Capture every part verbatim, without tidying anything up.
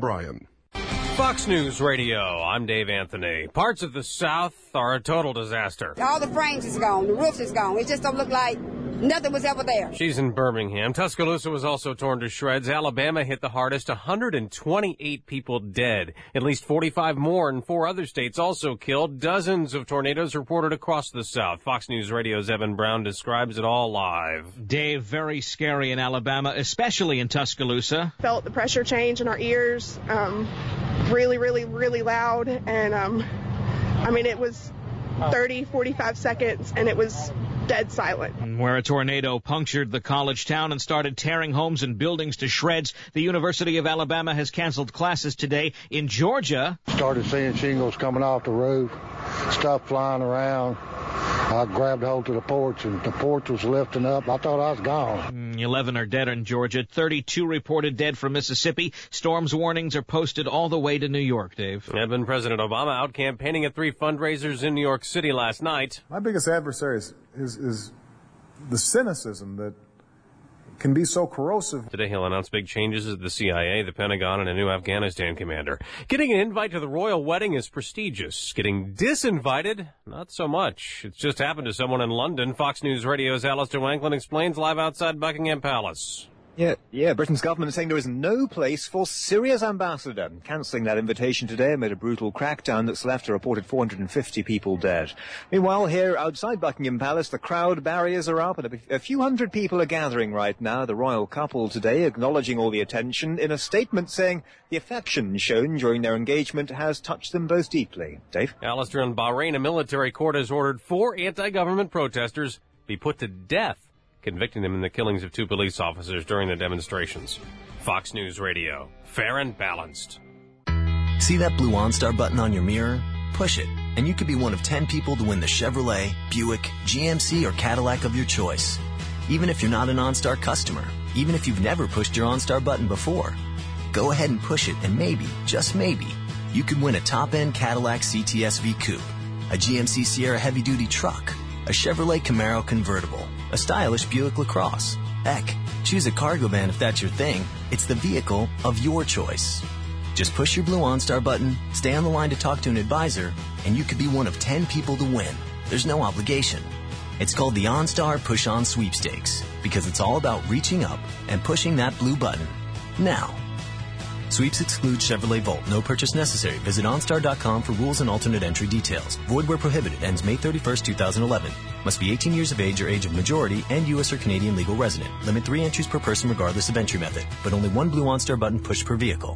Bryan. Fox News Radio, I'm Dave Anthony. Parts of the South are a total disaster. All the frames is gone, the roof is gone. It just don't look like nothing was ever there. She's in Birmingham. Tuscaloosa was also torn to shreds. Alabama hit the hardest, one hundred twenty-eight people dead. At least forty-five more in four other states also killed. Dozens of tornadoes reported across the South. Fox News Radio's Evan Brown describes it all live. Dave, very scary in Alabama, especially in Tuscaloosa. Felt the pressure change in our ears, um, really, really, really loud. And, um, I mean, it was thirty, forty-five seconds, and it was dead silent. Where a tornado punctured the college town and started tearing homes and buildings to shreds, the University of Alabama has canceled classes today. In Georgia, started seeing shingles coming off the roof, stuff flying around. I grabbed hold of the porch, and the porch was lifting up. I thought I was gone. eleven are dead in Georgia, thirty-two reported dead from Mississippi. Storms warnings are posted all the way to New York, Dave. Evan, President Obama out campaigning at three fundraisers in New York City last night. My biggest adversary is, is, is the cynicism that can be so corrosive. Today he'll announce big changes at the C I A, the Pentagon, and a new Afghanistan commander. Getting an invite to the royal wedding is prestigious. Getting disinvited, not so much. It's just happened to someone in London. Fox News Radio's Alistair Wanklin explains live outside Buckingham Palace. Yeah, yeah, Britain's government is saying there is no place for Syria's ambassador, cancelling that invitation today amid a brutal crackdown that's left a reported four hundred fifty people dead. Meanwhile, here outside Buckingham Palace, the crowd barriers are up and a few hundred people are gathering right now. The royal couple today acknowledging all the attention in a statement saying the affection shown during their engagement has touched them both deeply. Dave? Alistair, in Bahrain, a military court has ordered four anti-government protesters be put to death, convicting them in the killings of two police officers during the demonstrations. Fox News Radio, fair and balanced. See that blue OnStar button on your mirror? Push it, and you could be one of ten people to win the Chevrolet, Buick, G M C, or Cadillac of your choice. Even if you're not an OnStar customer, even if you've never pushed your OnStar button before, go ahead and push it, and maybe, just maybe, you could win a top-end Cadillac C T S V Coupe, a G M C Sierra heavy-duty truck, a Chevrolet Camaro convertible, a stylish Buick LaCrosse. Heck, choose a cargo van if that's your thing. It's the vehicle of your choice. Just push your blue OnStar button, stay on the line to talk to an advisor, and you could be one of ten people to win. There's no obligation. It's called the OnStar Push On Sweepstakes because it's all about reaching up and pushing that blue button. Now. Sweeps exclude Chevrolet Volt. No purchase necessary. Visit OnStar dot com for rules and alternate entry details. Void where prohibited. Ends May thirty-first, twenty eleven. Must be eighteen years of age or age of majority and U S or Canadian legal resident. Limit three entries per person regardless of entry method. But only one blue OnStar button pushed per vehicle.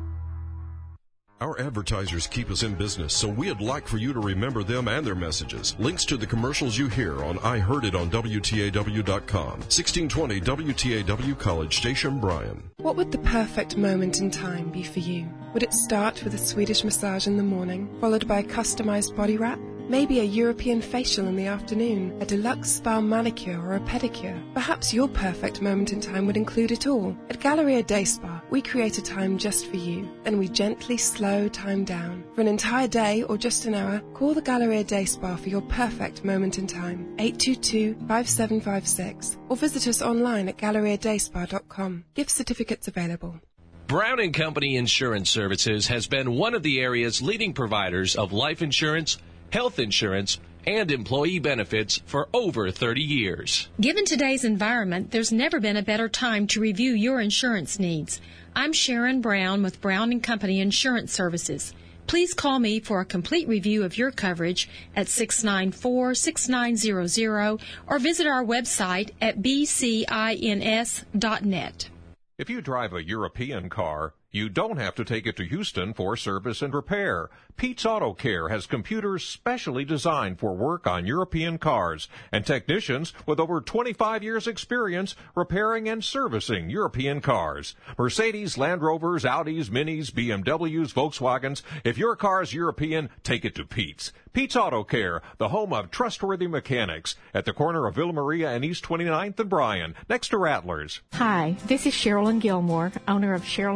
Our advertisers keep us in business, so we'd like for you to remember them and their messages. Links to the commercials you hear on I Heard It on W T A W dot com. sixteen twenty W T A W College Station, Bryan. What would the perfect moment in time be for you? Would it start with a Swedish massage in the morning, followed by a customized body wrap? Maybe a European facial in the afternoon, a deluxe spa manicure or a pedicure. Perhaps your perfect moment in time would include it all. At Galleria Day Spa, we create a time just for you. Then we gently slow time down. For an entire day or just an hour, call the Galleria Day Spa for your perfect moment in time. eight two two, five seven five six or visit us online at galleria day spa dot com. Gift certificates available. Brown and Company Insurance Services has been one of the area's leading providers of life insurance, health insurance, and employee benefits for over thirty years. Given today's environment, there's never been a better time to review your insurance needs. I'm Sharon Brown with Brown and Company Insurance Services. Please call me for a complete review of your coverage at six nine four, six nine zero zero or visit our website at b c i n s dot net. If you drive a European car, you don't have to take it to Houston for service and repair. Pete's Auto Care has computers specially designed for work on European cars and technicians with over twenty-five years experience repairing and servicing European cars. Mercedes, Land Rovers, Audis, Minis, B M Ws, Volkswagens. If your car's European, take it to Pete's. Pete's Auto Care, the home of trustworthy mechanics, at the corner of Villa Maria and East twenty-ninth and Bryan, next to Rattlers. Hi, this is Sherilyn Gilmore, owner of Sherilyn Gilmore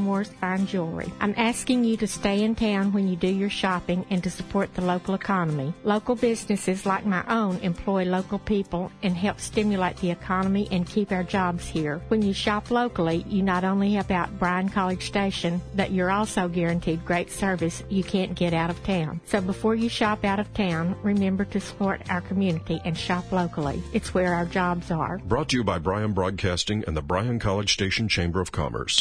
Moore's Fine Jewelry. I'm asking you to stay in town when you do your shopping and to support the local economy. Local businesses like my own employ local people and help stimulate the economy and keep our jobs here. When you shop locally, you not only help out Bryan College Station, but you're also guaranteed great service you can't get out of town. So before you shop out of town, remember to support our community and shop locally. It's where our jobs are. Brought to you by Bryan Broadcasting and the Bryan College Station Chamber of Commerce.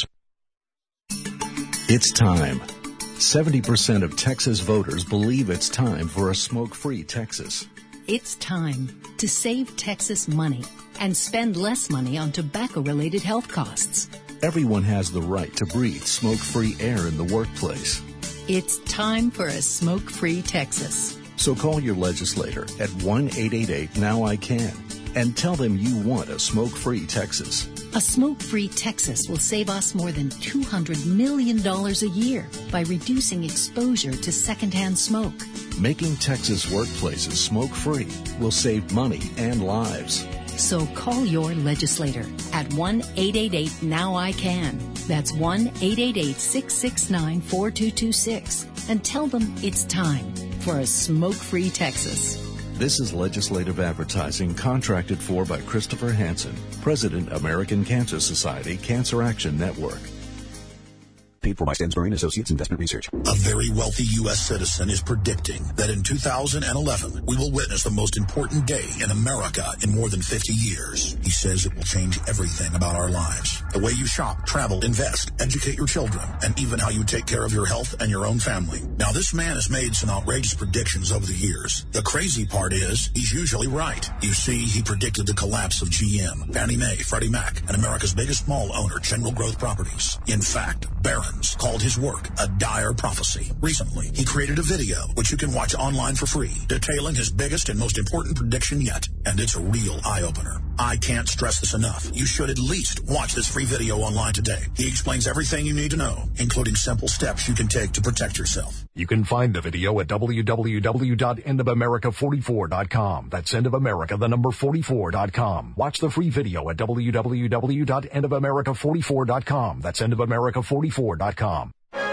It's time. seventy percent of Texas voters believe it's time for a smoke-free Texas. It's time to save Texas money and spend less money on tobacco-related health costs. Everyone has the right to breathe smoke-free air in the workplace. It's time for a smoke-free Texas. So call your legislator at one eight eight eight now I can and tell them you want a smoke-free Texas. A smoke-free Texas will save us more than two hundred million dollars a year by reducing exposure to secondhand smoke. Making Texas workplaces smoke-free will save money and lives. So call your legislator at one eight eight eight now I can. That's one eight eight eight, six six nine, four two two six and tell them it's time for a smoke-free Texas. This is legislative advertising contracted for by Christopher Hansen, President, American Cancer Society Cancer Action Network. Paid for by Stansbury and Associates Investment Research. A very wealthy U S citizen is predicting that in two thousand eleven, we will witness the most important day in America in more than fifty years. He says it will change everything about our lives. The way you shop, travel, invest, educate your children, and even how you take care of your health and your own family. Now, this man has made some outrageous predictions over the years. The crazy part is, he's usually right. You see, he predicted the collapse of G M, Fannie Mae, Freddie Mac, and America's biggest mall owner, General Growth Properties. In fact, Barron's called his work a dire prophecy. Recently, he created a video, which you can watch online for free, detailing his biggest and most important prediction yet. And it's a real eye-opener. I can't stress this enough. You should at least watch this free video online today. He explains everything you need to know, including simple steps you can take to protect yourself. You can find the video at w w w dot end of america forty-four dot com. That's End of America, the number forty-four dot com. Watch the free video at w w w dot end of america forty-four dot com. That's End of America forty-four dot com.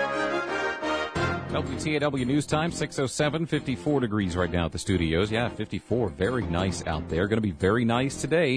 W T A W News Time, six oh seven, fifty-four degrees right now at the studios. Yeah, fifty-four, very nice out there. Going to be very nice today.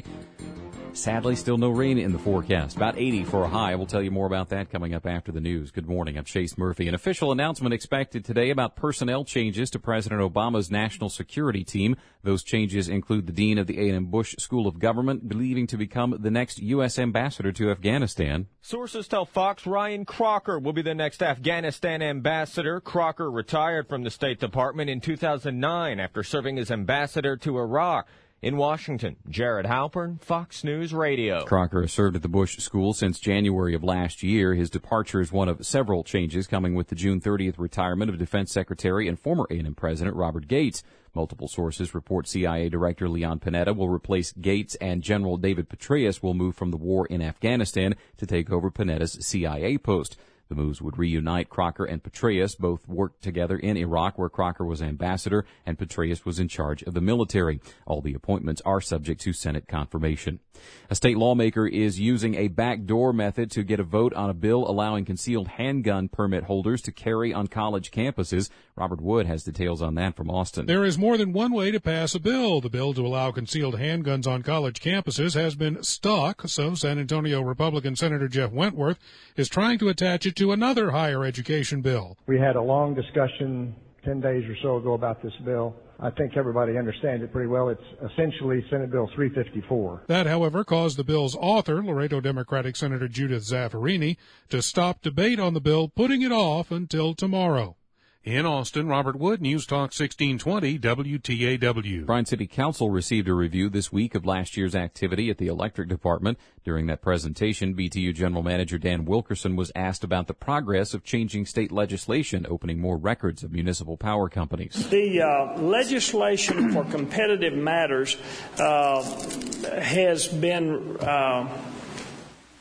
Sadly, still no rain in the forecast. About eighty for a high. We'll tell you more about that coming up after the news. Good morning. I'm Chase Murphy. An official announcement expected today about personnel changes to President Obama's national security team. Those changes include the dean of the A and M Bush School of Government, believing to become the next U S ambassador to Afghanistan. Sources tell Fox Ryan Crocker will be the next Afghanistan ambassador. Crocker retired from the State Department in two thousand nine after serving as ambassador to Iraq. In Washington, Jared Halpern, Fox News Radio. Crocker has served at the Bush School since January of last year. His departure is one of several changes coming with the June thirtieth retirement of Defense Secretary and former A and M President Robert Gates. Multiple sources report C I A Director Leon Panetta will replace Gates and General David Petraeus will move from the war in Afghanistan to take over Panetta's C I A post. The moves would reunite Crocker and Petraeus. Both worked together in Iraq, where Crocker was ambassador and Petraeus was in charge of the military. All the appointments are subject to Senate confirmation. A state lawmaker is using a backdoor method to get a vote on a bill allowing concealed handgun permit holders to carry on college campuses. Robert Wood has details on that from Austin. There is more than one way to pass a bill. The bill to allow concealed handguns on college campuses has been stuck, so San Antonio Republican Senator Jeff Wentworth is trying to attach it to another higher education bill. We had a long discussion ten days or so ago about this bill. I think everybody understands it pretty well. It's essentially Senate Bill three fifty-four. That, however, caused the bill's author, Laredo Democratic Senator Judith Zaffirini, to stop debate on the bill, putting it off until tomorrow. In Austin, Robert Wood, News Talk sixteen twenty W T A W. Bryan City Council received a review this week of last year's activity at the electric department. During that presentation, B T U General Manager Dan Wilkerson was asked about the progress of changing state legislation, opening more records of municipal power companies. The uh, legislation for competitive matters uh, has been uh,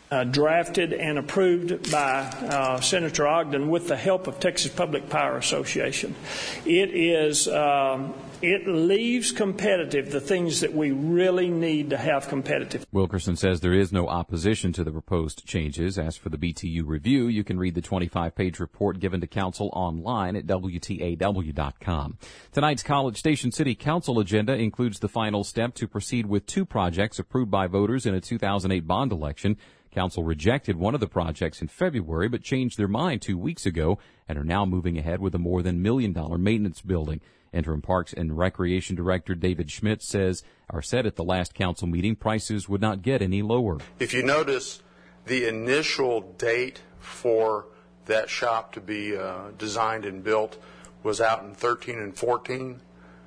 uh, drafted and approved by uh, Senator Ogden with the help of Texas Public Power Association. It is um, it leaves competitive the things that we really need to have competitive. Wilkerson says there is no opposition to the proposed changes. As for the B T U review, you can read the twenty-five page report given to council online at W T A W dot com. Tonight's College Station City Council agenda includes the final step to proceed with two projects approved by voters in a two thousand eight bond election. Council rejected one of the projects in February but changed their mind two weeks ago and are now moving ahead with a more than million dollar maintenance building. Interim Parks and Recreation Director David Schmidt says, or said at the last council meeting, prices would not get any lower. If you notice, the initial date for that shop to be uh, designed and built was out in thirteen and fourteen.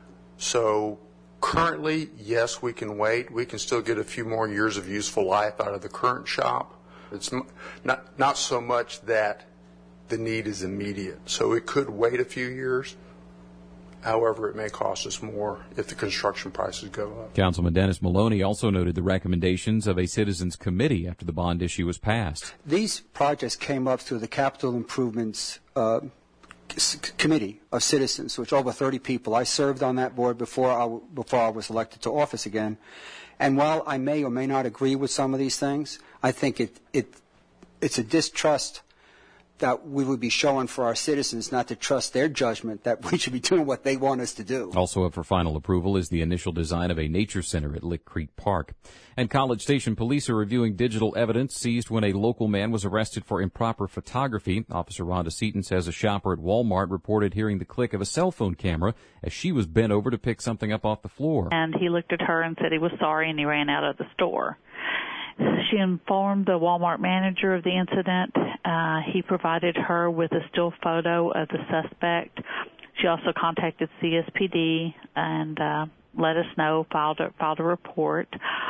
So currently, yes, we can wait. We can still get a few more years of useful life out of the current shop. It's not, not so much that the need is immediate. So it could wait a few years. However, it may cost us more if the construction prices go up. Councilman Dennis Maloney also noted the recommendations of a citizens committee after the bond issue was passed. These projects came up through the Capital Improvements uh, Committee of Citizens, which over thirty people. I served on that board before I, before I was elected to office again. And while I may or may not agree with some of these things, I think it, it it's a distrust that we would be showing for our citizens not to trust their judgment, that we should be doing what they want us to do. Also up for final approval is the initial design of a nature center at Lick Creek Park. And College Station police are reviewing digital evidence seized when a local man was arrested for improper photography. Officer Rhonda Seaton says a shopper at Walmart reported hearing the click of a cell phone camera as she was bent over to pick something up off the floor. And he looked at her and said he was sorry, and he ran out of the store. She informed the Walmart manager of the incident. Uh, he provided her with a still photo of the suspect. She also contacted C S P D and uh, let us know, filed a, filed a report.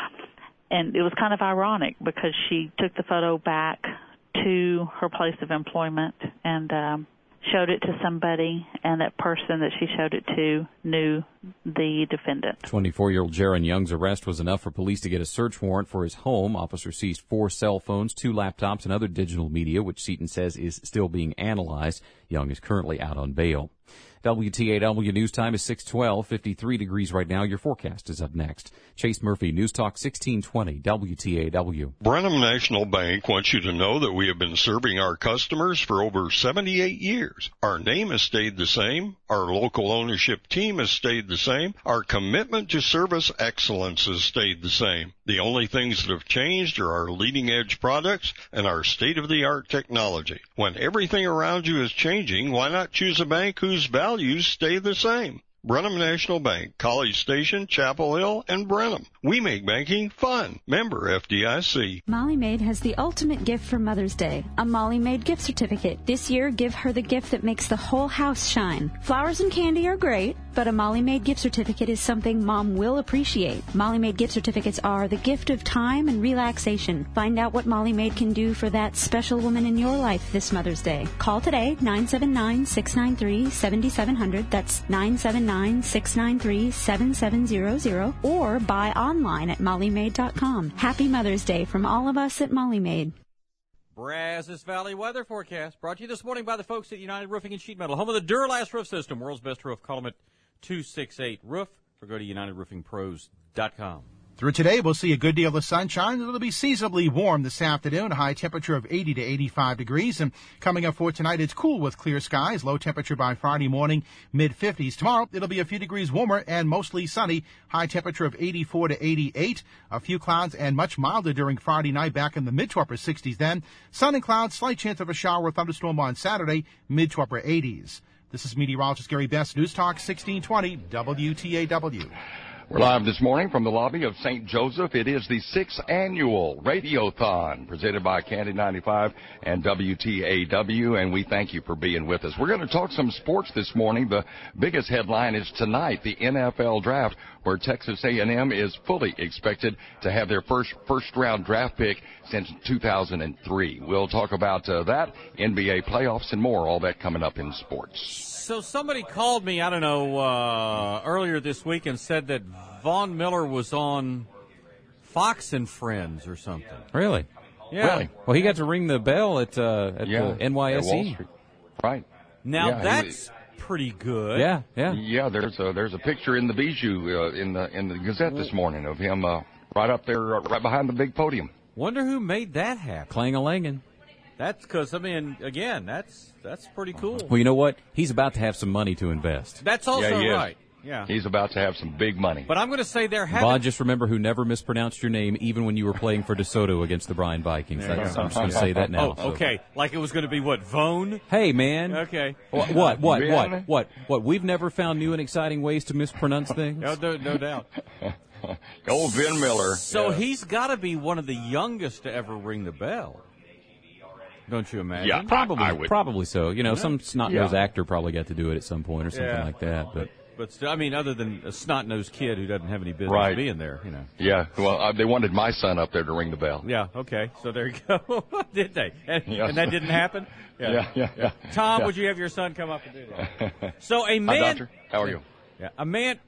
And it was kind of ironic because she took the photo back to her place of employment and um, showed it to somebody, and that person that she showed it to knew the defendant. twenty-four-year-old Jaron Young's arrest was enough for police to get a search warrant for his home. Officers seized four cell phones, two laptops, and other digital media, which Seaton says is still being analyzed. Young is currently out on bail. W T A W News Time is six twelve, fifty-three degrees right now. Your forecast is up next. Chase Murphy, News Talk sixteen twenty, W T A W. Brenham National Bank wants you to know that we have been serving our customers for over seventy-eight years. Our name has stayed the same. Our local ownership team has stayed the same. Our commitment to service excellence has stayed the same. The only things that have changed are our leading-edge products and our state-of-the-art technology. When everything around you is changing, why not choose a bank whose values stay the same? Brenham National Bank, College Station, Chapel Hill, and Brenham. We make banking fun. Member F D I C. Molly Maid has the ultimate gift for Mother's Day, a Molly Maid gift certificate. This year, give her the gift that makes the whole house shine. Flowers and candy are great, but a Molly Maid gift certificate is something Mom will appreciate. Molly Maid gift certificates are the gift of time and relaxation. Find out what Molly Maid can do for that special woman in your life this Mother's Day. Call today, nine seven nine, six nine three, seven seven zero zero. That's nine seven nine, six nine three, seven seven zero zero, or buy online at molly maid dot com. Happy Mother's Day from all of us at Molly Maid. Brazos Valley weather forecast brought to you this morning by the folks at United Roofing and Sheet Metal, home of the Duralast roof system, world's best roof. Call them at two six eight roof or go to united roofing pros dot com. Through today, we'll see a good deal of sunshine. It'll be seasonably warm this afternoon, a high temperature of eighty to eighty-five degrees. And coming up for tonight, it's cool with clear skies, low temperature by Friday morning, mid fifties. Tomorrow, it'll be a few degrees warmer and mostly sunny, high temperature of eighty-four to eighty-eight. A few clouds and much milder during Friday night, back in the mid to upper sixties then. Sun and clouds, slight chance of a shower or thunderstorm on Saturday, mid to upper eighties. This is meteorologist Gary Best, News Talk sixteen twenty, W T A W. We're live this morning from the lobby of Saint Joseph. It is the sixth annual Radiothon presented by Candy ninety-five and W T A W, and we thank you for being with us. We're going to talk some sports this morning. The biggest headline is tonight, the N F L Draft, where Texas A and M is fully expected to have their first first-round draft pick since two thousand three. We'll talk about uh, that, N B A playoffs, and more, all that coming up in sports. So somebody called me, I don't know, uh, earlier this week and said that Von Miller was on Fox and Friends or something. Really? Yeah. Really? Well, he got to ring the bell at uh, at Yeah, the N Y S at Wall E. Street. Right. Now Yeah, that's he- pretty good. Yeah, yeah. Yeah, there's a there's a picture in the Bijou uh, in the in the Gazette this morning of him uh, right up there, uh, right behind the big podium. Wonder who made that happen. Clang-a-langin'. That's because, I mean, again, that's that's pretty cool. Well, you know what? He's about to have some money to invest. That's also Yeah, he is. right. Yeah. He's about to have some big money. But I'm going to say there Vaughn, haven't. just remember who never mispronounced your name, even when you were playing for DeSoto against the Bryan Vikings. There you That's, go. I'm just going to say that now. Oh, so. okay. Like it was going to be what, Vone? Hey, man. Okay. What, what, what, Ben? what, what, what? We've never found new and exciting ways to mispronounce things? No, no, no doubt. Old Ben Miller. So Yeah. he's got to be one of the youngest to ever ring the bell. Don't you imagine? Yeah, Probably, I would. probably so. You know, some snot-nosed Yeah. actor probably got to do it at some point or something Yeah. like that. But But still, I mean, other than a snot-nosed kid who doesn't have any business Right. being there, you know. Yeah, well, uh, they wanted my son up there to ring the bell. Yeah, okay. So there you go. Did they? And, Yes. and that didn't happen? Yeah, yeah, yeah. Tom, Yeah. would you have your son come up and do that? So a Hi, man... doctor. How are you? Yeah, a man...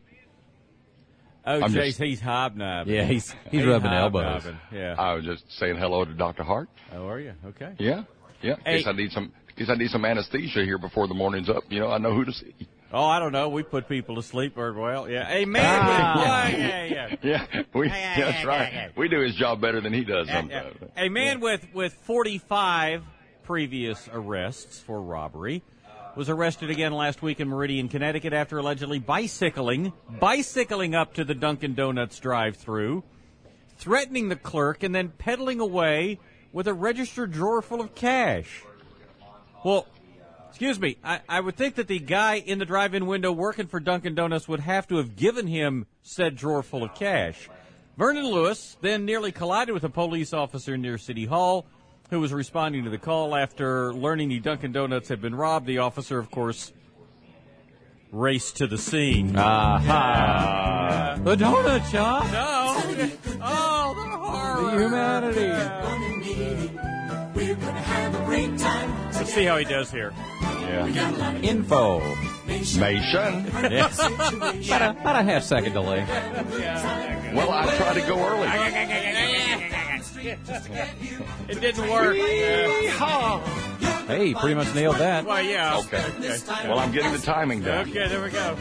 Oh, I'm Jay, just- he's hobnobbing. yeah, he's he's rubbing elbows. hobnobbing, Yeah. I was just saying hello to Doctor Hart. How are you? Okay. Yeah, yeah. In Hey. case I need some, in case I need some anesthesia here before the morning's up. You know, I know who to see. Oh, I don't know. We put people to sleep very well. Yeah. Hey, man. Ah. with, yeah, yeah. Yeah, we. That's right. We do his job better than he does Yeah, sometimes. yeah. A man with, with forty-five previous arrests for robbery was arrested again last week in Meridian, Connecticut after allegedly bicycling, bicycling up to the Dunkin' Donuts drive-thru, threatening the clerk, and then pedaling away with a registered drawer full of cash. Well, excuse me, I, I would think that the guy in the drive-in window working for Dunkin' Donuts would have to have given him said drawer full of cash. Vernon Lewis then nearly collided with a police officer near City Hall who was responding to the call after learning the Dunkin' Donuts had been robbed. The officer, of course, raced to the scene. Aha. The donut shop. No. Oh, the horror. The humanity. Let's see how he does here. Yeah. Info. Nation. Yes. about, a, about a half second delay. Well, I tried to go early. It didn't work. Hey, pretty much nailed that. Well, yeah. Okay. okay. Well, I'm getting the timing down. Okay, there we go.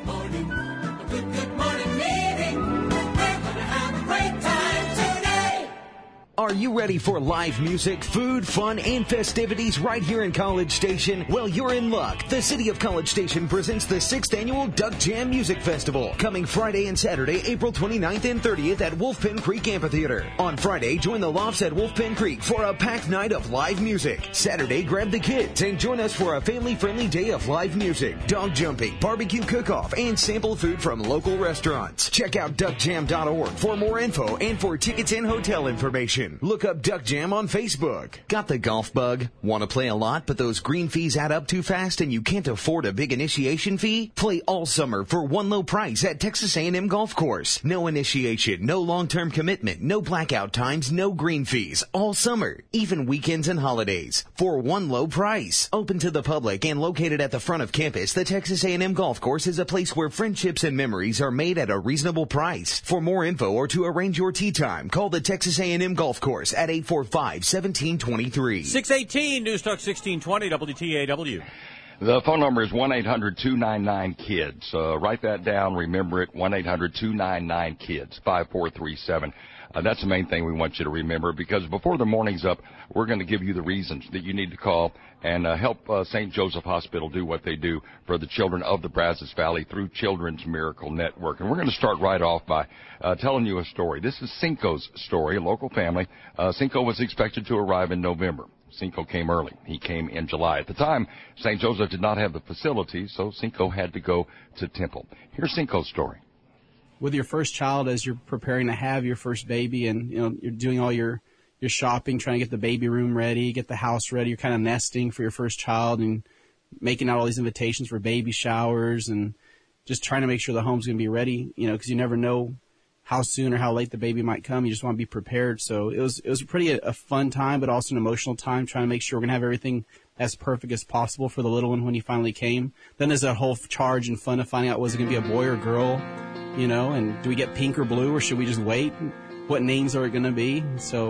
Are you ready for live music, food, fun, and festivities right here in College Station? Well, you're in luck. The City of College Station presents the sixth Annual Duck Jam Music Festival, coming Friday and Saturday, April twenty-ninth and thirtieth at Wolfpen Creek Amphitheater. On Friday, join the Lofts at Wolfpen Creek for a packed night of live music. Saturday, grab the kids and join us for a family-friendly day of live music, dog jumping, barbecue cook-off, and sample food from local restaurants. Check out duck jam dot org for more info and for tickets and hotel information. Look up Duck Jam on Facebook. Got the golf bug? Want to play a lot, but those green fees add up too fast and you can't afford a big initiation fee? Play all summer for one low price at Texas A and M Golf Course. No initiation, no long-term commitment, no blackout times, no green fees. All summer, even weekends and holidays, for one low price. Open to the public and located at the front of campus, the Texas A and M Golf Course is a place where friendships and memories are made at a reasonable price. For more info or to arrange your tee time, call the Texas A and M Golf Course at eight four five, one seven two three. six eighteen, News Talk sixteen twenty, W T A W. The phone number is one eight hundred two nine nine KIDS. Uh, write that down. Remember it, one eight hundred two nine nine KIDS, five four three seven. Uh, that's the main thing we want you to remember, because before the morning's up, we're going to give you the reasons that you need to call and uh, help uh, Saint Joseph Hospital do what they do for the children of the Brazos Valley through Children's Miracle Network. And we're going to start right off by uh, telling you a story. This is Cinco's story, a local family. Uh, Cinco was expected to arrive in November. Cinco came early. He came in July. At the time, Saint Joseph did not have the facility, so Cinco had to go to Temple. Here's Cinco's story. With your first child, as you're preparing to have your first baby, and you know you're doing all your your shopping, trying to get the baby room ready, get the house ready, you're kind of nesting for your first child and making out all these invitations for baby showers and just trying to make sure the home's going to be ready, you know, because you never know how soon or how late the baby might come. You just want to be prepared. So it was it was pretty a, a fun time, but also an emotional time, trying to make sure we're going to have everything as perfect as possible for the little one when he finally came. Then there's a whole charge and fun of finding out, was it going to be a boy or girl, you know, and do we get pink or blue, or should we just wait? What names are it going to be? So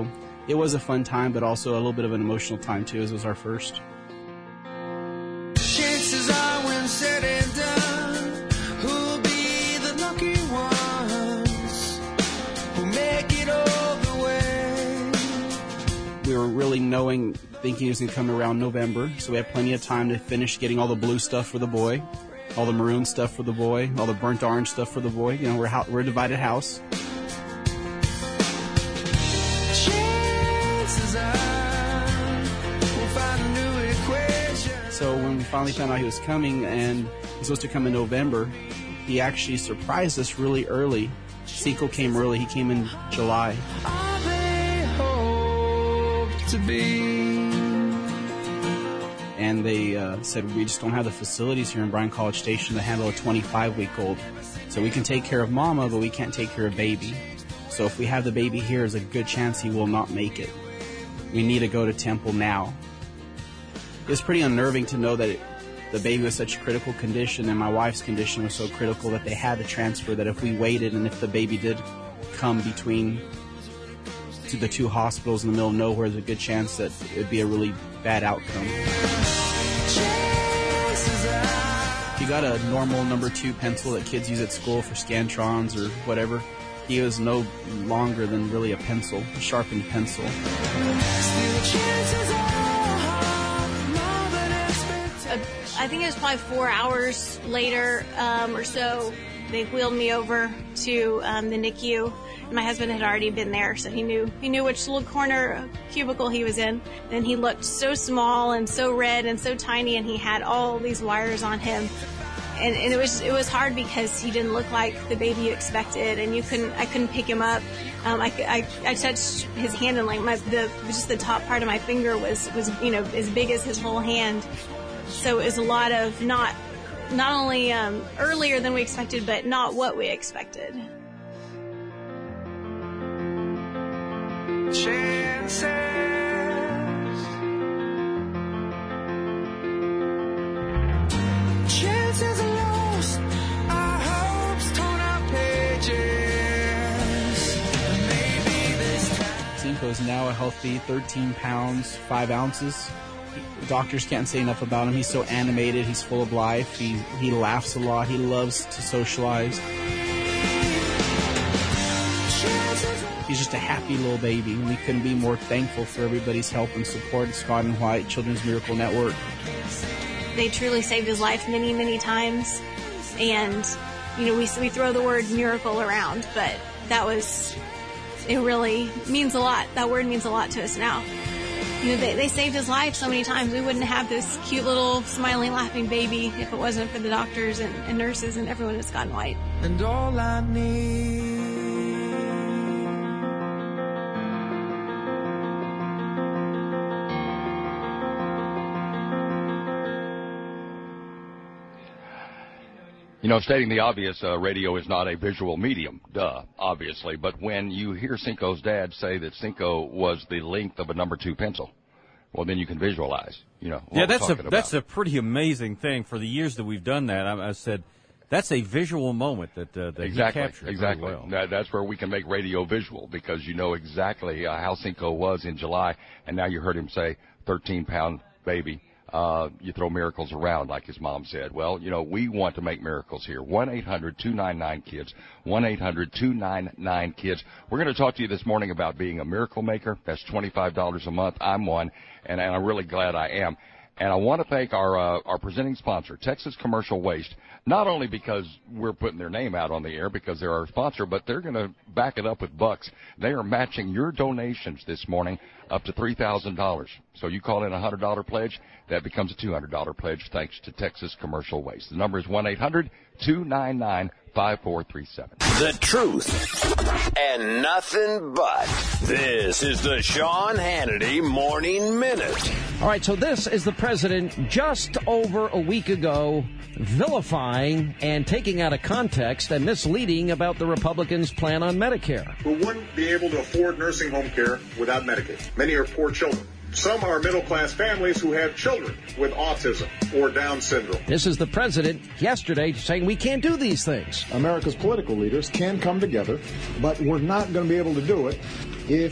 it was a fun time, but also a little bit of an emotional time, too, as it was our first. Chances are when said and done, who'll be the lucky ones who make it all the way? We were really knowing, thinking it was going to come around November, so we had plenty of time to finish getting all the blue stuff for the boy, all the maroon stuff for the boy, all the burnt orange stuff for the boy. You know, we're, ho- we're a divided house. So when we finally found out he was coming, and he's supposed to come in November, he actually surprised us really early. Cinco came early. He came in July. They hope to be. And they uh, said, we just don't have the facilities here in Bryan College Station to handle a twenty-five-week-old. So we can take care of mama, but we can't take care of baby. So if we have the baby here, there's a good chance he will not make it. We need to go to Temple now. It was pretty unnerving to know that it, the baby was such a critical condition and my wife's condition was so critical that they had to transfer, that if we waited and if the baby did come between to the two hospitals in the middle of nowhere, there's a good chance that it would be a really bad outcome. He got a normal number two pencil that kids use at school for Scantrons or whatever. He was no longer than really a pencil, a sharpened pencil. I think it was probably four hours later um, or so, they wheeled me over to um, the N I C U. My husband had already been there, so he knew he knew which little corner cubicle he was in. And he looked so small and so red and so tiny, and he had all these wires on him. And, and it was it was hard because he didn't look like the baby you expected, and you couldn't I couldn't pick him up. Um, I, I, I touched his hand, and like my the just the top part of my finger was was you know as big as his whole hand. So it was a lot of not not only um, earlier than we expected, but not what we expected. Chances, chances are lost, our hopes torn out pages. Maybe this time. Cinco is now a healthy thirteen pounds, five ounces. Doctors can't say enough about him. He's so animated. He's full of life. He he laughs a lot. He loves to socialize. He's just a happy little baby, and we couldn't be more thankful for everybody's help and support at Scott and White Children's Miracle Network. They truly saved his life many, many times, and you know we we throw the word miracle around, but that was it really means a lot. That word means a lot to us now. You know, they, they saved his life so many times. We wouldn't have this cute little smiling, laughing baby if it wasn't for the doctors and, and nurses and everyone at Scott and White. And all I need. You know, stating the obvious, uh, radio is not a visual medium, duh, obviously. But when you hear Cinco's dad say that Cinco was the length of a number two pencil, well, then you can visualize, you know, what yeah, that's we're a talking that's about. a pretty amazing thing. For the years that we've done that, I, I said that's a visual moment that, uh, that exactly, he captured exactly. very well. That, that's where we can make radio visual, because you know exactly uh, how Cinco was in July, and now you heard him say thirteen pound baby. Uh, you throw miracles around, like his mom said. Well, you know, we want to make miracles here. one eight hundred two nine nine kids. one eight hundred two nine nine kids. We're going to talk to you this morning about being a miracle maker. That's twenty-five dollars a month. I'm one, and, and I'm really glad I am. And I want to thank our uh, our presenting sponsor, Texas Commercial Waste, not only because we're putting their name out on the air because they're our sponsor, but they're going to back it up with bucks. They are matching your donations this morning up to three thousand dollars. So you call in a one hundred dollars pledge, that becomes a two hundred dollars pledge thanks to Texas Commercial Waste. The number is one eight hundred two nine nine five four three seven. The truth and nothing but. This is the Sean Hannity Morning Minute. All right, so this is the president just over a week ago vilifying and taking out of context and misleading about the Republicans' plan on Medicare. Who wouldn't be able to afford nursing home care without Medicaid. Many are poor children. Some are middle-class families who have children with autism or Down syndrome. This is the president yesterday saying we can't do these things. America's political leaders can come together, but we're not going to be able to do it if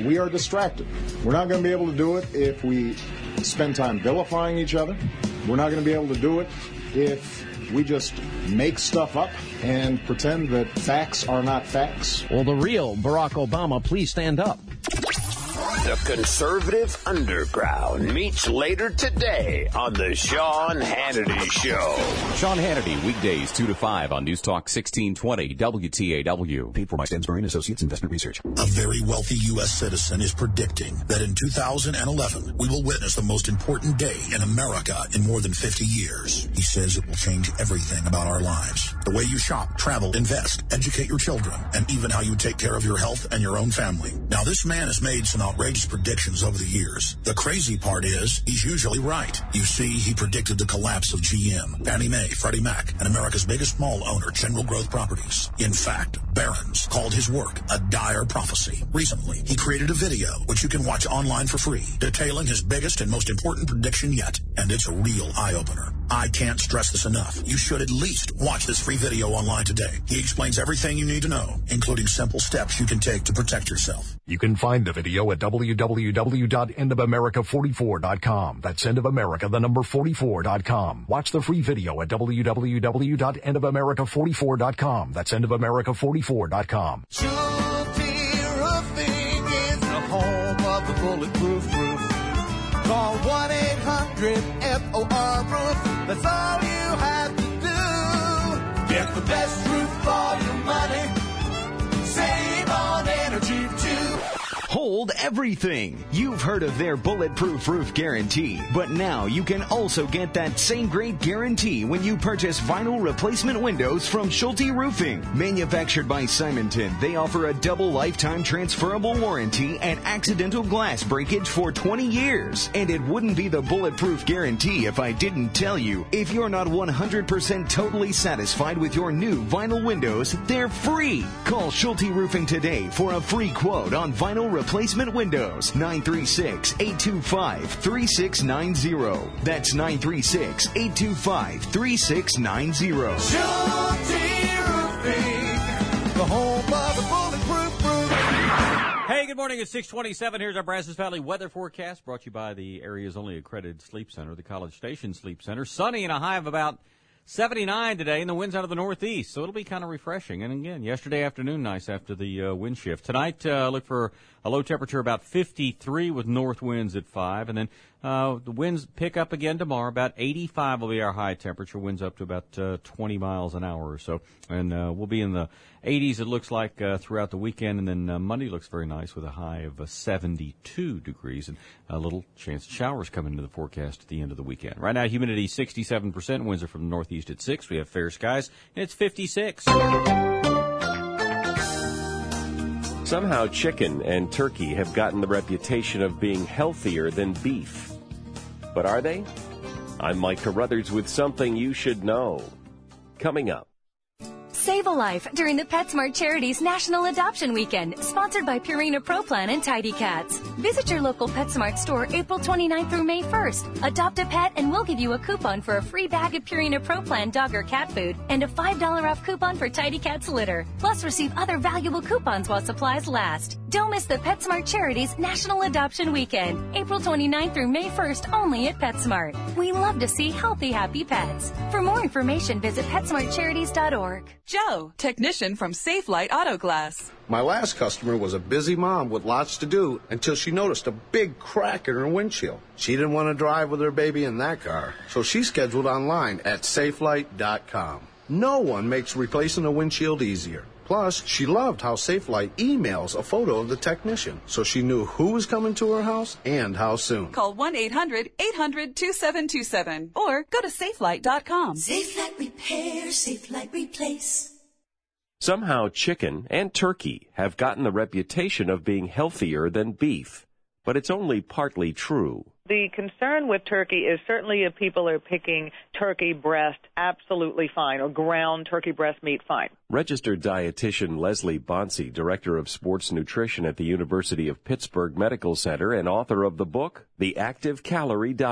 we are distracted. We're not going to be able to do it if we spend time vilifying each other. We're not going to be able to do it if we just make stuff up and pretend that facts are not facts. Will the real Barack Obama please stand up? The conservative underground meets later today on the Sean Hannity Show. Sean Hannity, weekdays two to five on News Talk sixteen twenty W T A W. Paid for by Stansbury and Associates Investment Research. A very wealthy U S citizen is predicting that in two thousand eleven, we will witness the most important day in America in more than fifty years. He says it will change everything about our lives. The way you shop, travel, invest, educate your children, and even how you take care of your health and your own family. Now, this man has made some outrageous predictions over the years. The crazy part is, he's usually right. You see, he predicted the collapse of G M, Fannie Mae, Freddie Mac, and America's biggest mall owner, General Growth Properties. In fact, Barron's called his work a dire prophecy. Recently, he created a video, which you can watch online for free, detailing his biggest and most important prediction yet. And it's a real eye-opener. I can't stress this enough. You should at least watch this free video online today. He explains everything you need to know, including simple steps you can take to protect yourself. You can find the video at w w w dot end of america forty-four dot com. That's End of America, the number forty-four dot com. Watch the free video at w w w dot end of america forty-four dot com. That's End of America forty-four dot com. Schulte Roofing is the home of the bulletproof roof. Call one eight hundred F O R roof. That's all you have to do. Get the best roof for your money. Save on energy too. Hold everything. You've heard of their bulletproof roof guarantee, but now you can also get that same great guarantee when you purchase vinyl replacement windows from Schulte Roofing. Manufactured by Simonton, they offer a double lifetime transferable warranty and accidental glass breakage for twenty years. And it wouldn't be the bulletproof guarantee if I didn't tell you. If you're not one hundred percent totally satisfied with your new vinyl windows, they're free. Call Schulte Roofing today for a free quote on vinyl replacement windows. nine three six, eight two five, three six nine zero. That's nine three six, eight two five, three six nine zero. Schulte Roofing, the home of the bulletproof roof. Hey, good morning. It's six twenty-seven. Here's our Brazos Valley weather forecast brought to you by the area's only accredited sleep center, the College Station Sleep Center. Sunny and a high of about seventy-nine today, and the wind's out of the northeast, so it'll be kind of refreshing. And again, yesterday afternoon, nice after the uh, wind shift. Tonight, uh, look for a low temperature about fifty-three with north winds at five, and then uh, the winds pick up again tomorrow. About eighty-five will be our high temperature. Winds up to about uh, twenty miles an hour or so, and uh, we'll be in the eighties. It looks like uh, throughout the weekend, and then uh, Monday looks very nice with a high of uh, seventy-two degrees, and a little chance of showers coming into the forecast at the end of the weekend. Right now, humidity sixty-seven percent. Winds are from the northeast at six. We have fair skies, and it's fifty-six. Somehow chicken and turkey have gotten the reputation of being healthier than beef. But are they? I'm Mike Carruthers with something you should know. Coming up. Save a life during the PetSmart Charities National Adoption Weekend, sponsored by Purina Pro Plan and Tidy Cats. Visit your local PetSmart store April twenty-ninth through May first. Adopt a pet and we'll give you a coupon for a free bag of Purina Pro Plan dog or cat food and a five dollars off coupon for Tidy Cats litter. Plus, receive other valuable coupons while supplies last. Don't miss the PetSmart Charities National Adoption Weekend, April twenty-ninth through May first, only at PetSmart. We love to see healthy, happy pets. For more information, visit pet smart charities dot org. Joe, technician from Safe Light Auto Glass. My last customer was a busy mom with lots to do until she noticed a big crack in her windshield. She didn't want to drive with her baby in that car, so she scheduled online at safe light dot com. No one makes replacing a windshield easier. Plus, she loved how SafeLight emails a photo of the technician, so she knew who was coming to her house and how soon. Call one eight hundred eight hundred two seven two seven or go to safe light dot com. SafeLight Repair, SafeLight Replace. Somehow chicken and turkey have gotten the reputation of being healthier than beef, but it's only partly true. The concern with turkey is certainly if people are picking turkey breast, absolutely fine, or ground turkey breast meat, fine. Registered dietitian Leslie Bonsi, director of sports nutrition at the University of Pittsburgh Medical Center and author of the book, The Active Calorie Diet.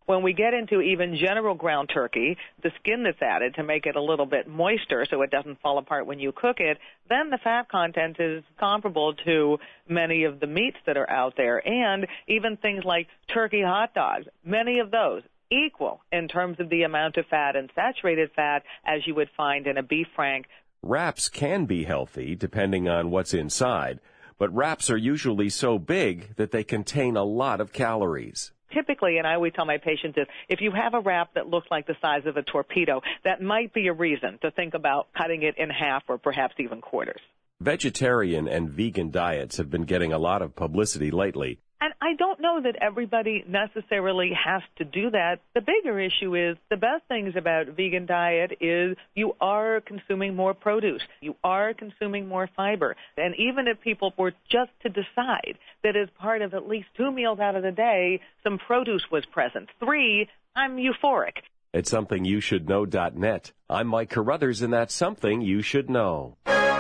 When we get into even general ground turkey, the skin that's added to make it a little bit moister so it doesn't fall apart when you cook it, then the fat content is comparable to many of the meats that are out there. And even things like turkey hot dogs, many of those equal in terms of the amount of fat and saturated fat as you would find in a beef frank. Wraps can be healthy depending on what's inside, but wraps are usually so big that they contain a lot of calories. Typically, and I always tell my patients this, if you have a wrap that looks like the size of a torpedo, that might be a reason to think about cutting it in half or perhaps even quarters. Vegetarian and vegan diets have been getting a lot of publicity lately. And I don't know that everybody necessarily has to do that. The bigger issue is the best things about vegan diet is you are consuming more produce. You are consuming more fiber. And even if people were just to decide that as part of at least two meals out of the day, some produce was present. Three, I'm euphoric. It's something you should know dot net. I'm Mike Carruthers, and that's something you should know.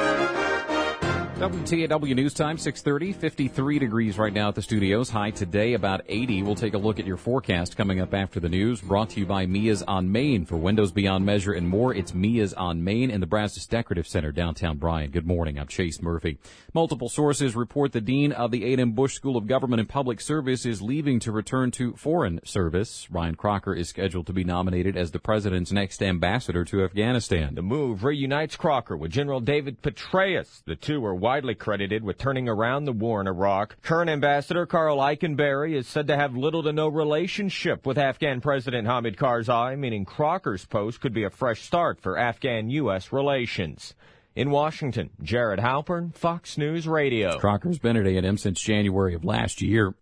W T A W News Time, six thirty, fifty-three degrees right now at the studios. High today, about eighty. We'll take a look at your forecast coming up after the news. Brought to you by Mia's on Main. For windows beyond measure and more, it's Mia's on Main in the Brazos Decorative Center, downtown Bryan. Good morning. I'm Chase Murphy. Multiple sources report the dean of the A and M Bush School of Government and Public Service is leaving to return to foreign service. Ryan Crocker is scheduled to be nominated as the president's next ambassador to Afghanistan. The move reunites Crocker with General David Petraeus. The two are widely credited with turning around the war in Iraq. Current Ambassador Carl Eichenberry is said to have little to no relationship with Afghan President Hamid Karzai, meaning Crocker's post could be a fresh start for Afghan-U S relations. In Washington, Jared Halpern, Fox News Radio. Crocker's been at A and M since January of last year.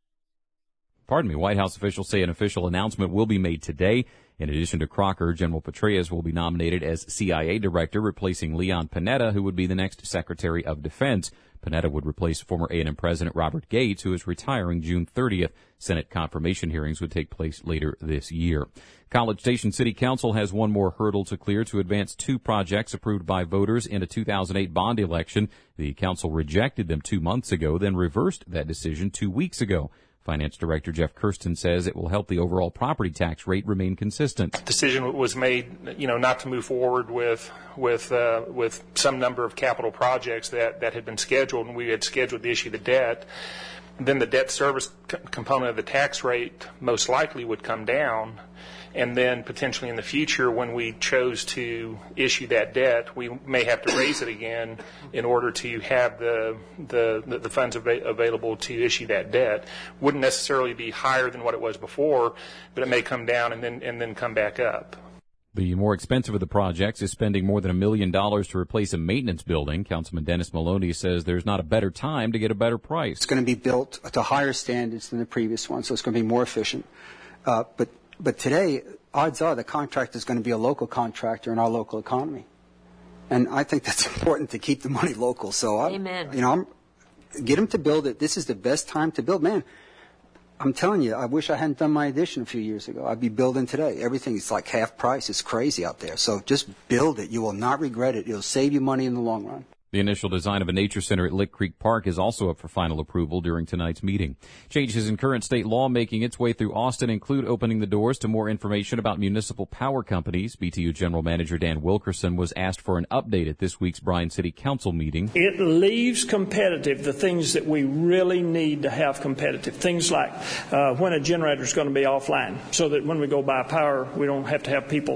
Pardon me, White House officials say an official announcement will be made today. In addition to Crocker, General Petraeus will be nominated as C I A director, replacing Leon Panetta, who would be the next Secretary of Defense. Panetta would replace former A and M President Robert Gates, who is retiring June thirtieth. Senate confirmation hearings would take place later this year. College Station City Council has one more hurdle to clear to advance two projects approved by voters in a two thousand eight bond election. The council rejected them two months ago, then reversed that decision two weeks ago. Finance Director Jeff Kirsten says it will help the overall property tax rate remain consistent. Decision was made, you know, not to move forward with with uh, with some number of capital projects that, that had been scheduled, and we had scheduled to issue the debt. Then the debt service c- component of the tax rate most likely would come down. And then potentially in the future, when we chose to issue that debt, we may have to raise it again in order to have the the, the funds av- available to issue that debt. Wouldn't necessarily be higher than what it was before, but it may come down and then and then come back up. The more expensive of the projects is spending more than a million dollars to replace a maintenance building. Councilman Dennis Maloney says there's not a better time to get a better price. It's going to be built to higher standards than the previous one, so it's going to be more efficient. Uh, but But today, odds are the contractor is going to be a local contractor in our local economy. And I think that's important to keep the money local. So, I, Amen. you know, I'm, get them to build it. This is the best time to build. Man, I'm telling you, I wish I hadn't done my addition a few years ago. I'd be building today. Everything is like half price. It's crazy out there. So just build it. You will not regret it. It'll save you money in the long run. The initial design of a nature center at Lick Creek Park is also up for final approval during tonight's meeting. Changes in current state law making its way through Austin include opening the doors to more information about municipal power companies. B T U General Manager Dan Wilkerson was asked for an update at this week's Bryan City Council meeting. It leaves competitive the things that we really need to have competitive. Things like uh, when a generator is going to be offline, so that when we go buy power, we don't have to have people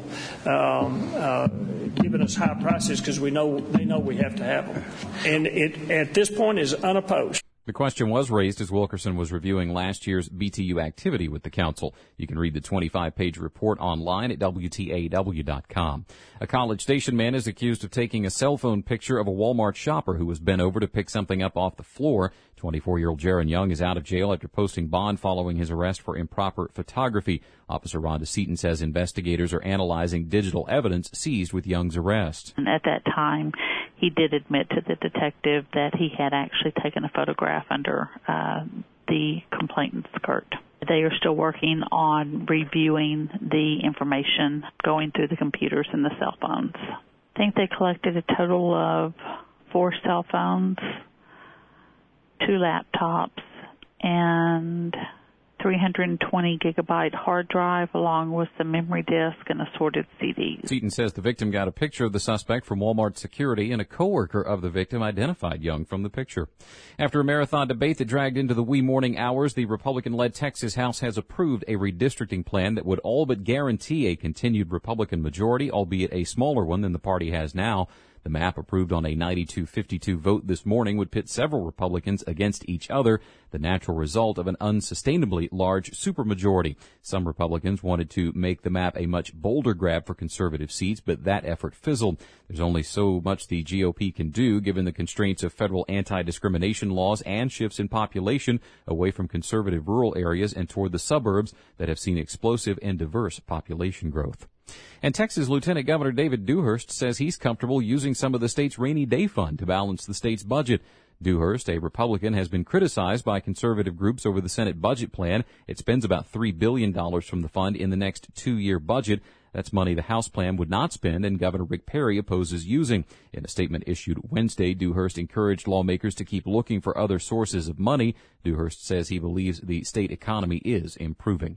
um, uh, giving us high prices because we know they know we have to have. And it, at this point, is unopposed. The question was raised as Wilkerson was reviewing last year's B T U activity with the council. You can read the twenty-five page report online at W T A W dot com. A College Station man is accused of taking a cell phone picture of a Walmart shopper who was bent over to pick something up off the floor. twenty-four-year-old Jaron Young is out of jail after posting bond following his arrest for improper photography. Officer Rhonda Seaton says investigators are analyzing digital evidence seized with Young's arrest. And at that time, he did admit to the detective that he had actually taken a photograph under uh, the complainant's skirt. They are still working on reviewing the information going through the computers and the cell phones. I think they collected a total of four cell phones, two laptops, and three hundred twenty gigabyte hard drive along with the memory disk and assorted C Ds. Seaton says the victim got a picture of the suspect from Walmart security, and a coworker of the victim identified Young from the picture. After a marathon debate that dragged into the wee morning hours, the Republican-led Texas House has approved a redistricting plan that would all but guarantee a continued Republican majority, albeit a smaller one than the party has now. The map, approved on a ninety-two fifty-two vote this morning, would pit several Republicans against each other, the natural result of an unsustainably large supermajority. Some Republicans wanted to make the map a much bolder grab for conservative seats, but that effort fizzled. There's only so much the G O P can do, given the constraints of federal anti-discrimination laws and shifts in population away from conservative rural areas and toward the suburbs that have seen explosive and diverse population growth. And Texas Lieutenant Governor David Dewhurst says he's comfortable using some of the state's rainy day fund to balance the state's budget. Dewhurst, a Republican, has been criticized by conservative groups over the Senate budget plan. It spends about three billion dollars from the fund in the next two-year budget. That's money the House plan would not spend, and Governor Rick Perry opposes using. In a statement issued Wednesday, Dewhurst encouraged lawmakers to keep looking for other sources of money. Dewhurst says he believes the state economy is improving.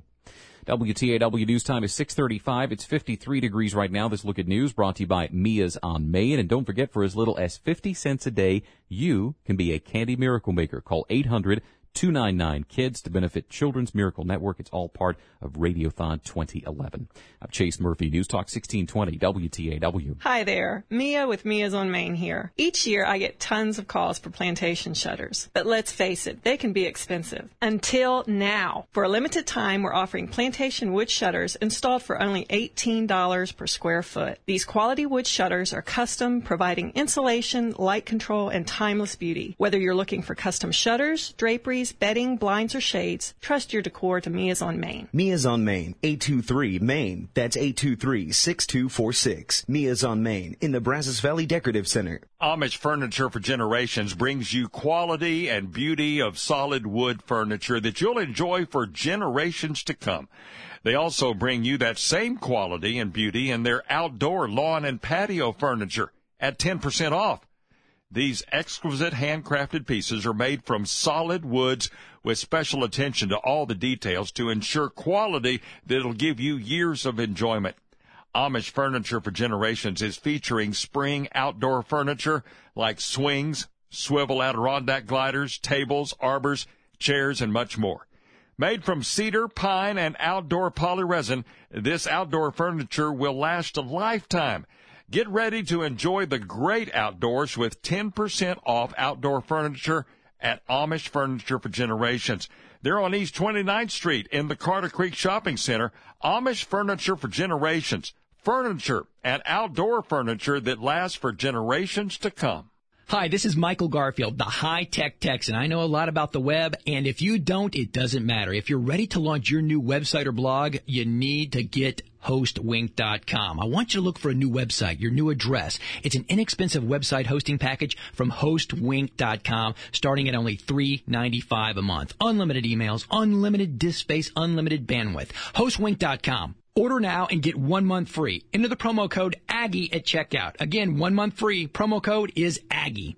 W T A W News Time is six thirty-five. It's fifty-three degrees right now. This Look at News brought to you by Mia's on Main. And don't forget, for as little as fifty cents a day, you can be a Candy Miracle Maker. Call eight hundred two nine nine KIDS to benefit Children's Miracle Network. It's all part of Radiothon twenty eleven. I'm Chase Murphy, News Talk sixteen twenty W T A W. Hi there, Mia with Mia's on Main here. Each year I get tons of calls for plantation shutters, but let's face it, they can be expensive. Until now. For a limited time, we're offering plantation wood shutters installed for only eighteen dollars per square foot. These quality wood shutters are custom, providing insulation, light control, and timeless beauty. Whether you're looking for custom shutters, draperies, bedding, blinds, or shades, trust your decor to Mia's on Main. Mia's on Main, eight two three Main. That's eight two three, six two four six. Mia's on Main in the Brazos Valley Decorative Center. Amish Furniture for Generations brings you quality and beauty of solid wood furniture that you'll enjoy for generations to come. They also bring you that same quality and beauty in their outdoor lawn and patio furniture at ten percent off. These exquisite handcrafted pieces are made from solid woods with special attention to all the details to ensure quality that'll give you years of enjoyment. Amish Furniture for Generations is featuring spring outdoor furniture like swings, swivel Adirondack gliders, tables, arbors, chairs, and much more. Made from cedar, pine, and outdoor polyresin, this outdoor furniture will last a lifetime. Get ready to enjoy the great outdoors with ten percent off outdoor furniture at Amish Furniture for Generations. They're on East twenty-ninth Street in the Carter Creek Shopping Center. Amish Furniture for Generations. Furniture and outdoor furniture that lasts for generations to come. Hi, this is Michael Garfield, the high-tech Texan. I know a lot about the web, and if you don't, it doesn't matter. If you're ready to launch your new website or blog, you need to get host wink dot com. I want you to look for a new website, your new address. It's an inexpensive website hosting package from host wink dot com, starting at only three ninety-five a month. Unlimited emails, unlimited disk space, unlimited bandwidth. host wink dot com. Order now and get one month free. Enter the promo code Aggie at checkout. Again, one month free. Promo code is Aggie.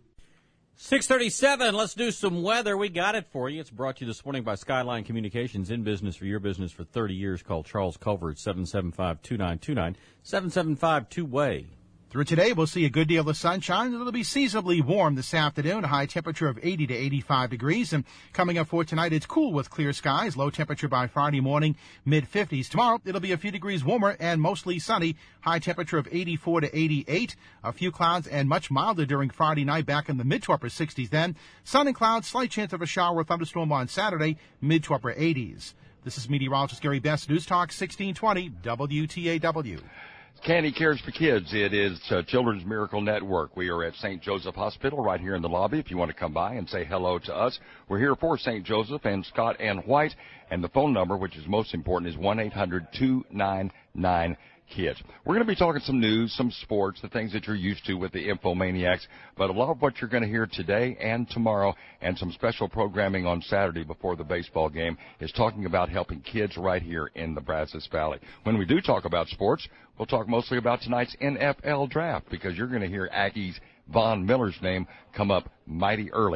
six thirty-seven, let's do some weather. We got it for you. It's brought to you this morning by Skyline Communications, in business for your business for thirty years. Call Charles Culver at seven seven five, two nine two nine, seven seven five two way. Through today, we'll see a good deal of sunshine. It'll be seasonably warm this afternoon, a high temperature of eighty to eighty-five degrees. And coming up for tonight, it's cool with clear skies, low temperature by Friday morning, mid fifties. Tomorrow, it'll be a few degrees warmer and mostly sunny, high temperature of eighty-four to eighty-eight. A few clouds and much milder during Friday night, back in the mid to upper sixties then. Sun and clouds, slight chance of a shower or thunderstorm on Saturday, mid to upper eighties. This is meteorologist Gary Best, News Talk sixteen twenty W T A W. Candy Cares for Kids. It is uh, Children's Miracle Network. We are at Saint Joseph Hospital right here in the lobby. If you want to come by and say hello to us, we're here for Saint Joseph and Scott and White. And the phone number, which is most important, is one eight hundred two nine nine KIDS. We're going to be talking some news, some sports, the things that you're used to with the Infomaniacs. But a lot of what you're going to hear today and tomorrow, and some special programming on Saturday before the baseball game, is talking about helping kids right here in the Brazos Valley. When we do talk about sports, we'll talk mostly about tonight's N F L draft, because you're going to hear Aggie's Von Miller's name come up mighty early.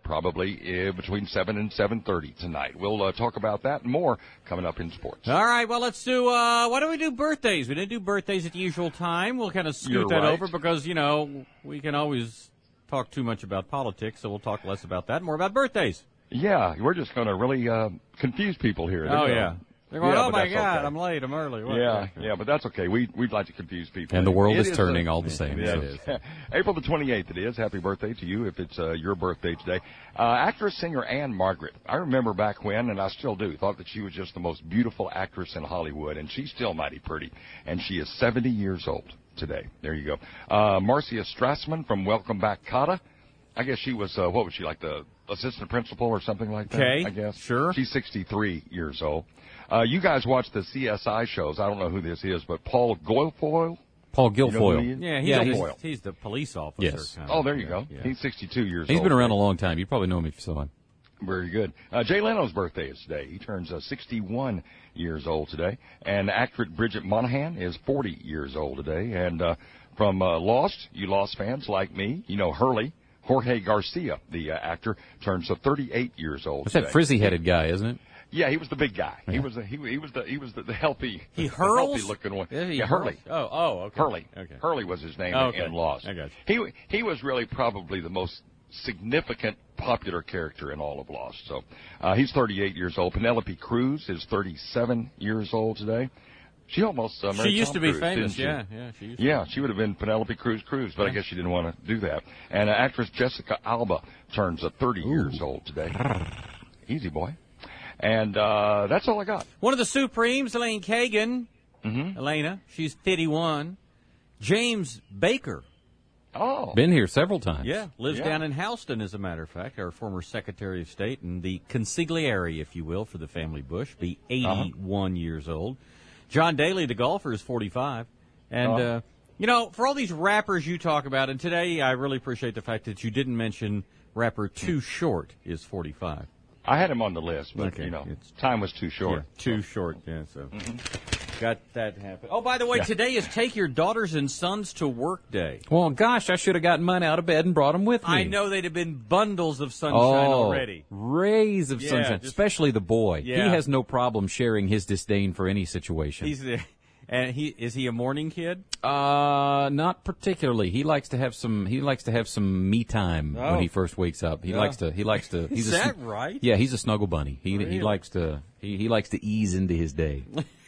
probably uh, between seven and seven thirty tonight. We'll uh, talk about that and more coming up in sports. All right, well, let's do, uh, why don't we do birthdays? We didn't do birthdays at the usual time. We'll kind of scoot You're that right. over because, you know, we can always talk too much about politics, so we'll talk less about that, more about birthdays. Yeah, we're just going to really uh, confuse people here. Oh, They're yeah. gonna- They're going, yeah, oh, but my that's God, okay. I'm late, I'm early. What? Yeah, yeah, but that's okay. We, we'd like to confuse people. And the world It is turning a- all the same. Yes. It is. April the twenty-eighth it is. Happy birthday to you if it's uh, your birthday today. Uh, actress, singer Anne Margaret. I remember back when, and I still do, thought that she was just the most beautiful actress in Hollywood, and she's still mighty pretty. And she is seventy years old today. There you go. Uh, Marcia Strassman from Welcome Back, Kotter. I guess she was, uh, what was she, like the assistant principal or something like that? Okay, I guess. sure. She's sixty-three years old. Uh, you guys watch the C S I shows. I don't know who this is, but Paul Guilfoyle? Paul You know who Guilfoyle. he is? Yeah, he's, Yeah, he's, Guilfoyle. he's the police officer. Yes. kind Oh, of. there you go. Yeah. He's sixty-two years He's old. been around a long time. You probably know him if you saw him. Very good. Uh, Jay Leno's birthday is today. He turns uh, sixty-one years old today. And actress Bridget Monahan is forty years old today. And uh, from uh, Lost, you Lost fans like me, you know Hurley. Jorge Garcia, the uh, actor, turns uh, thirty-eight years old That's today. that frizzy-headed guy, isn't it? Yeah, he was the big guy. He Yeah. was the, he, he was the he was the, the healthy He the hurls? healthy looking one. Yeah, he yeah, Hurley. hurls. Oh, oh, okay. Hurley. Okay. Hurley was his name Oh, in- okay. in Lost. I got you. He he was really probably the most significant popular character in all of Lost. So uh, he's thirty-eight years old. Penelope Cruz is thirty-seven years old today. She almost uh, married She used Tom to be Cruise, famous, didn't she? yeah, yeah, she used to. Yeah, she would have been Penelope Cruz Cruz, but I guess she didn't want to do that. And uh, actress Jessica Alba turns uh, thirty years old today. Easy boy. And uh, that's all I got. One of the Supremes, Elaine Kagan. Mm-hmm. Elena, she's fifty-one. James Baker. Oh. Been here several times. Yeah, lives Yeah. down in Houston, as a matter of fact, our former Secretary of State and the consigliere, if you will, for the family Bush, be eighty-one Uh-huh. years old. John Daly, the golfer, is forty-five. And, Uh-huh. uh, you know, for all these rappers you talk about, and today I really appreciate the fact that you didn't mention rapper Too Short is forty-five. I had him on the list, but, Okay, you know, it's- time was too short. Yeah, too short, yeah, so. Got that happen. Oh, by the way, Yeah. today is Take Your Daughters and Sons to Work Day. Well, gosh, I should have gotten mine out of bed and brought them with me. I know they'd have been bundles of sunshine oh, already. rays of Yeah, sunshine, just- especially the boy. Yeah. He has no problem sharing his disdain for any situation. He's the, and he is he a morning kid? Uh, not particularly. He likes to have some. He likes to have some me time Oh. when he first wakes up. He Yeah. likes to. He likes to. He's Is a, that sn- right? Yeah, he's a snuggle bunny. He Really? he likes to. He he likes to ease into his day.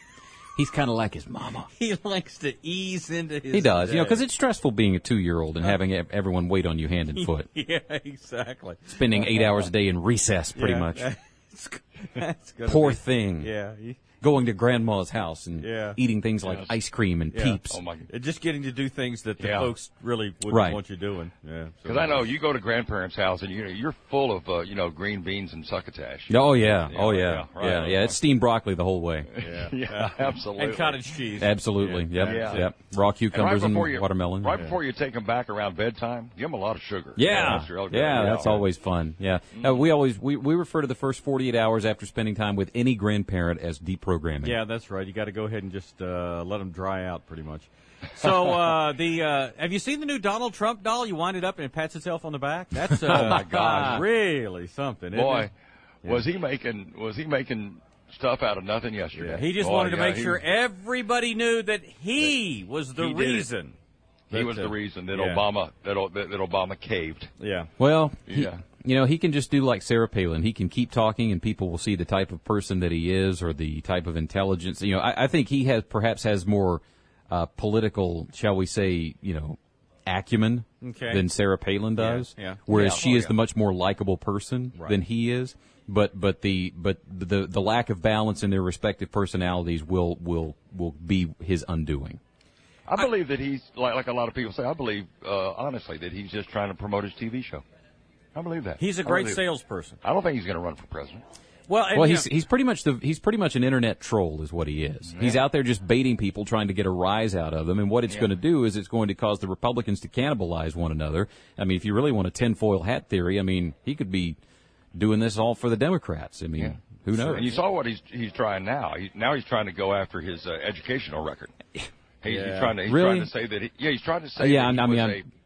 He's kind of like his mama. He likes to ease into his. He does, you know, day. because it's stressful being a two-year-old and having ev- everyone wait on you hand and foot, Yeah, exactly. spending eight hours a day in recess, pretty Yeah, much. That's, that's gonna Poor be- thing. Yeah. he- Going to grandma's house and Yeah. eating things like Yes. ice cream and yeah. Peeps. Oh, my. Uh, Just getting to do things that the Yeah. folks really wouldn't Right. want you doing. Yeah. so- Because I know you go to grandparents' house and you know, you're full of, uh, you know, green beans and succotash. Oh yeah, oh Yeah, yeah, yeah, right. yeah, yeah. It's steamed broccoli the whole way. Yeah. Yeah, absolutely. And cottage cheese. Absolutely. Yeah. Yep. Yeah. Yep. Raw cucumbers and, before you, watermelon. Right yeah. before you take them back around bedtime, give them a lot of sugar. Yeah, that's real good. yeah, that's always fun. Yeah, uh, we always we, we refer to the first forty-eight hours after spending time with any grandparent as deprogramming. Yeah, that's right. You got to go ahead and just uh, let them dry out, pretty much. So, uh, the uh, have you seen the new Donald Trump doll? You wind it up and it pats itself on the back. That's uh, Oh, my God. really something. isn't Boy, it? Yeah. was he making was he making stuff out of nothing yesterday? Yeah, he just Boy, wanted to yeah, make he- sure everybody knew that he was the He did it. reason. He that, was the uh, reason that yeah. Obama that, O- that that Obama caved. Yeah. Well, he, Yeah. you know, he can just do like Sarah Palin. He can keep talking, and people will see the type of person that he is, or the type of intelligence. You know, I, I think he has perhaps has more uh, political, shall we say, you know, acumen Okay. than Sarah Palin does. Yeah, yeah. Whereas Yeah, she oh, is yeah. the much more likable person Right. than he is. But but the but the the lack of balance in their respective personalities will will will be his undoing. I believe that he's like like a lot of people say. I believe uh, honestly that he's just trying to promote his T V show. I believe that. He's a I great believe- salesperson. I don't think he's going to run for president. Well, and, Well, you he's know, he's pretty much the he's pretty much an internet troll, is what he is. He's out there just baiting people, trying to get a rise out of them. And what it's Yeah. going to do is it's going to cause the Republicans to cannibalize one another. I mean, if you really want a tinfoil hat theory, I mean, he could be doing this all for the Democrats. I mean, Yeah. who knows? And you saw what he's he's trying now. He, now he's trying to go after his uh, educational record. He's, Yeah. he's trying to he's Really? trying to say that he, yeah he's trying to say Uh, yeah, that he I mean, was I'm- a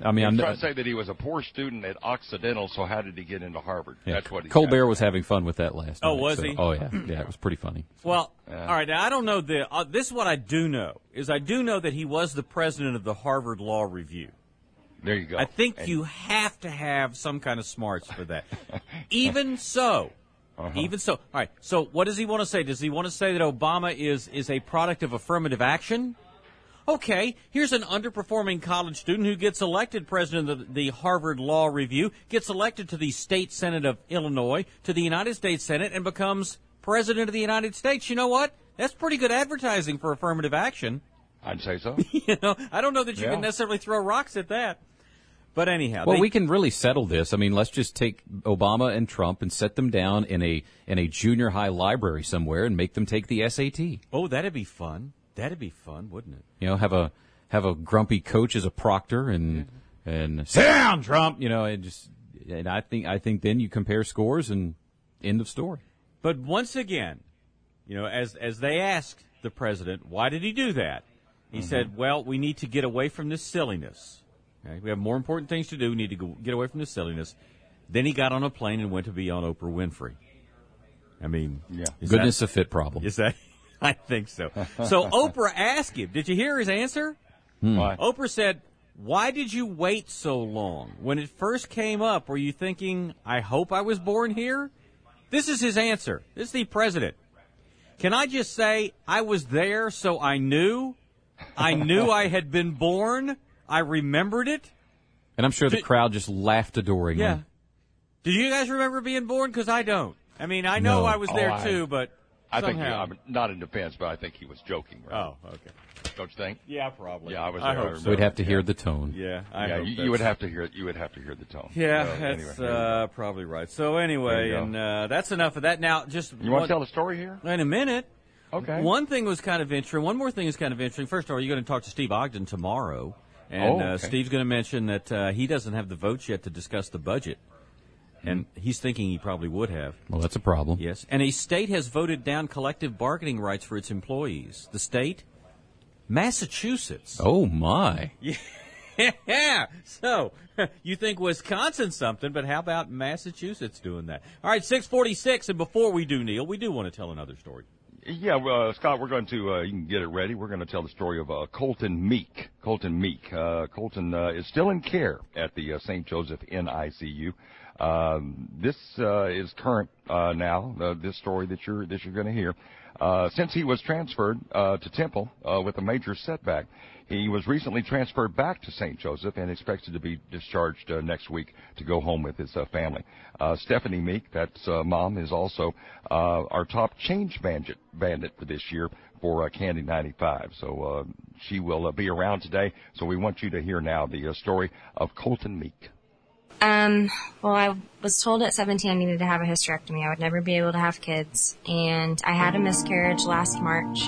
I mean, I'm I'm trying to say that he was a poor student at Occidental, so how did he get into Harvard? yeah. That's what he Colbert was having fun with that last Oh, night. was so- he? Oh, yeah. Yeah, it was pretty funny. Well, Yeah. all right. Now I don't know the. Uh, this is what I do know is I do know that he was the president of the Harvard Law Review. There you go. I think And- you have to have some kind of smarts for that. Even so, Uh-huh. even so. All right. So, what does he want to say? Does he want to say that Obama is is a product of affirmative action? Okay, here's an underperforming college student who gets elected president of the, the Harvard Law Review, gets elected to the state senate of Illinois, to the United States Senate, and becomes president of the United States. You know what? That's pretty good advertising for affirmative action. I'd say so. You know, I don't know that you Yeah. can necessarily throw rocks at that. But anyhow, Well, they- we can really settle this. I mean, let's just take Obama and Trump and set them down in a in a junior high library somewhere and make them take the S A T. Oh, that'd be fun. That'd be fun, wouldn't it? You know, have a have a grumpy coach as a proctor and and sit down, Trump. You know, and just and I think I think then you compare scores and end of story. But once again, you know, as as they asked the president, why did he do that? He Mm-hmm. said, well, we need to get away from this silliness. Okay? We have more important things to do. We need to go, get away from this silliness. Then he got on a plane and went to be on Oprah Winfrey. I mean, Yeah. is Goodness that, a fit problem. Is that? I think so. So Oprah asked him, did you hear his answer? Hmm. Why? Oprah said, why did you wait so long? When it first came up, were you thinking, I hope I was born here? This is his answer. This is the president. Can I just say, I was there, so I knew? I knew I had been born? I remembered it? And I'm sure the Did- crowd just laughed adoringly. Yeah. Do you guys remember being born? Because I don't. I mean, I know No. I was there, Oh, I- too, but I think, he, somehow. I'm not in defense, but I think he was joking. Right? Oh, okay. Don't you think? Yeah, probably. Yeah, I was I there. hope I so. We'd have to hear Yeah. the tone. Yeah, I yeah, hope you, that's- you would have to hear. You would have to hear the tone. Yeah, So, that's anyway, uh, probably right. So There anyway, you go. and uh, that's enough of that. Now, just you want one- to tell the story here? in a minute. Okay. One thing was kind of interesting. One more thing is kind of interesting. First of all, you're going to talk to Steve Ogden tomorrow, and Oh, uh, okay. Steve's going to mention that uh, he doesn't have the votes yet to discuss the budget, and he's thinking he probably would have. Well, that's a problem. Yes, and a state has voted down collective bargaining rights for its employees. The state, Massachusetts. Oh my! Yeah. So you think Wisconsin's something, but how about Massachusetts doing that? All right, six forty-six, and before we do, Neil, we do want to tell another story. Yeah, well, uh, Scott, we're going to, uh, you can get it ready. We're going to tell the story of uh, Colton Meek. Colton Meek. Uh, Colton uh, is still in care at the uh, Saint Joseph N I C U. Um, this uh, is current uh, now, uh, this story that you're, that you're going to hear. Uh, since he was transferred uh, to Temple uh, with a major setback, he was recently transferred back to Saint Joseph and expected to be discharged uh, next week to go home with his uh, family. Uh, Stephanie Meek, that's uh, mom, is also uh, our top change bandit, bandit for this year for uh, Candy ninety-five. So uh, she will uh, be around today. So we want you to hear now the uh, story of Colton Meek. Um, well, I was told at seventeen I needed to have a hysterectomy. I would never be able to have kids. And I had a miscarriage last March.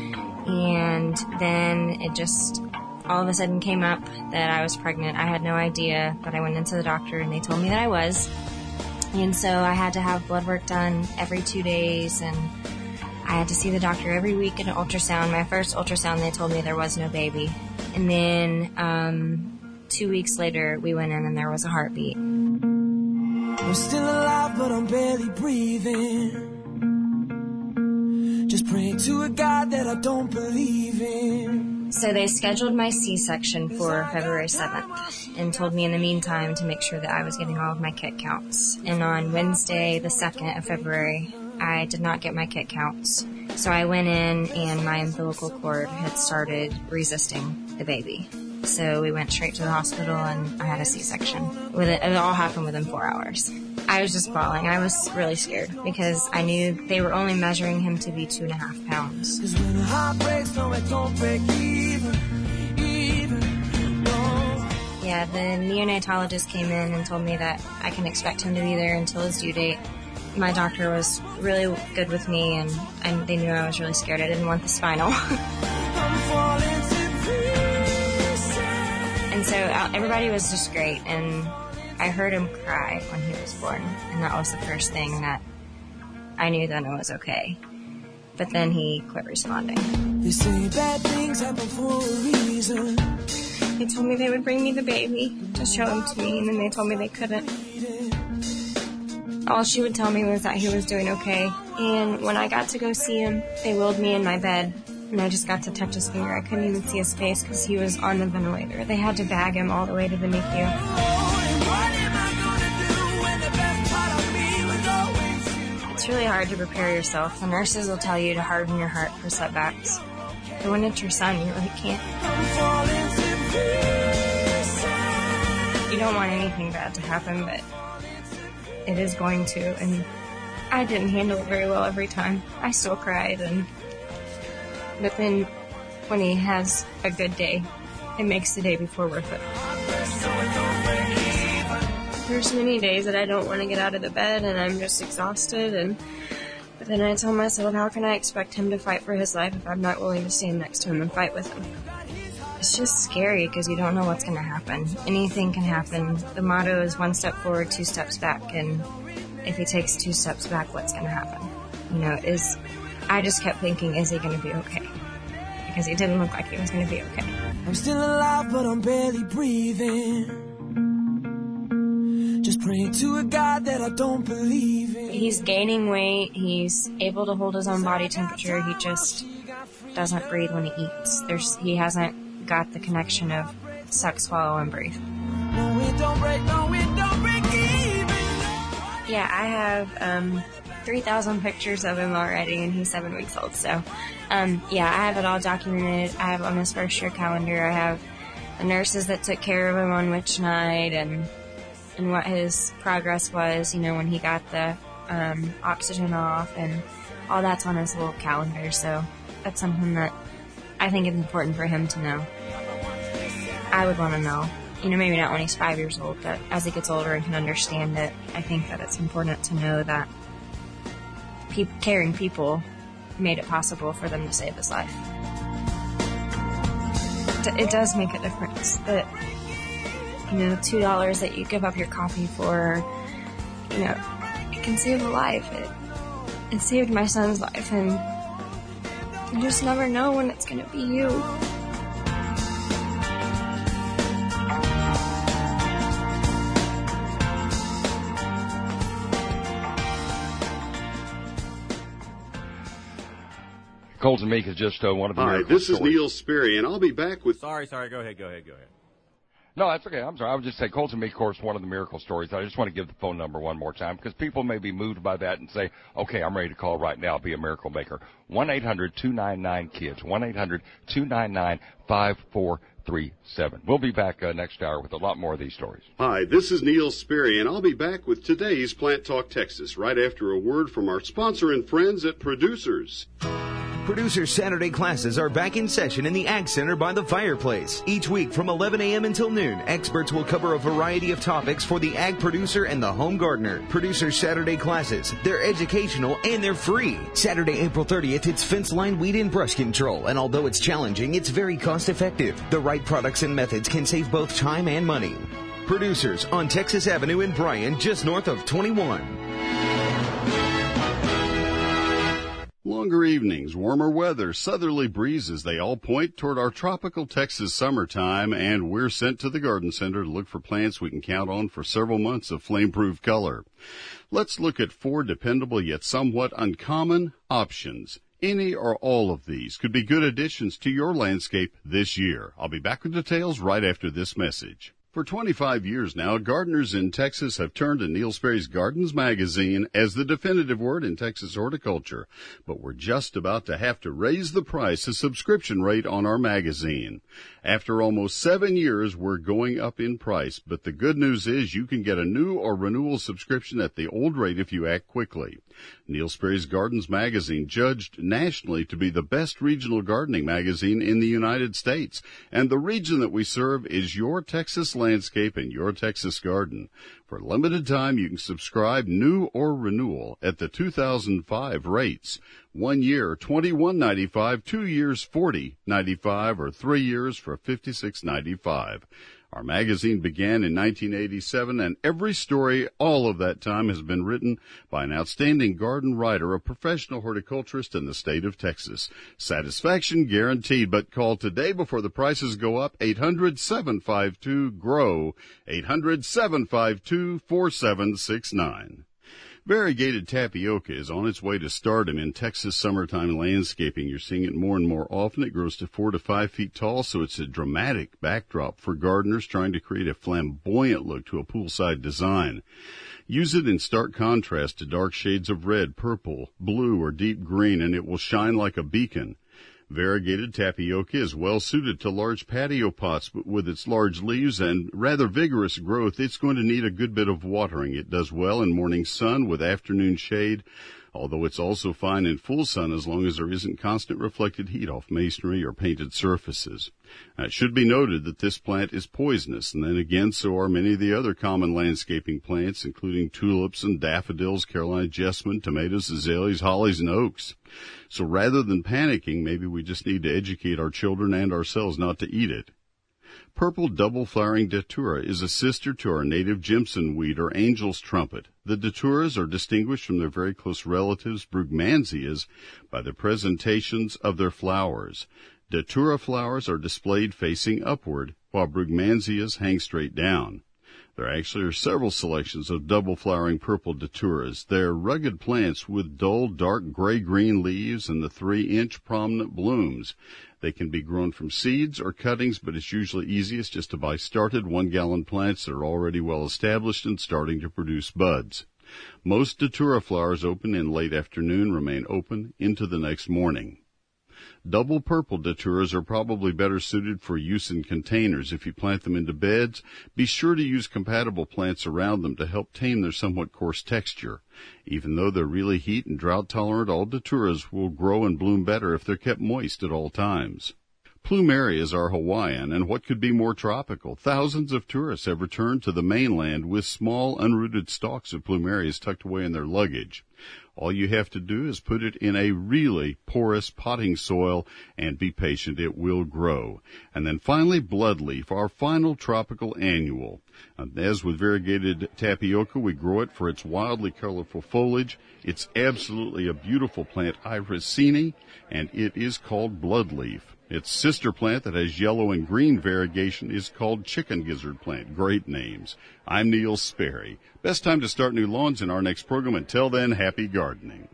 And then it just all of a sudden came up that I was pregnant. I had no idea, but I went into the doctor and they told me that I was. And so I had to have blood work done every two days and I had to see the doctor every week in an ultrasound. My first ultrasound, they told me there was no baby. And then, um, two weeks later, we went in and there was a heartbeat. I'm still alive, but I'm barely breathing. Just praying to a God that I don't believe in. So they scheduled my C-section for February seventh and told me in the meantime to make sure that I was getting all of my kit counts. And on Wednesday, the second of February, I did not get my kit counts. So I went in and my umbilical cord had started resisting the baby. So we went straight to the hospital and I had a C-section. With it, it all happened within four hours. I was just bawling. I was really scared because I knew they were only measuring him to be two and a half pounds. Cause when a heart breaks, no, it don't break even, even, no. Yeah, the neonatologist came in and told me that I can expect him to be there until his due date. My doctor was really good with me and, and they knew I was really scared. I didn't want the spinal. I'm falling to pieces. And so uh, everybody was just great and I heard him cry when he was born, and that was the first thing that I knew then it was okay. But then he quit responding. They say bad things happen for a reason. They told me they would bring me the baby to show him to me, and then they told me they couldn't. All she would tell me was that he was doing okay. And when I got to go see him, they wheeled me in my bed, and I just got to touch his finger. I couldn't even see his face because he was on the ventilator. They had to bag him all the way to the N I C U. It's really hard to prepare yourself. The nurses will tell you to harden your heart for setbacks. But when it's your son, you really can't. You don't want anything bad to happen, but it is going to, and I didn't handle it very well every time. I still cried, and but then when he has a good day, it makes the day before worth it. There's many days that I don't want to get out of the bed, and I'm just exhausted, and but then I tell myself, how can I expect him to fight for his life if I'm not willing to stand next to him and fight with him? It's just scary because you don't know what's going to happen. Anything can happen. The motto is one step forward, two steps back, and if he takes two steps back, what's going to happen? You know, is I just kept thinking, is he going to be okay? Because he didn't look like he was going to be okay. I'm still alive, but I'm barely breathing. Just praying to a God that I don't believe in. He's gaining weight. He's able to hold his own body temperature. He just doesn't breathe when he eats. There's he hasn't got the connection of suck, swallow, and breathe. No, it don't break, no, it don't break even. Yeah, I have um, three thousand pictures of him already, and he's seven weeks old. So, um, yeah, I have it all documented. I have on his first year calendar. I have the nurses that took care of him on which night, and and what his progress was, you know, when he got the um, oxygen off, and all that's on his little calendar. So that's something that I think it's important for him to know. I would want to know. You know, maybe not when he's five years old, but as he gets older and can understand it, I think that it's important to know that pe- caring people made it possible for them to save his life. It does make a difference that, you know, two dollars that you give up your coffee for, you know, it can save a life. It, it saved my son's life, and you just never know when it's going to be you. Colton Meek is just uh, one of the Hi, this is Neil Sperry, and I'll be back with... Sorry, sorry, go ahead, go ahead, go ahead. No, that's okay. I'm sorry. I would just say Colton Meek, of course, one of the miracle stories. I just want to give the phone number one more time because people may be moved by that and say, okay, I'm ready to call right now, be a miracle maker. one eight hundred two nine nine kids, one eight hundred two nine nine five four three seven. We'll be back uh, next hour with a lot more of these stories. Hi, this is Neil Sperry, and I'll be back with today's Plant Talk Texas right after a word from our sponsor and friends at Producers. Producers Saturday classes are back in session in the Ag Center by the fireplace. Each week from eleven a.m. until noon, experts will cover a variety of topics for the ag producer and the home gardener. Producers Saturday classes, they're educational and they're free. Saturday, April thirtieth, it's fence line weed and brush control, and although it's challenging, it's very cost effective. The right products and methods can save both time and money. Producers on Texas Avenue in Bryan, just north of twenty-one. Longer evenings, warmer weather, southerly breezes, they all point toward our tropical Texas summertime, and we're sent to the garden center to look for plants we can count on for several months of flame-proof color. Let's look at four dependable yet somewhat uncommon options. Any or all of these could be good additions to your landscape this year. I'll be back with details right after this message. For twenty-five years now, gardeners in Texas have turned to Neil Sperry's Gardens magazine as the definitive word in Texas horticulture. But we're just about to have to raise the price of subscription rate on our magazine. After almost seven years, we're going up in price. But the good news is you can get a new or renewal subscription at the old rate if you act quickly. Neil Sperry's Gardens magazine judged nationally to be the best regional gardening magazine in the United States. And the region that we serve is your Texas landscape and your Texas garden. For a limited time, you can subscribe new or renewal at the two thousand five rates. One year, twenty-one ninety-five, two years, forty ninety-five, or three years for fifty-six ninety-five. Our magazine began in nineteen eighty-seven, and every story all of that time has been written by an outstanding garden writer, a professional horticulturist in the state of Texas. Satisfaction guaranteed, but call today before the prices go up, eight hundred, seven five two, G R O W, eight hundred, seven five two, four seven six nine. Variegated tapioca is on its way to stardom in Texas summertime landscaping. You're seeing it more and more often. It grows to four to five feet tall, so it's a dramatic backdrop for gardeners trying to create a flamboyant look to a poolside design. Use it in stark contrast to dark shades of red, purple, blue, or deep green, and it will shine like a beacon. Variegated tapioca is well suited to large patio pots, but with its large leaves and rather vigorous growth, it's going to need a good bit of watering. It does well in morning sun with afternoon shade, although it's also fine in full sun as long as there isn't constant reflected heat off masonry or painted surfaces. Now, it should be noted that this plant is poisonous, and then again, so are many of the other common landscaping plants, including tulips and daffodils, Carolina jessamine, tomatoes, azaleas, hollies, and oaks. So rather than panicking, maybe we just need to educate our children and ourselves not to eat it. Purple double-flowering datura is a sister to our native Jimson weed or angel's trumpet. The daturas are distinguished from their very close relatives, brugmansias, by the presentations of their flowers. Datura flowers are displayed facing upward, while brugmansias hang straight down. There actually are several selections of double-flowering purple daturas. They're rugged plants with dull, dark gray-green leaves and the three-inch prominent blooms. They can be grown from seeds or cuttings, but it's usually easiest just to buy started one-gallon plants that are already well-established and starting to produce buds. Most datura flowers open in late afternoon, remain open into the next morning. Double purple daturas are probably better suited for use in containers. If you plant them into beds, be sure to use compatible plants around them to help tame their somewhat coarse texture. Even though they're really heat and drought tolerant, all daturas will grow and bloom better if they're kept moist at all times. Plumerias are Hawaiian, and what could be more tropical? Thousands of tourists have returned to the mainland with small, unrooted stalks of plumerias tucked away in their luggage. All you have to do is put it in a really porous potting soil and be patient. It will grow. And then finally, bloodleaf, our final tropical annual. And as with variegated tapioca, we grow it for its wildly colorful foliage. It's absolutely a beautiful plant, Iracini, and it is called bloodleaf. Its sister plant that has yellow and green variegation is called chicken gizzard plant. Great names. I'm Neil Sperry. Best time to start new lawns in our next program. Until then, happy gardening.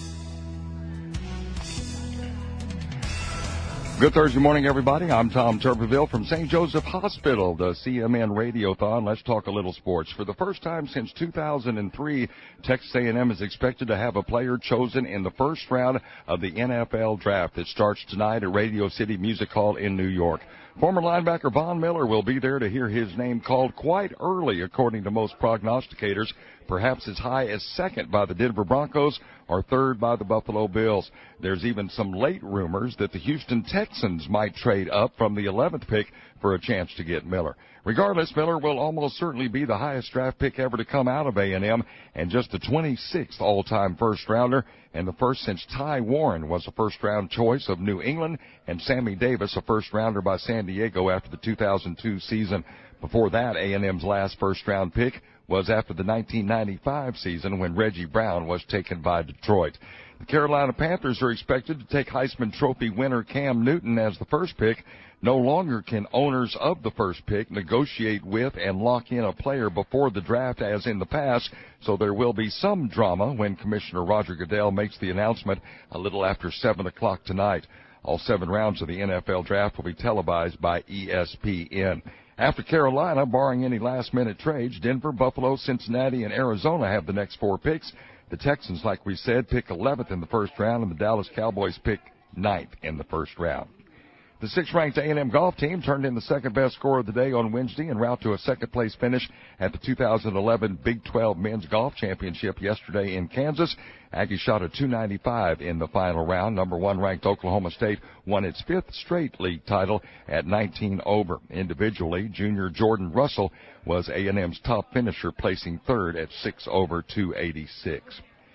Good Thursday morning, everybody. I'm Tom Tuberville from Saint Joseph Hospital, the C M N Radiothon. Let's talk a little sports. For the first time since two thousand three, Texas A and M is expected to have a player chosen in the first round of the N F L draft that starts tonight at Radio City Music Hall in New York. Former linebacker Von Miller will be there to hear his name called quite early, according to most prognosticators, perhaps as high as second by the Denver Broncos or third by the Buffalo Bills. There's even some late rumors that the Houston Texans might trade up from the eleventh pick for a chance to get Miller. Regardless, Miller will almost certainly be the highest draft pick ever to come out of A and M and just the twenty-sixth all-time first-rounder and the first since Ty Warren was a first-round choice of New England and Sammy Davis a first-rounder by San Diego after the two thousand two season. Before that, A and M's last first-round pick was after the nineteen ninety-five season when Reggie Brown was taken by Detroit. The Carolina Panthers are expected to take Heisman Trophy winner Cam Newton as the first pick. No longer can owners of the first pick negotiate with and lock in a player before the draft as in the past, so there will be some drama when Commissioner Roger Goodell makes the announcement a little after seven o'clock tonight. All seven rounds of the N F L draft will be televised by E S P N. After Carolina, barring any last-minute trades, Denver, Buffalo, Cincinnati, and Arizona have the next four picks. The Texans, like we said, pick eleventh in the first round, and the Dallas Cowboys pick ninth in the first round. The sixth-ranked A and M golf team turned in the second-best score of the day on Wednesday en route to a second-place finish at the two thousand eleven Big twelve Men's Golf Championship yesterday in Kansas. Aggies shot a two ninety-five in the final round. Number one-ranked Oklahoma State won its fifth straight league title at nineteen over. Individually, junior Jordan Russell was A and M's top finisher, placing third at six over two eighty-six.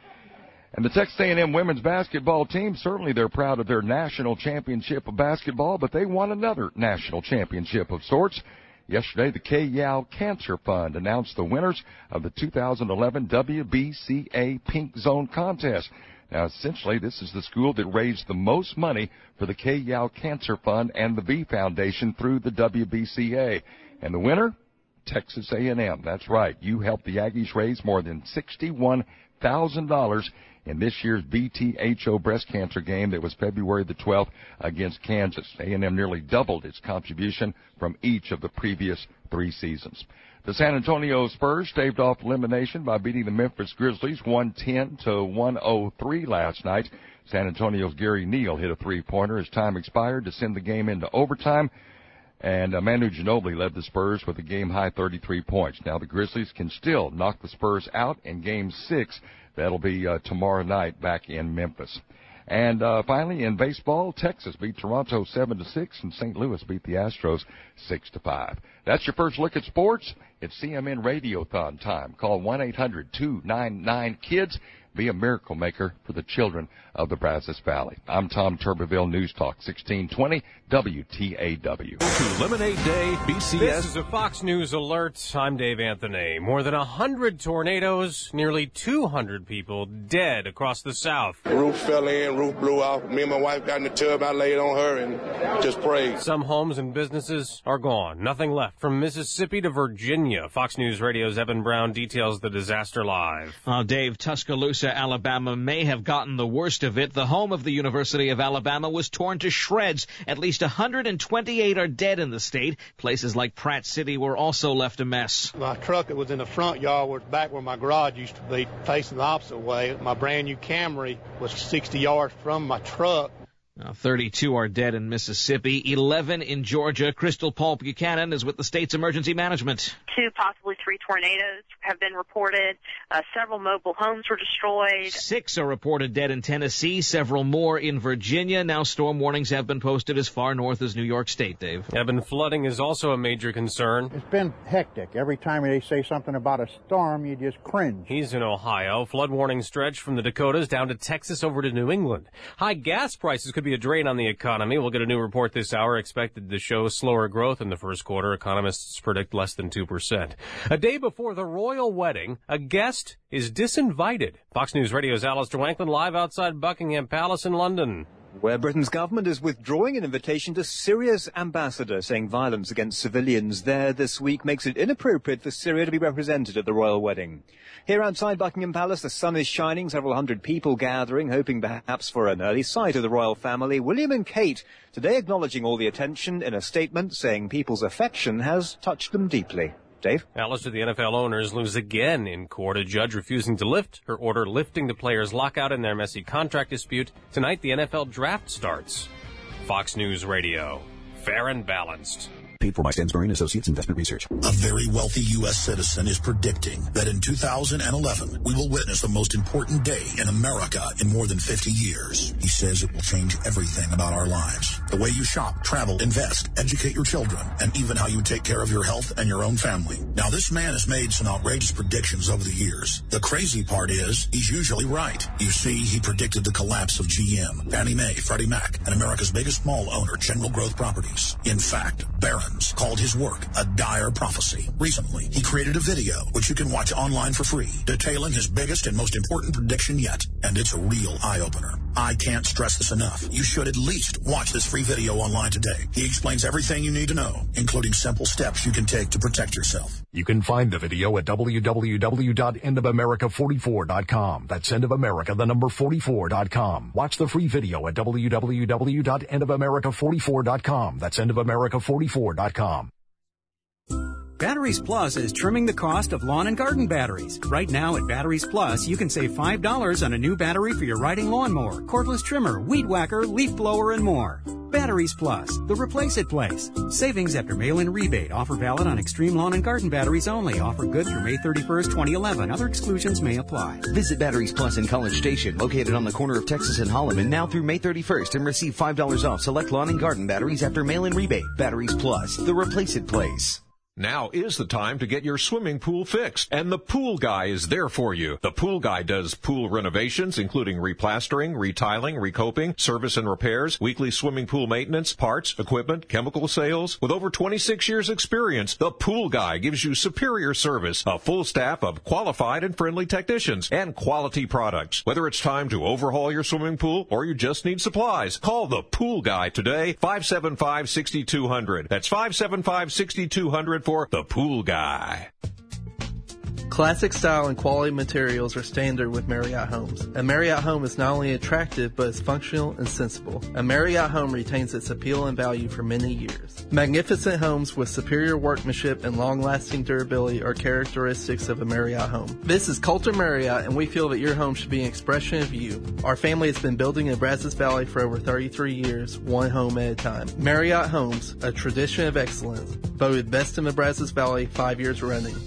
And the Texas A and M women's basketball team, certainly they're proud of their national championship of basketball, but they won another national championship of sorts. Yesterday, the K-Yow Cancer Fund announced the winners of the two thousand eleven W B C A Pink Zone Contest. Now, essentially, this is the school that raised the most money for the K-Yow Cancer Fund and the V Foundation through the W B C A. And the winner? Texas A and M. That's right. You helped the Aggies raise more than sixty-one thousand dollars in this year's B T H O breast cancer game that was February the twelfth against Kansas. A and M nearly doubled its contribution from each of the previous three seasons. The San Antonio Spurs staved off elimination by beating the Memphis Grizzlies one ten to one oh three last night. San Antonio's Gary Neal hit a three-pointer as time expired to send the game into overtime. And uh, Manu Ginobili led the Spurs with a game-high thirty-three points. Now the Grizzlies can still knock the Spurs out in Game six. That'll be uh, tomorrow night back in Memphis. And uh, finally, in baseball, Texas beat Toronto seven to six, and Saint Louis beat the Astros six to five. That's your first look at sports. It's C M N Radiothon time. Call one eight hundred two nine nine KIDS. Be a miracle maker for the children of the Brazos Valley. I'm Tom Turbeville, News Talk sixteen twenty W T A W. To Lemonade Day, B C S. This is a Fox News alert. I'm Dave Anthony. More than one hundred tornadoes, nearly two hundred people dead across the South. The roof fell in, roof blew off. Me and my wife got in the tub. I laid on her and just prayed. Some homes and businesses are gone. Nothing left. From Mississippi to Virginia. Fox News Radio's Evan Brown details the disaster live. Uh, Dave, Tuscaloosa, Alabama may have gotten the worst of it. The home of the University of Alabama was torn to shreds. At least one hundred twenty-eight are dead in the state. Places like Pratt City were also left a mess. My truck that was in the front yard was back where my garage used to be, facing the opposite way. My brand new Camry was sixty yards from my truck. Now, thirty-two are dead in Mississippi, eleven in Georgia. Crystal Paul Buchanan is with the state's emergency management. Two, possibly three tornadoes have been reported. Uh, several mobile homes were destroyed. Six are reported dead in Tennessee, several more in Virginia. Now storm warnings have been posted as far north as New York State, Dave. Evan, flooding is also a major concern. It's been hectic. Every time they say something about a storm, you just cringe. He's in Ohio. Flood warning stretch from the Dakotas down to Texas over to New England. High gas prices could be a drain on the economy. We'll get a new report this hour expected to show slower growth in the first quarter. Economists predict less than two percent. A day before the royal wedding, a guest is disinvited. Fox News Radio's Alistair Wanklyn live outside Buckingham Palace in London, where Britain's government is withdrawing an invitation to Syria's ambassador, saying violence against civilians there this week makes it inappropriate for Syria to be represented at the royal wedding. Here outside Buckingham Palace, the sun is shining, several hundred people gathering, hoping perhaps for an early sight of the royal family. William and Kate today acknowledging all the attention in a statement, saying people's affection has touched them deeply. Dave? Alistair, the N F L owners lose again in court. A judge refusing to lift her order lifting the players' lockout in their messy contract dispute. Tonight, the N F L draft starts. Fox News Radio. Fair and balanced. Paid for by Stansbury and Associates Investment Research. A very wealthy U S citizen is predicting that in two thousand eleven, we will witness the most important day in America in more than fifty years. He says it will change everything about our lives. The way you shop, travel, invest, educate your children, and even how you take care of your health and your own family. Now, this man has made some outrageous predictions over the years. The crazy part is, he's usually right. You see, he predicted the collapse of G M, Fannie Mae, Freddie Mac, and America's biggest mall owner, General Growth Properties. In fact, Barron called his work a dire prophecy. Recently, he created a video, which you can watch online for free, detailing his biggest and most important prediction yet. And it's a real eye-opener. I can't stress this enough. You should at least watch this free video online today. He explains everything you need to know, including simple steps you can take to protect yourself. You can find the video at w w w dot end of america forty-four dot com. That's End of America, the number forty-four dot com. Watch the free video at w w w dot end of america forty-four dot com. That's End of America forty-four dot com. Batteries Plus is trimming the cost of lawn and garden batteries. Right now at Batteries Plus, you can save five dollars on a new battery for your riding lawnmower, cordless trimmer, weed whacker, leaf blower, and more. Batteries Plus, the replace it place. Savings after mail-in rebate. Offer valid on extreme lawn and garden batteries only. Offer good through May thirty-first, twenty eleven. Other exclusions may apply. Visit Batteries Plus in College Station, located on the corner of Texas and Holloman, now through May thirty-first, and receive five dollars off select lawn and garden batteries after mail-in rebate. Batteries Plus, the replace it place. Now is the time to get your swimming pool fixed, and the Pool Guy is there for you. The Pool Guy does pool renovations, including replastering, retiling, recoping, service and repairs, weekly swimming pool maintenance, parts, equipment, chemical sales. With over twenty-six years experience, the Pool Guy gives you superior service, a full staff of qualified and friendly technicians, and quality products. Whether it's time to overhaul your swimming pool or you just need supplies, call the Pool Guy today, five seven five, six two zero zero. That's five seven five, six two zero zero for the Pool Guy. Classic style and quality materials are standard with Marriott Homes. A Marriott home is not only attractive, but is functional and sensible. A Marriott home retains its appeal and value for many years. Magnificent homes with superior workmanship and long-lasting durability are characteristics of a Marriott home. This is Coulter Marriott, and we feel that your home should be an expression of you. Our family has been building in Brazos Valley for over thirty-three years, one home at a time. Marriott Homes, a tradition of excellence, voted best in the Brazos Valley five years running.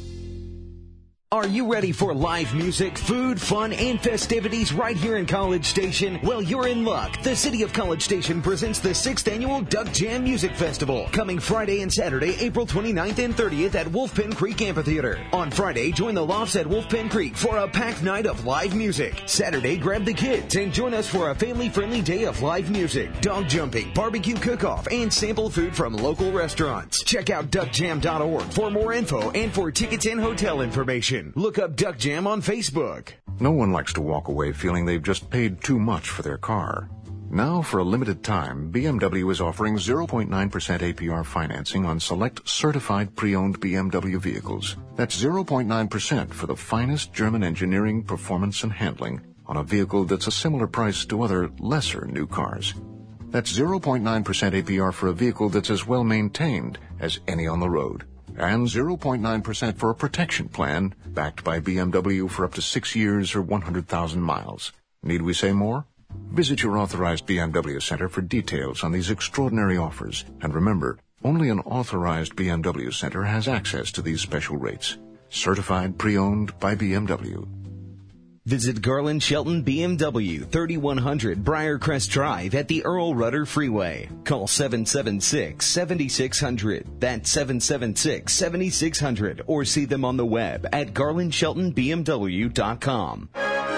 Are you ready for live music, food, fun, and festivities right here in College Station? Well, you're in luck. The City of College Station presents the sixth Annual Duck Jam Music Festival, coming Friday and Saturday, April twenty-ninth and thirtieth at Wolfpen Creek Amphitheater. On Friday, join the Lofts at Wolfpen Creek for a packed night of live music. Saturday, grab the kids and join us for a family-friendly day of live music, dog jumping, barbecue cook-off, and sample food from local restaurants. Check out duck jam dot org for more info and for tickets and hotel information. Look up Duck Jam on Facebook. No one likes to walk away feeling they've just paid too much for their car. Now, for a limited time, B M W is offering zero point nine percent A P R financing on select certified pre-owned B M W vehicles. That's zero point nine percent for the finest German engineering, performance, and handling on a vehicle that's a similar price to other, lesser new cars. That's zero point nine percent A P R for a vehicle that's as well maintained as any on the road. And zero point nine percent for a protection plan backed by B M W for up to six years or one hundred thousand miles. Need we say more? Visit your authorized B M W center for details on these extraordinary offers. And remember, only an authorized B M W center has access to these special rates. Certified pre-owned by B M W. Visit Garland Shelton B M W, thirty-one hundred Briarcrest Drive at the Earl Rudder Freeway. Call seven seven six, seven six zero zero. That's seven seven six, seven six zero zero. Or see them on the web at garland shelton b m w dot com.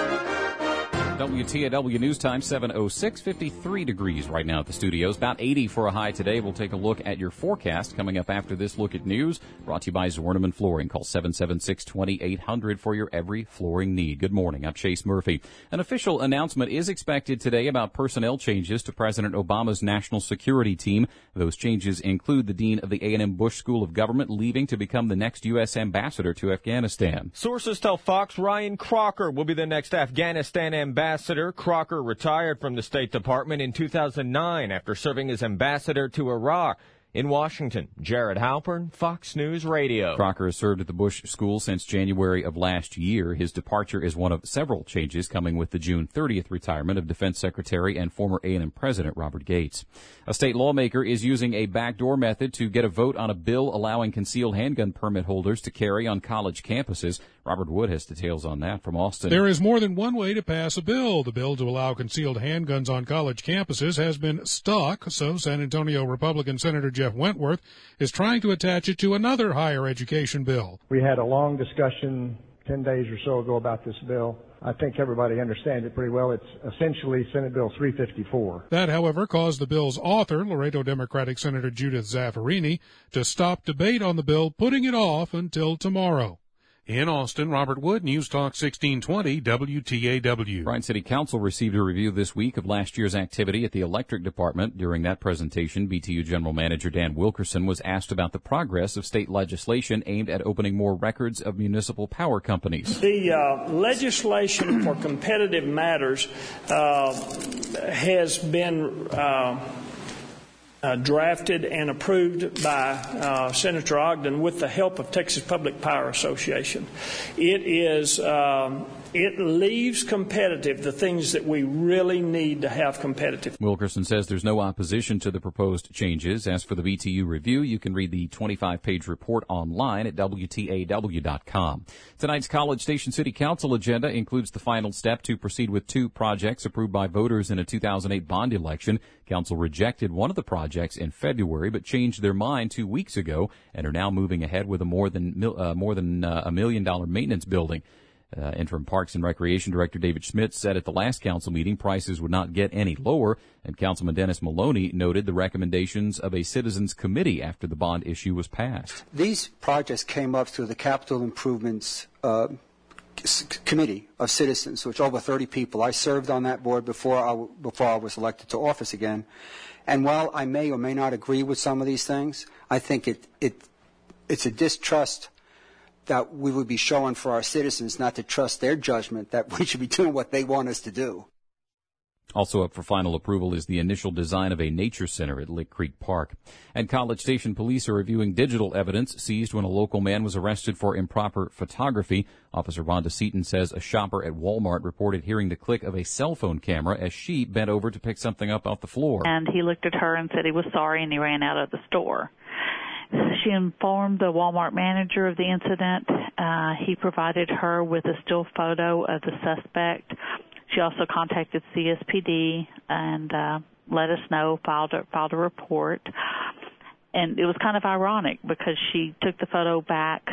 W T A W News Time, seven oh six, fifty-three degrees right now at the studios. About eighty for a high today. We'll take a look at your forecast coming up after this look at news. Brought to you by Zorneman Flooring. Call seven seven six, two eight zero zero for your every flooring need. Good morning. I'm Chase Murphy. An official announcement is expected today about personnel changes to President Obama's national security team. Those changes include the dean of the A and M Bush School of Government leaving to become the next U S ambassador to Afghanistan. Sources tell Fox Ryan Crocker will be the next Afghanistan ambassador. Crocker retired from the State Department in two thousand nine after serving as ambassador to Iraq. In Washington, Jared Halpern, Fox News Radio. Crocker has served at the Bush School since January of last year. His departure is one of several changes coming with the June thirtieth retirement of Defense Secretary and former A and M President Robert Gates. A state lawmaker is using a backdoor method to get a vote on a bill allowing concealed handgun permit holders to carry on college campuses. Robert Wood has details on that from Austin. There is more than one way to pass a bill. The bill to allow concealed handguns on college campuses has been stuck, so San Antonio Republican Senator Jeff Wentworth is trying to attach it to another higher education bill. We had a long discussion ten days or so ago about this bill. I think everybody understands it pretty well. It's essentially Senate Bill three fifty-four. That, however, caused the bill's author, Laredo Democratic Senator Judith Zaffarini, to stop debate on the bill, putting it off until tomorrow. In Austin, Robert Wood, News Talk sixteen twenty W T A W. Bryan City Council received a review this week of last year's activity at the electric department. During that presentation, B T U General Manager Dan Wilkerson was asked about the progress of state legislation aimed at opening more records of municipal power companies. The uh, legislation for competitive matters uh, has been uh, Uh, drafted and approved by uh, Senator Ogden with the help of Texas Public Power Association. It is um, It leaves competitive the things that we really need to have competitive. Wilkerson says there's no opposition to the proposed changes. As for the B T U review, you can read the twenty-five page report online at W T A W dot com. Tonight's College Station City Council agenda includes the final step to proceed with two projects approved by voters in a two thousand eight bond election. Council rejected one of the projects in February, but changed their mind two weeks ago and are now moving ahead with a more than uh, more than uh, a million dollar maintenance building. Uh, interim Parks and Recreation Director David Schmidt said at the last council meeting prices would not get any lower, and Councilman Dennis Maloney noted the recommendations of a citizens committee after the bond issue was passed. These projects came up through the Capital Improvements uh, Committee of Citizens, which over thirty people. I served on that board before I, before I was elected to office again. And while I may or may not agree with some of these things, I think it, it it's a distrust that we would be showing for our citizens not to trust their judgment, that we should be doing what they want us to do. Also up for final approval is the initial design of a nature center at Lick Creek Park. And College Station police are reviewing digital evidence seized when a local man was arrested for improper photography. Officer Rhonda Seaton says a shopper at Walmart reported hearing the click of a cell phone camera as she bent over to pick something up off the floor. And he looked at her and said he was sorry, and he ran out of the store. She informed the Walmart manager of the incident. Uh, he provided her with a still photo of the suspect. She also contacted C S P D and uh, let us know, filed a, filed a report. And it was kind of ironic because she took the photo back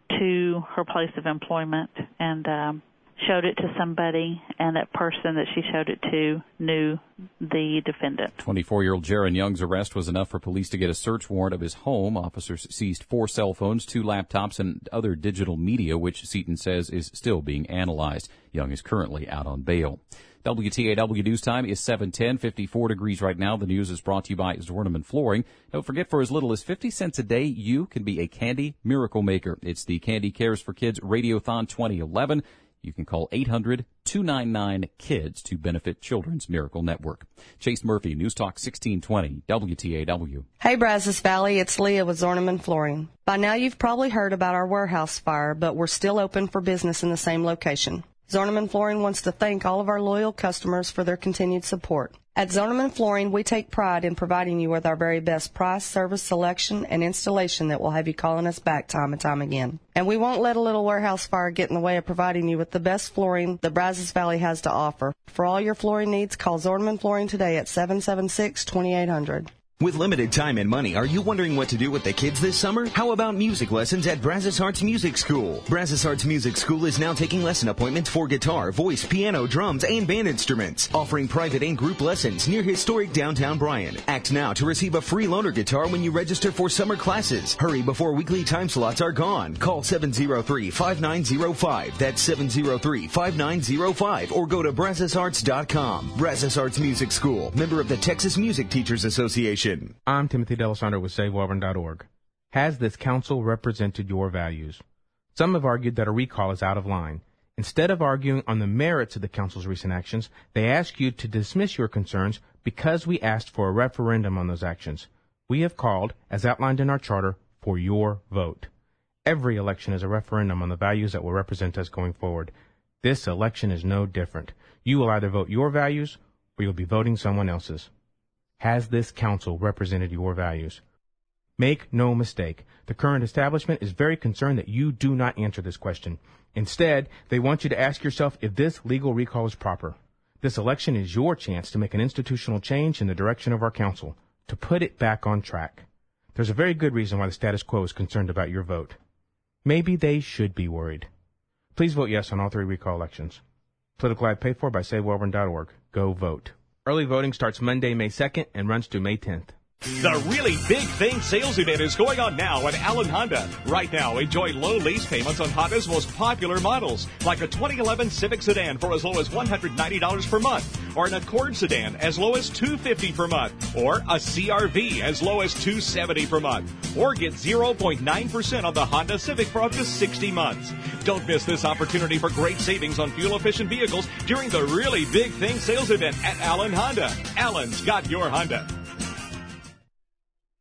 to her place of employment and um, showed it to somebody, and that person that she showed it to knew the defendant. twenty-four-year-old Jaron Young's arrest was enough for police to get a search warrant of his home. Officers seized four cell phones, two laptops, and other digital media, which Seaton says is still being analyzed. Young is currently out on bail. W T A W News Time is seven ten, fifty-four degrees right now. The news is brought to you by Zorneman Flooring. Don't forget, for as little as fifty cents a day, you can be a candy miracle maker. It's the Candy Cares for Kids Radiothon twenty eleven. You can call eight hundred, two nine nine, KIDS to benefit Children's Miracle Network. Chase Murphy, News Talk sixteen twenty, W T A W. Hey, Brazos Valley, it's Leah with Zorneman Flooring. By now you've probably heard about our warehouse fire, but we're still open for business in the same location. Zorneman Flooring wants to thank all of our loyal customers for their continued support. At Zorneman Flooring, we take pride in providing you with our very best price, service, selection, and installation that will have you calling us back time and time again. And we won't let a little warehouse fire get in the way of providing you with the best flooring the Brazos Valley has to offer. For all your flooring needs, call Zorneman Flooring today at seven seven six, two eight zero zero. With limited time and money, are you wondering what to do with the kids this summer? How about music lessons at Brazos Arts Music School? Brazos Arts Music School is now taking lesson appointments for guitar, voice, piano, drums, and band instruments, offering private and group lessons near historic downtown Bryan. Act now to receive a free loaner guitar when you register for summer classes. Hurry before weekly time slots are gone. Call seven zero three, five nine zero five. That's seven zero three, five nine zero five, or go to brazos arts dot com. Brazos Arts Music School, member of the Texas Music Teachers Association. I'm Timothy D'Alessandro with Save Auburn dot org. Has this council represented your values? Some have argued that a recall is out of line. Instead of arguing on the merits of the council's recent actions, they ask you to dismiss your concerns because we asked for a referendum on those actions. We have called, as outlined in our charter, for your vote. Every election is a referendum on the values that will represent us going forward. This election is no different. You will either vote your values or you'll be voting someone else's. Has this council represented your values? Make no mistake, the current establishment is very concerned that you do not answer this question. Instead, they want you to ask yourself if this legal recall is proper. This election is your chance to make an institutional change in the direction of our council, to put it back on track. There's a very good reason why the status quo is concerned about your vote. Maybe they should be worried. Please vote yes on all three recall elections. Political ad paid for by Save Auburn dot org. Go vote. Early voting starts Monday, May second and runs through May tenth. The Really Big Thing sales event is going on now at Allen Honda. Right now, enjoy low lease payments on Honda's most popular models, like a twenty eleven Civic sedan for as low as one hundred ninety dollars per month, or an Accord sedan as low as two hundred fifty dollars per month, or a C R V as low as two hundred seventy dollars per month, or get zero point nine percent on the Honda Civic for up to sixty months. Don't miss this opportunity for great savings on fuel-efficient vehicles during the Really Big Thing sales event at Allen Honda. Allen's got your Honda.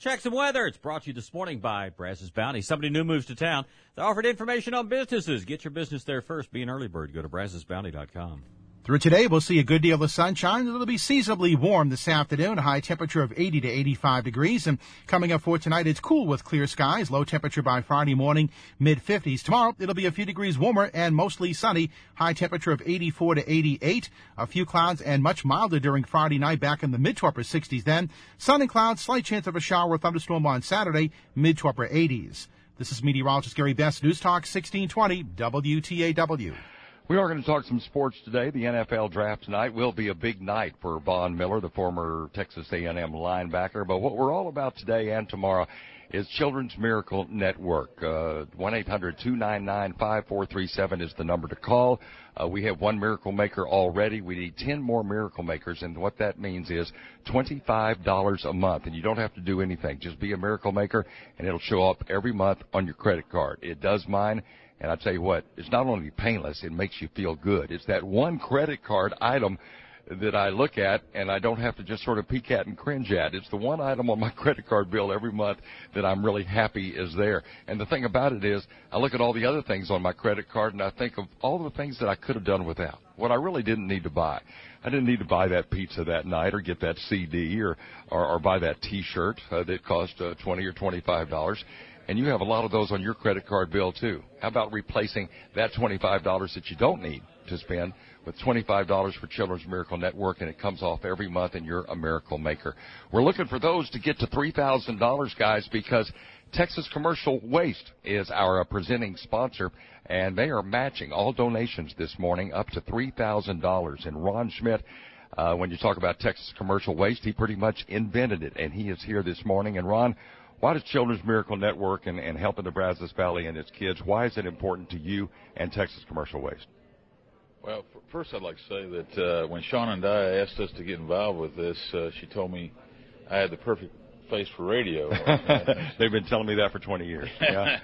Check some weather. It's brought to you this morning by Brazos Bounty. Somebody new moves to town. They offered information on businesses. Get your business there first. Be an early bird. Go to brazos bounty dot com. Through today, we'll see a good deal of sunshine. It'll be seasonably warm this afternoon, a high temperature of eighty to eighty-five degrees. And coming up for tonight, it's cool with clear skies, low temperature by Friday morning, mid fifties. Tomorrow, it'll be a few degrees warmer and mostly sunny, high temperature of eighty-four to eighty-eight. A few clouds and much milder during Friday night, back in the mid to upper sixties then. Sun and clouds, slight chance of a shower or thunderstorm on Saturday, mid to upper eighties. This is meteorologist Gary Best, News Talk sixteen twenty W T A W. We are going to talk some sports today. The N F L draft tonight will be a big night for Von Miller, the former Texas A and M linebacker. But what we're all about today and tomorrow is Children's Miracle Network. Uh, one eight hundred two nine nine five four three seven is the number to call. Uh, we have one Miracle Maker already. We need ten more Miracle Makers, and what that means is twenty-five dollars a month. And you don't have to do anything. Just be a Miracle Maker, and it'll show up every month on your credit card. It does mine. And I tell you what, it's not only painless, it makes you feel good. It's that one credit card item that I look at and I don't have to just sort of peek at and cringe at. It's the one item on my credit card bill every month that I'm really happy is there. And the thing about it is, I look at all the other things on my credit card and I think of all the things that I could have done without, what I really didn't need to buy. I didn't need to buy that pizza that night or get that C D or, or, or buy that T-shirt uh, that cost uh, twenty or twenty-five dollars. And you have a lot of those on your credit card bill, too. How about replacing that twenty-five dollars that you don't need to spend with twenty-five dollars for Children's Miracle Network, and it comes off every month, and you're a miracle maker. We're looking for those to get to three thousand dollars, guys, because Texas Commercial Waste is our uh, presenting sponsor, and they are matching all donations this morning up to three thousand dollars. And Ron Schmidt, uh, when you talk about Texas Commercial Waste, he pretty much invented it, and he is here this morning. And, Ron, why does Children's Miracle Network and, and helping the Brazos Valley and its kids, why is it important to you and Texas Commercial Waste? Well, first I'd like to say that uh, when Sean and I asked us to get involved with this, uh, she told me I had the perfect face for radio. They've been telling me that for twenty years. Yeah.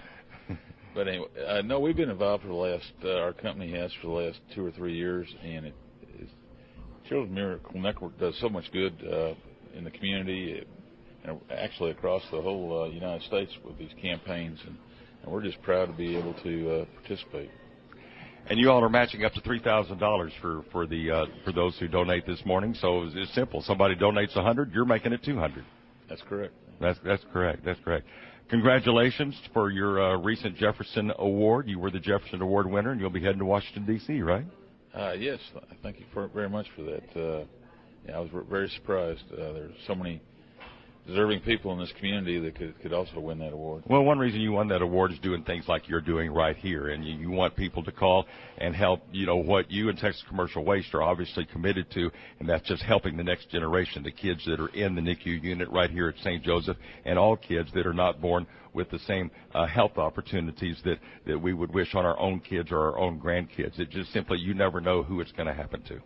But anyway, uh, no, we've been involved for the last, uh, our company has for the last two or three years, and it, it's, Children's Miracle Network does so much good uh, in the community. It, and actually across the whole uh, United States with these campaigns, and, and we're just proud to be able to uh, participate. And you all are matching up to three thousand dollars for for the uh, for those who donate this morning. So it's, it's simple. Somebody donates one hundred, you're making it two hundred. That's correct. That's that's correct. That's correct. Congratulations for your uh, recent Jefferson Award. You were the Jefferson Award winner, and you'll be heading to Washington D C, right? Uh, yes. Thank you for, very much for that. Uh, yeah, I was very surprised. Uh, there's so many deserving people in this community that could, could also win that award. Well, one reason you won that award is doing things like you're doing right here, and you, you want people to call and help, you know, what you and Texas Commercial Waste are obviously committed to, and that's just helping the next generation, the kids that are in the N I C U unit right here at Saint Joseph, and all kids that are not born with the same uh, health opportunities that, that we would wish on our own kids or our own grandkids. It just simply, you never know who it's going to happen to.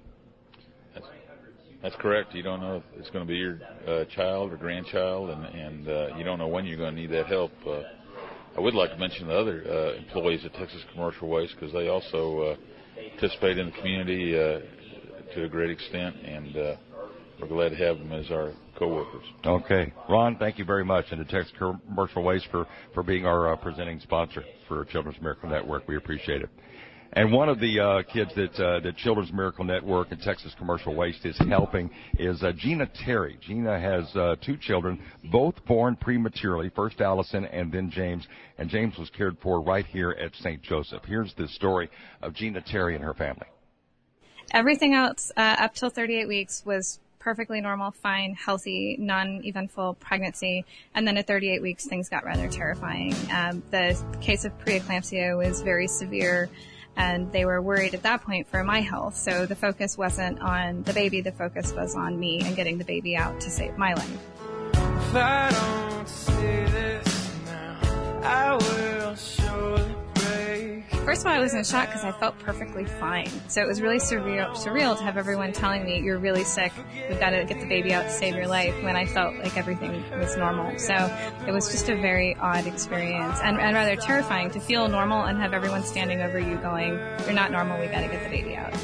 That's correct. You don't know if it's going to be your uh, child or grandchild, and, and uh, you don't know when you're going to need that help. Uh, I would like to mention the other uh, employees at Texas Commercial Waste, because they also uh, participate in the community uh, to a great extent, and uh, we're glad to have them as our coworkers. Okay. Ron, thank you very much, and to Texas Commercial Waste for, for being our uh, presenting sponsor for Children's Miracle Network. We appreciate it. And one of the uh, kids that uh, the Children's Miracle Network and Texas Commercial Waste is helping is uh, Gina Terry. Gina has uh, two children, both born prematurely, first Allison and then James, and James was cared for right here at Saint Joseph. Here's the story of Gina Terry and her family. Everything else uh, up till thirty-eight weeks was perfectly normal, fine, healthy, non-eventful pregnancy. And then at thirty-eight weeks, things got rather terrifying. Um, the case of preeclampsia was very severe, and they were worried at that point for my health. So the focus wasn't on the baby, the focus was on me and getting the baby out to save my life. If I don't say this now, I will surely break. First of all, I was in shock because I felt perfectly fine. So it was really surreal, surreal to have everyone telling me, you're really sick, we've got to get the baby out to save your life, when I felt like everything was normal. So it was just a very odd experience, and, and rather terrifying to feel normal and have everyone standing over you going, you're not normal, we got to get the baby out.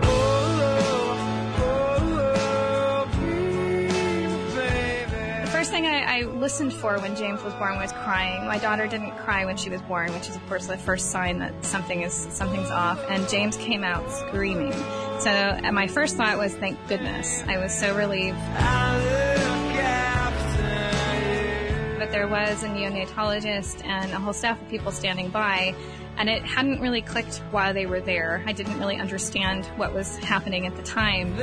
The first thing I, I listened for when James was born was crying. My daughter didn't cry when she was born, which is, of course, the first sign that something is something's off. And James came out screaming. So uh, my first thought was, thank goodness. I was so relieved. But there was a neonatologist and a whole staff of people standing by, and it hadn't really clicked while they were there. I didn't really understand what was happening at the time.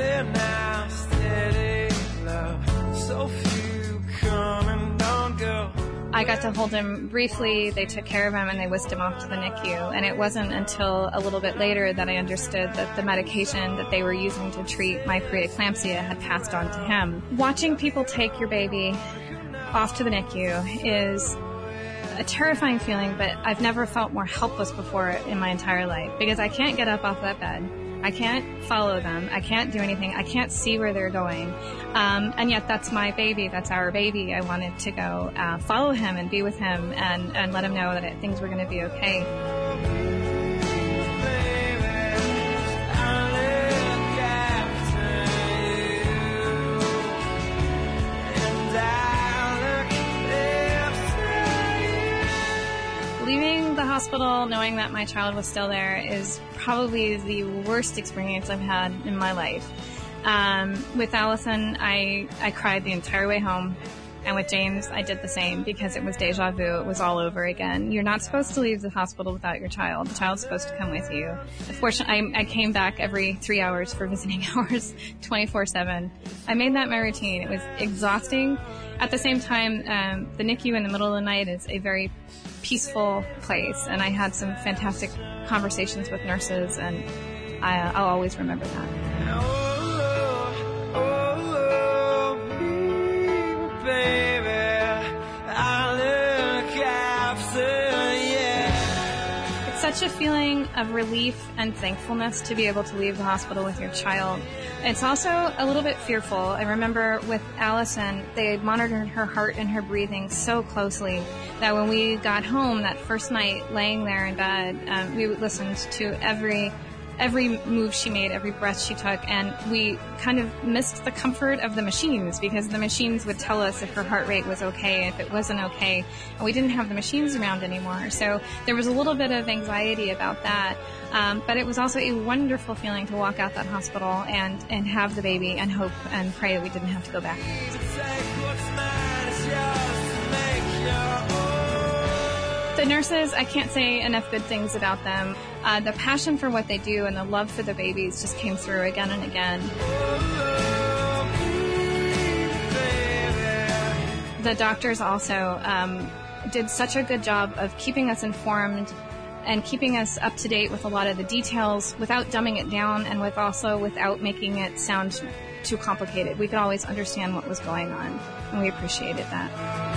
So few come and don't go. I got to hold him briefly. They took care of him and they whisked him off to the N I C U. And it wasn't until a little bit later that I understood that the medication that they were using to treat my preeclampsia had passed on to him. Watching people take your baby off to the N I C U is a terrifying feeling, but I've never felt more helpless before in my entire life because I can't get up off that bed. I can't follow them. I can't do anything. I can't see where they're going. Um, and yet that's my baby. That's our baby. I wanted to go uh, follow him and be with him and, and let him know that it, things were going to be okay. Leaving the hospital knowing that my child was still there is probably the worst experience I've had in my life. Um, with Allison, I, I cried the entire way home. And with James, I did the same because it was deja vu. It was all over again. You're not supposed to leave the hospital without your child. The child's supposed to come with you. Fortunately, I, I came back every three hours for visiting hours, twenty-four seven. I made that my routine. It was exhausting. At the same time, um, the N I C U in the middle of the night is a very peaceful place, and I had some fantastic conversations with nurses, and I, I'll always remember that. Such a feeling of relief and thankfulness to be able to leave the hospital with your child. It's also a little bit fearful. I remember with Allison, they monitored her heart and her breathing so closely that when we got home that first night laying there in bed, um, we listened to every every move she made, every breath she took, and we kind of missed the comfort of the machines because the machines would tell us if her heart rate was okay, if it wasn't okay, and we didn't have the machines around anymore. So there was a little bit of anxiety about that, um, but it was also a wonderful feeling to walk out that hospital and, and have the baby and hope and pray that we didn't have to go back. The nurses, I can't say enough good things about them. Uh, the passion for what they do and the love for the babies just came through again and again. The doctors also um, did such a good job of keeping us informed and keeping us up to date with a lot of the details without dumbing it down and with also without making it sound too complicated. We could always understand what was going on, and we appreciated that.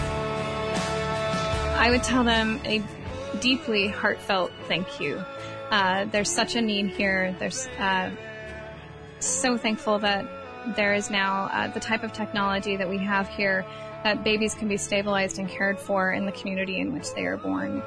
I would tell them a deeply heartfelt thank you. Uh, there's such a need here. There's uh, so thankful that there is now uh, the type of technology that we have here that babies can be stabilized and cared for in the community in which they are born.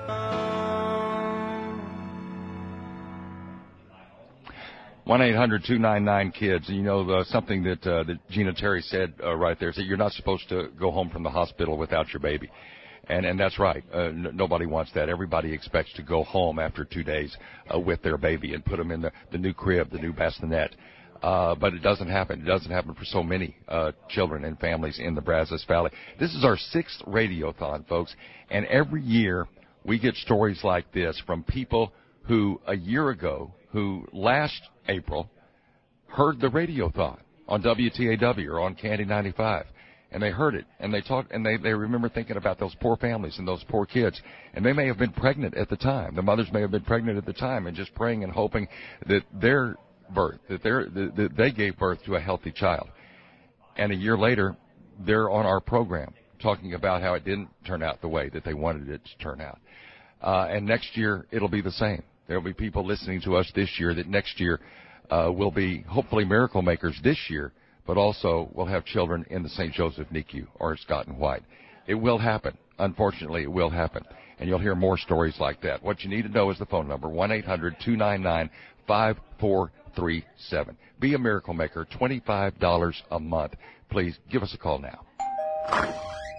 one eight hundred two nine nine kids. You know, uh, something that, uh, that Gina Terry said uh, right there is that you're not supposed to go home from the hospital without your baby. And, and that's right. Uh, n- nobody wants that. Everybody expects to go home after two days uh, with their baby and put them in the, the new crib, the new bassinet. Uh, but it doesn't happen. It doesn't happen for so many uh, children and families in the Brazos Valley. This is our sixth Radiothon, folks. And every year we get stories like this from people who a year ago, who last April heard the Radiothon on W T A W or on Candy ninety-five. And they heard it, and they talked, and they, they remember thinking about those poor families and those poor kids. And they may have been pregnant at the time. The mothers may have been pregnant at the time and just praying and hoping that their birth, that, their, that, that they gave birth to a healthy child. And a year later, they're on our program talking about how it didn't turn out the way that they wanted it to turn out. Uh, and next year, it'll be the same. There'll be people listening to us this year that next year uh, will be hopefully miracle makers this year, but also we'll have children in the Saint Joseph N I C U or Scott and White. It will happen. Unfortunately, it will happen. And you'll hear more stories like that. What you need to know is the phone number, one eight hundred two nine nine five four three seven. Be a miracle maker, twenty-five dollars a month. Please give us a call now.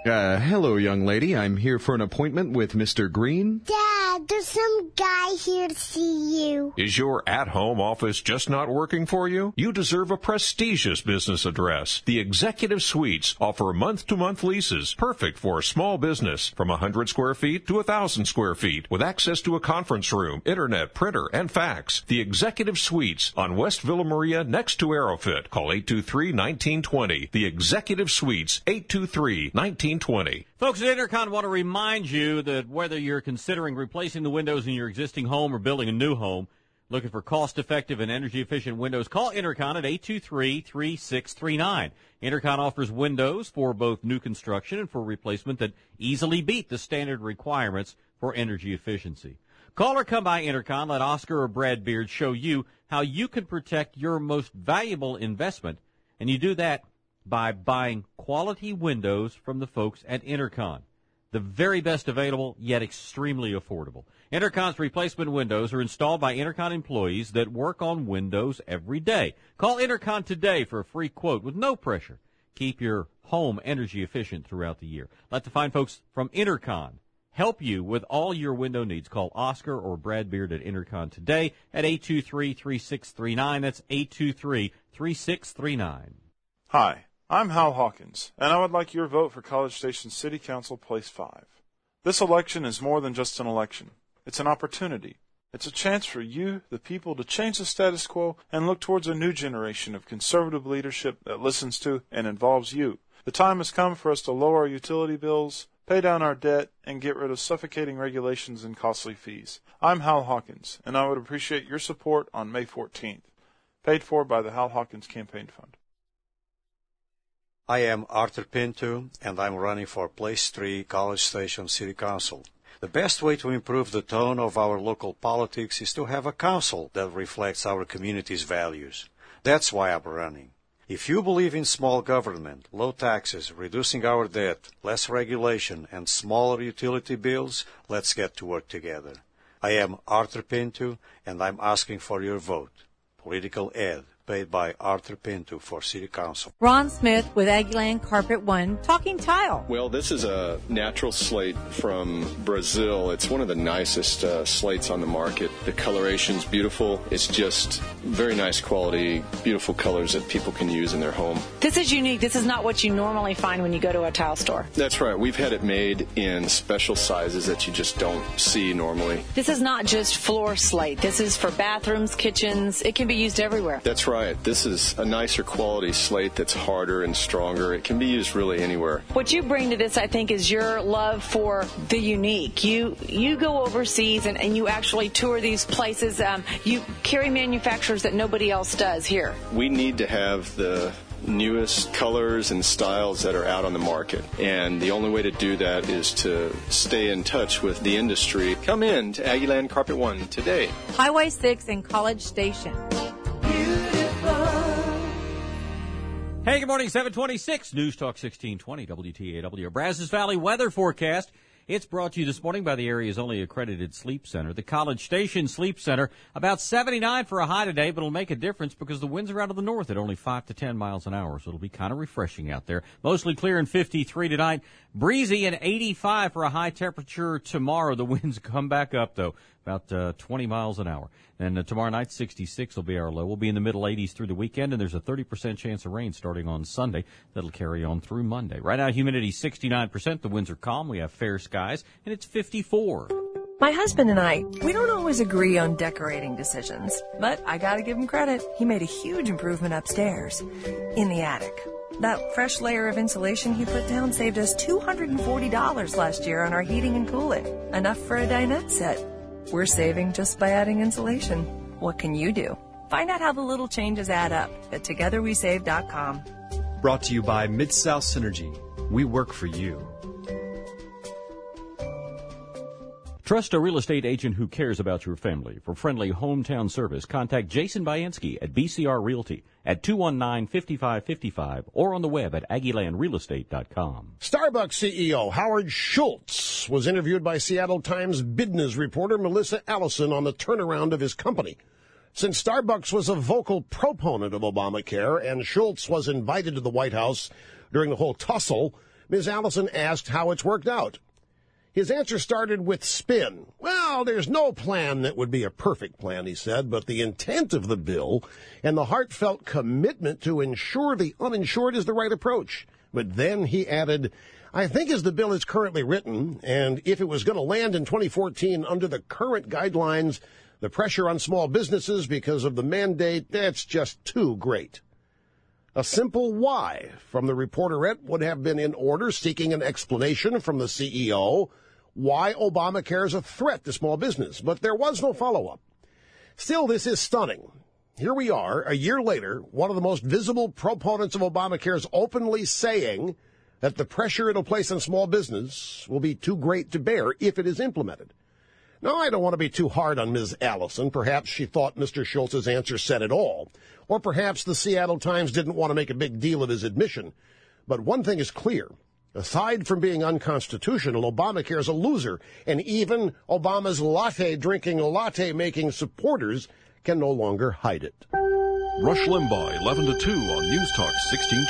Uh, hello, young lady. I'm here for an appointment with Mister Green. Dad, there's some guy here to see you. Is your at-home office just not working for you? You deserve a prestigious business address. The Executive Suites offer month-to-month leases, perfect for a small business, from one hundred square feet to one thousand square feet, with access to a conference room, internet, printer, and fax. The Executive Suites on West Villa Maria next to Aerofit. Call eight two three, one nine two zero. The Executive Suites, eight two three, one nine two zero. Folks at Intercon want to remind you that whether you're considering replacing the windows in your existing home or building a new home, looking for cost-effective and energy-efficient windows, call Intercon at eight two three, three six three nine. Intercon offers windows for both new construction and for replacement that easily beat the standard requirements for energy efficiency. Call or come by Intercon. Let Oscar or Brad Beard show you how you can protect your most valuable investment, and you do that by buying quality windows from the folks at Intercon. The very best available, yet extremely affordable. Intercon's replacement windows are installed by Intercon employees that work on windows every day. Call Intercon today for a free quote with no pressure. Keep your home energy efficient throughout the year. Let the fine folks from Intercon help you with all your window needs. Call Oscar or Brad Beard at Intercon today at eight two three, three six three nine. That's eight two three, three six three nine. Hi, I'm Hal Hawkins, and I would like your vote for College Station City Council Place five. This election is more than just an election. It's an opportunity. It's a chance for you, the people, to change the status quo and look towards a new generation of conservative leadership that listens to and involves you. The time has come for us to lower our utility bills, pay down our debt, and get rid of suffocating regulations and costly fees. I'm Hal Hawkins, and I would appreciate your support on May fourteenth. Paid for by the Hal Hawkins Campaign Fund. I am Arthur Pinto, and I'm running for Place three, College Station City Council. The best way to improve the tone of our local politics is to have a council that reflects our community's values. That's why I'm running. If you believe in small government, low taxes, reducing our debt, less regulation, and smaller utility bills, let's get to work together. I am Arthur Pinto, and I'm asking for your vote. Political Ed, paid by Arthur Pinto for City Council. Ron Smith with Aggieland Carpet One, talking tile. Well, this is a natural slate from Brazil. It's one of the nicest uh, slates on the market. The coloration's beautiful. It's just very nice quality, beautiful colors that people can use in their home. This is unique. This is not what you normally find when you go to a tile store. That's right. We've had it made in special sizes that you just don't see normally. This is not just floor slate. This is for bathrooms, kitchens. It can be used everywhere. That's right. This is a nicer quality slate that's harder and stronger. It can be used really anywhere. What you bring to this, I think, is your love for the unique. You you go overseas and, and you actually tour these places. Um, you carry manufacturers that nobody else does here. We need to have the newest colors and styles that are out on the market. And the only way to do that is to stay in touch with the industry. Come in to Aggieland Carpet One today. Highway six in College Station. Hey, good morning, seven twenty-six, News Talk sixteen twenty, W T A W. Brazos Valley weather forecast. It's brought to you this morning by the area's only accredited sleep center, the College Station Sleep Center. About seventy-nine for a high today, but it'll make a difference because the winds are out of the north at only five to ten miles an hour, so it'll be kind of refreshing out there. Mostly clear and fifty-three tonight. Breezy and eighty-five for a high temperature tomorrow. The winds come back up, though, about uh, twenty miles an hour. And uh, tomorrow night, sixty-six will be our low. We'll be in the middle eighties through the weekend, and there's a thirty percent chance of rain starting on Sunday. That'll carry on through Monday. Right now, humidity sixty-nine percent. The winds are calm. We have fair skies, and it's fifty-four. My husband and I, we don't always agree on decorating decisions, but I gotta give him credit. He made a huge improvement upstairs in the attic. That fresh layer of insulation he put down saved us two hundred forty dollars last year on our heating and cooling. Enough for a dinette set. We're saving just by adding insulation. What can you do? Find out how the little changes add up at together we save dot com. Brought to you by Mid-South Synergy. We work for you. Trust a real estate agent who cares about your family. For friendly hometown service, contact Jason Bayansky at B C R Realty at two one nine, five five five five or on the web at aggieland real estate dot com. Starbucks C E O Howard Schultz was interviewed by Seattle Times business reporter Melissa Allison on the turnaround of his company. Since Starbucks was a vocal proponent of Obamacare and Schultz was invited to the White House during the whole tussle, Miz Allison asked how it's worked out. His answer started with spin. Well, there's no plan that would be a perfect plan, he said, but the intent of the bill and the heartfelt commitment to ensure the uninsured is the right approach. But then he added, I think as the bill is currently written, and if it was going to land in twenty fourteen under the current guidelines, the pressure on small businesses because of the mandate, that's just too great. A simple why from the reporterette would have been in order, seeking an explanation from the C E O why Obamacare is a threat to small business, but there was no follow-up. Still, this is stunning. Here we are, a year later, one of the most visible proponents of Obamacare is openly saying that the pressure it'll place on small business will be too great to bear if it is implemented. Now, I don't want to be too hard on Miz Allison. Perhaps she thought Mister Schultz's answer said it all. Or perhaps the Seattle Times didn't want to make a big deal of his admission. But one thing is clear. Aside from being unconstitutional, Obamacare is a loser. And even Obama's latte-drinking, latte-making supporters can no longer hide it. Rush Limbaugh, eleven to two on News Talk sixteen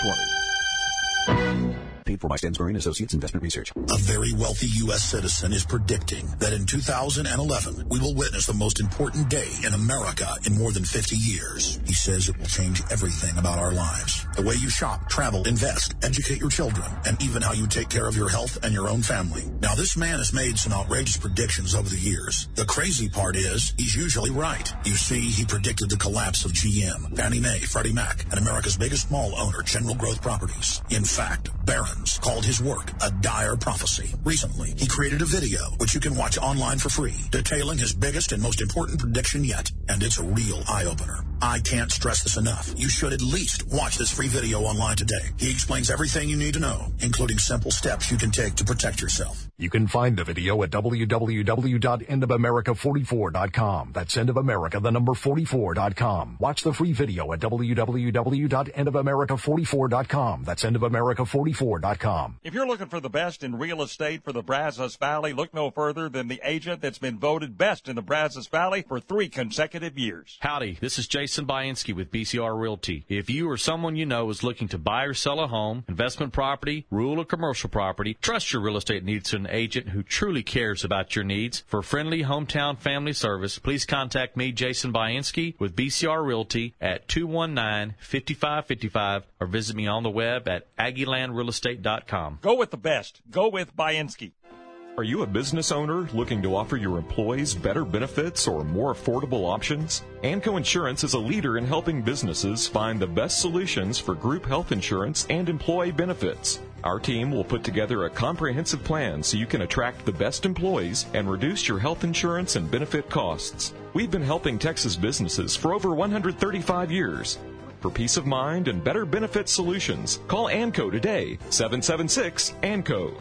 twenty. Paid for by Stansbury and Associates Investment Research. A very wealthy U S citizen is predicting that in two thousand eleven, we will witness the most important day in America in more than fifty years. He says it will change everything about our lives. The way you shop, travel, invest, educate your children, and even how you take care of your health and your own family. Now, this man has made some outrageous predictions over the years. The crazy part is, he's usually right. You see, he predicted the collapse of G M, Fannie Mae, Freddie Mac, and America's biggest mall owner, General Growth Properties. In fact, Barron's called his work a dire prophecy. Recently, he created a video, which you can watch online for free, detailing his biggest and most important prediction yet. And it's a real eye-opener. I can't stress this enough. You should at least watch this free video online today. He explains everything you need to know, including simple steps you can take to protect yourself. You can find the video at w w w dot end of america forty-four dot com. That's End of America, the number forty-four dot com. Watch the free video at w w w dot end of america forty-four dot com. That's End of America forty-four dot com. If you're looking for the best in real estate for the Brazos Valley, look no further than the agent that's been voted best in the Brazos Valley for three consecutive years. Howdy, this is Jason Bainski with B C R Realty. If you or someone you know is looking to buy or sell a home, investment property, rural or commercial property, trust your real estate needs to an agent who truly cares about your needs. For friendly hometown family service, please contact me, Jason Bainski, with B C R Realty at two one nine, five five five five or visit me on the web at aggie land real estate dot com. Go with the best. Go with Bainski. Are you a business owner looking to offer your employees better benefits or more affordable options? Anco Insurance is a leader in helping businesses find the best solutions for group health insurance and employee benefits. Our team will put together a comprehensive plan so you can attract the best employees and reduce your health insurance and benefit costs. We've been helping Texas businesses for over one hundred thirty-five years. For peace of mind and better benefit solutions, call Anco today, seven seven six A N C O.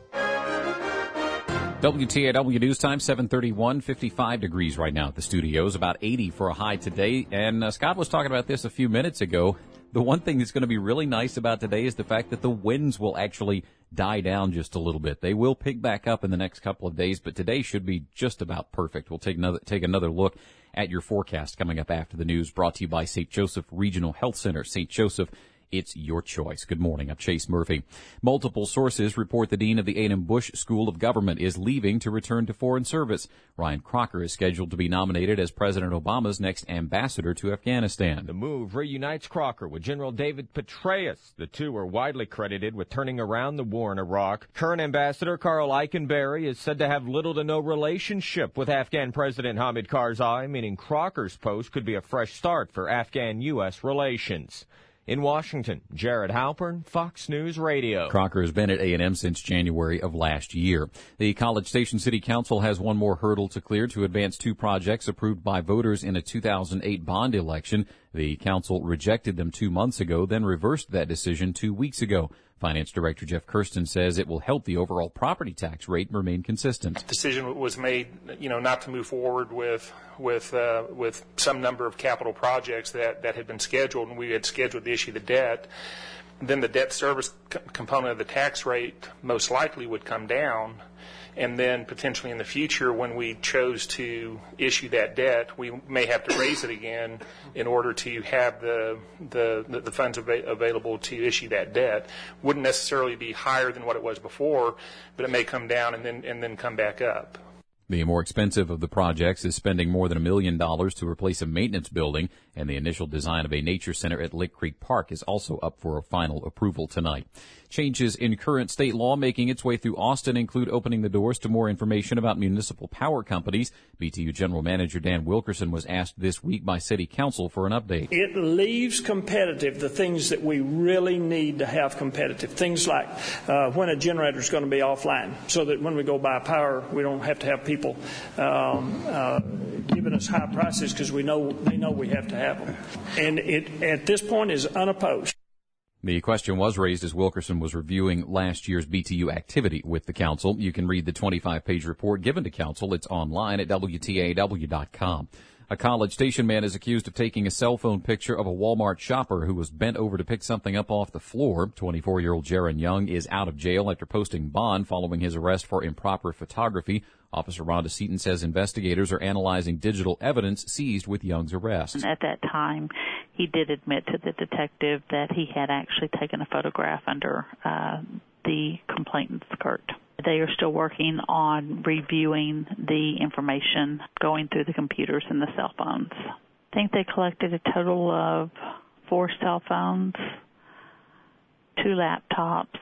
W T A W News Time, seven thirty-one, fifty-five degrees right now at the studios, about eighty for a high today. And uh, Scott was talking about this a few minutes ago. The one thing that's going to be really nice about today is the fact that the winds will actually die down just a little bit. They will pick back up in the next couple of days, but today should be just about perfect. We'll take another take another look at your forecast coming up after the news, brought to you by Saint Joseph Regional Health Center. Saint Joseph, it's your choice. Good morning. I'm Chase Murphy. Multiple sources report the dean of the A and M Bush School of Government is leaving to return to foreign service. Ryan Crocker is scheduled to be nominated as President Obama's next ambassador to Afghanistan. The move reunites Crocker with General David Petraeus. The two are widely credited with turning around the war in Iraq. Current Ambassador Carl Eichenberry is said to have little to no relationship with Afghan President Hamid Karzai, meaning Crocker's post could be a fresh start for Afghan-U S relations. In Washington, Jared Halpern, Fox News Radio. Crocker has been at A and M since January of last year. The College Station City Council has one more hurdle to clear to advance two projects approved by voters in a two thousand eight bond election. The council rejected them two months ago, then reversed that decision two weeks ago. Finance Director Jeff Kirsten says it will help the overall property tax rate remain consistent. Decision was made, you know, not to move forward with with uh, with some number of capital projects that, that had been scheduled, and we had scheduled to issue the debt. Then the debt service co- component of the tax rate most likely would come down. and then potentially in the future, when we chose to issue that debt, we may have to raise it again in order to have the the, the funds av- available to issue that debt. Wouldn't necessarily be higher than what it was before, but it may come down and then and then come back up. The more expensive of the projects is spending more than a million dollars to replace a maintenance building, and the initial design of a nature center at Lick Creek Park is also up for a final approval tonight. Changes in current state law making its way through Austin include opening the doors to more information about municipal power companies. B T U General Manager Dan Wilkerson was asked this week by City Council for an update. It leaves competitive the things that we really need to have competitive. Things like uh, when a generator is going to be offline, so that when we go buy power, we don't have to have people um, uh, giving us high prices because we know they know we have to have them. And it at this point is unopposed. The question was raised as Wilkerson was reviewing last year's B T U activity with the council. You can read the twenty-five page report given to council. It's online at W T A W dot com. A College Station man is accused of taking a cell phone picture of a Walmart shopper who was bent over to pick something up off the floor. twenty-four-year-old Jaron Young is out of jail after posting bond following his arrest for improper photography. Officer Rhonda Seaton says investigators are analyzing digital evidence seized with Young's arrest. At that time, he did admit to the detective that he had actually taken a photograph under uh, the complainant's skirt. They are still working on reviewing the information going through the computers and the cell phones. I think they collected a total of four cell phones, two laptops,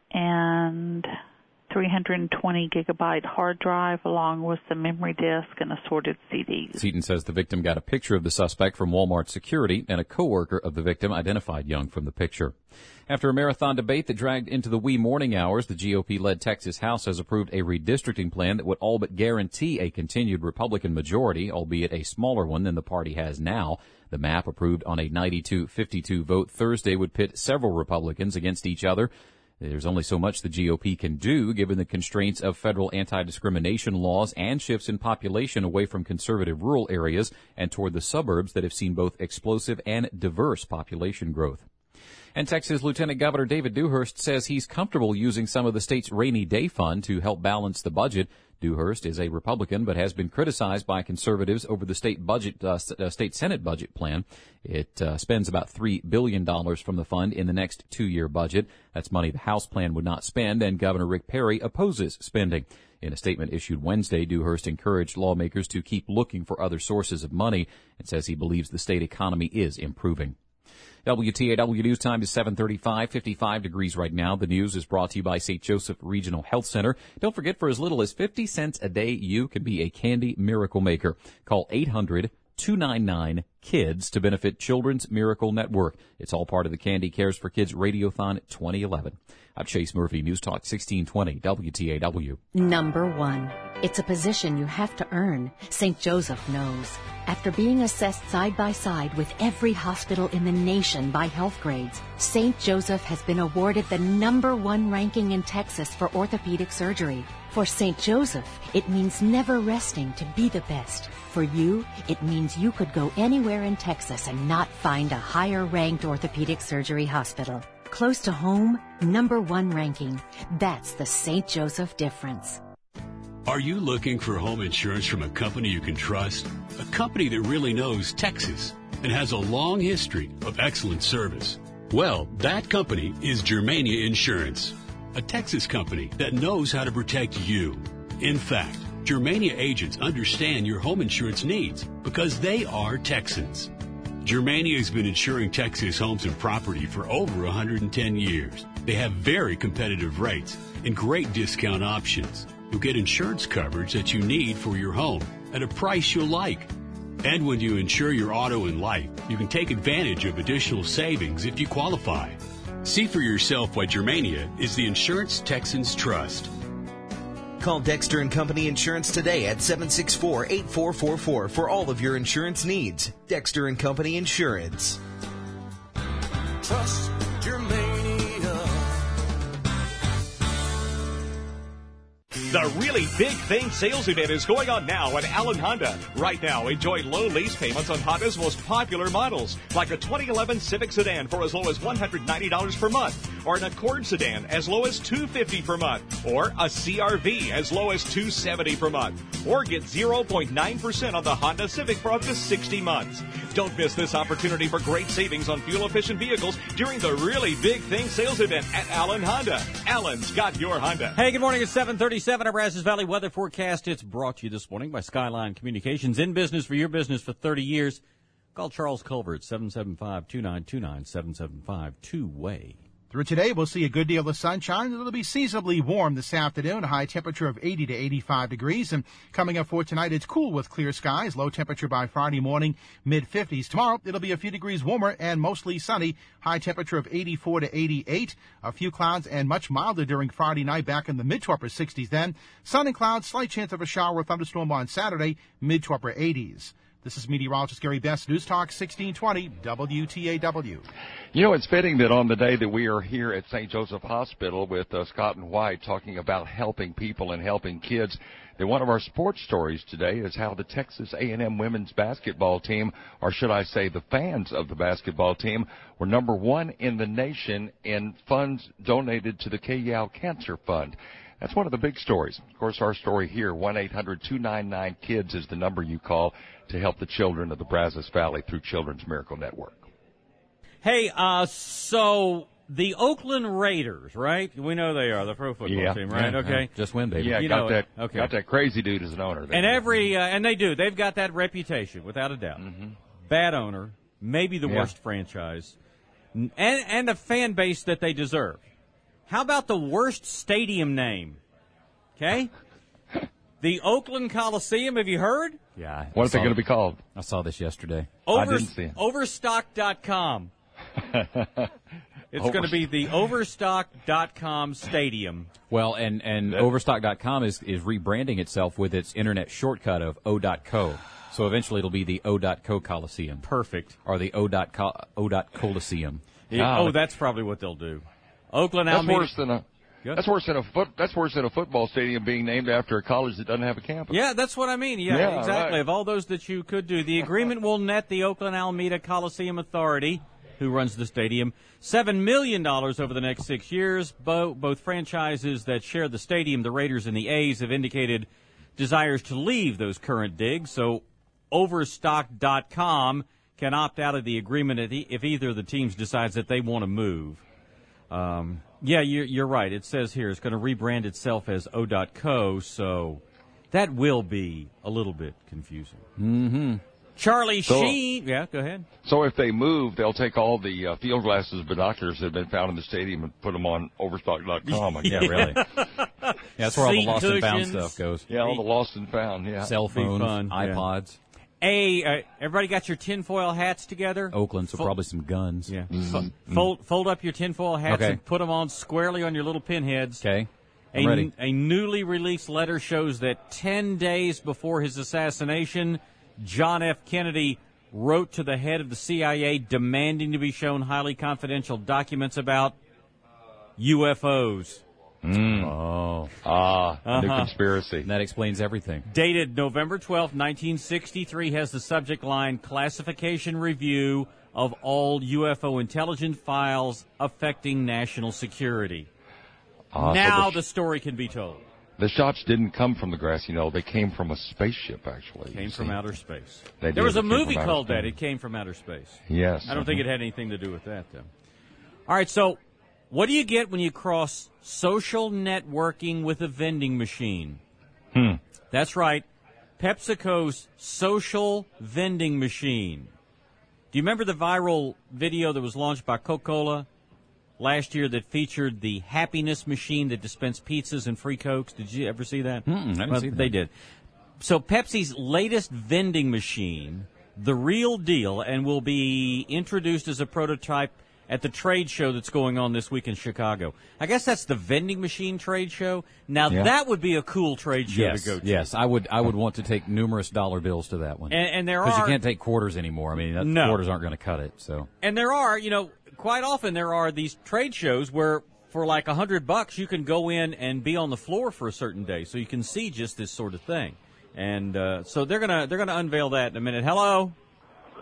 and three hundred twenty gigabyte hard drive along with the memory disk and assorted C Ds. Seaton says the victim got a picture of the suspect from Walmart security, and a coworker of the victim identified Young from the picture. After a marathon debate that dragged into the wee morning hours, the G O P-led Texas House has approved a redistricting plan that would all but guarantee a continued Republican majority, albeit a smaller one than the party has now. The map, approved on a ninety-two fifty-two vote Thursday, would pit several Republicans against each other. There's only so much the G O P can do given the constraints of federal anti-discrimination laws and shifts in population away from conservative rural areas and toward the suburbs that have seen both explosive and diverse population growth. And Texas Lieutenant Governor David Dewhurst says he's comfortable using some of the state's rainy day fund to help balance the budget. Dewhurst is a Republican but has been criticized by conservatives over the state budget, uh, state Senate budget plan. It uh, spends about three billion dollars from the fund in the next two-year budget. That's money the House plan would not spend, and Governor Rick Perry opposes spending. In a statement issued Wednesday, Dewhurst encouraged lawmakers to keep looking for other sources of money and says he believes the state economy is improving. W T A W News time is seven thirty-five, fifty-five degrees right now. The news is brought to you by Saint Joseph Regional Health Center. Don't forget, for as little as fifty cents a day, you can be a candy miracle maker. Call eight hundred, two nine nine, KIDS to benefit Children's Miracle Network. It's all part of the Candy Cares for Kids Radiothon twenty eleven. I'm Chase Murphy, News Talk sixteen twenty, W T A W. Number one. It's a position you have to earn. Saint Joseph knows. After being assessed side by side with every hospital in the nation by health grades, Saint Joseph has been awarded the number one ranking in Texas for orthopedic surgery. For Saint Joseph, it means never resting to be the best. For you, it means you could go anywhere in Texas and not find a higher ranked orthopedic surgery hospital. Close to home, number one ranking. That's the Saint Joseph difference. Are you looking for home insurance from a company you can trust? A company that really knows Texas and has a long history of excellent service? Well, that company is Germania Insurance, a Texas company that knows how to protect you. In fact, Germania agents understand your home insurance needs because they are Texans. Germania has been insuring Texas homes and property for over one hundred ten years. They have very competitive rates and great discount options. You'll get insurance coverage that you need for your home at a price you'll like. And when you insure your auto and life, you can take advantage of additional savings if you qualify. See for yourself why Germania is the insurance Texans trust. Call Dexter and Company Insurance today at seven six four, eight four four four for all of your insurance needs. Dexter and Company Insurance. Trust Germania. The Really Big Thing sales event is going on now at Allen Honda. Right now, enjoy low lease payments on Honda's most popular models, like a twenty eleven Civic Sedan for as low as one hundred ninety dollars per month, or an Accord sedan as low as two hundred fifty dollars per month, or a C R V as low as two hundred seventy dollars per month, or get zero point nine percent on the Honda Civic for up to sixty months. Don't miss this opportunity for great savings on fuel-efficient vehicles during the Really Big Thing sales event at Allen Honda. Allen's got your Honda. Hey, good morning. It's seven thirty-seven. Our Brazos Valley weather forecast. It's brought to you this morning by Skyline Communications. In business for your business for thirty years. Call Charles Culver at seven seven five, two nine two nine, seven seven five, two-way. Through today, we'll see a good deal of sunshine. It'll be seasonably warm this afternoon, a high temperature of eighty to eighty-five degrees. And coming up for tonight, it's cool with clear skies, low temperature by Friday morning, mid fifties. Tomorrow, it'll be a few degrees warmer and mostly sunny, high temperature of eighty-four to eighty-eight. A few clouds and much milder during Friday night, back in the mid to upper sixties then. Sun and clouds, slight chance of a shower or thunderstorm on Saturday, mid to upper eighties. This is meteorologist Gary Best, News Talk sixteen twenty W T A W. You know, it's fitting that on the day that we are here at Saint Joseph Hospital with uh, Scott and White talking about helping people and helping kids, that one of our sports stories today is how the Texas A and M women's basketball team, or should I say the fans of the basketball team, were number one in the nation in funds donated to the K-Yow Cancer Fund. That's one of the big stories. Of course, our story here, one eight hundred two nine nine KIDS is the number you call to help the children of the Brazos Valley through Children's Miracle Network. Hey, uh, so the Oakland Raiders, right? We know they are the pro football yeah. team, right? Yeah. Okay. Just win, baby. Yeah, you got that, okay. got that crazy dude as an owner. And every, uh, and they do. They've got that reputation, without a doubt. Mm-hmm. Bad owner, maybe the yeah. worst franchise, and, and a fan base that they deserve. How about the worst stadium name? Okay? The Oakland Coliseum, have you heard? Yeah. What is it going to be called? I saw this yesterday. Over, I didn't see it. Overstock dot com. It's going to be the Overstock dot com Stadium. Well, and, and Overstock dot com is, is rebranding itself with its internet shortcut of O dot co. So eventually it'll be the O dot co Coliseum. Perfect. Or the O dot co, O dot Coliseum. Yeah, oh, that's probably what they'll do. Oakland That's Alameda. worse than a... That's worse than a foot. That's worse than a football stadium being named after a college that doesn't have a campus. Yeah, that's what I mean. Yeah, yeah exactly. Right. Of all those that you could do, the agreement will net the Oakland Alameda Coliseum Authority, who runs the stadium, seven million dollars over the next six years. Bo- both franchises that share the stadium, the Raiders and the A's, have indicated desires to leave those current digs. So Overstock dot com can opt out of the agreement if either of the teams decides that they want to move. Um, yeah, you're, you're right. It says here it's going to rebrand itself as O dot co, so that will be a little bit confusing. Mm-hmm. Charlie so, Sheen. Yeah, go ahead. So if they move, they'll take all the uh, field glasses and binoculars that have been found in the stadium and put them on Overstock dot com. Yeah, really. Yeah, that's where all the lost and found stuff goes. Yeah, all the lost and found, yeah. Cell phones, fun, iPods. Yeah. Hey, uh, everybody got your tinfoil hats together? Oakland, so Fo- probably some guns. Yeah. Mm-hmm. Fold, fold up your tinfoil hats okay. and put them on squarely on your little pinheads. Okay. I'm a, ready. A newly released letter shows that ten days before his assassination, John F. Kennedy wrote to the head of the C I A demanding to be shown highly confidential documents about U F Os. Mm. Oh. Ah, uh-huh. new conspiracy. That explains everything. Dated November twelfth, nineteen sixty-three, has the subject line, Classification Review of All U F O Intelligence Files Affecting National Security. Ah, now so the, the story can be told. The shots didn't come from the grassy knoll. They came from a spaceship, actually. Came from outer space. They there did. was a It came movie from called outer that. space. It came from outer space. Yes. I don't think it had anything to do with that, though. All right, so what do you get when you cross social networking with a vending machine? Hmm. That's right. PepsiCo's social vending machine. Do you remember the viral video that was launched by Coca-Cola last year that featured the happiness machine that dispensed pizzas and free Cokes? Did you ever see that? Mm-mm, I didn't well, see that. They did. So Pepsi's latest vending machine, the real deal, and will be introduced as a prototype at the trade show that's going on this week in Chicago. I guess that's the vending machine trade show. Now, Yeah. that would be a cool trade show Yes, to go to. yes, I would. I would want to take numerous dollar bills to that one. And, and there because are... you can't take quarters anymore. I mean, that, No. quarters aren't going to cut it. So. And there are, you know, quite often there are these trade shows where for like a hundred bucks you can go in and be on the floor for a certain day, so you can see just this sort of thing. And uh, so they're gonna they're gonna unveil that in a minute. Hello.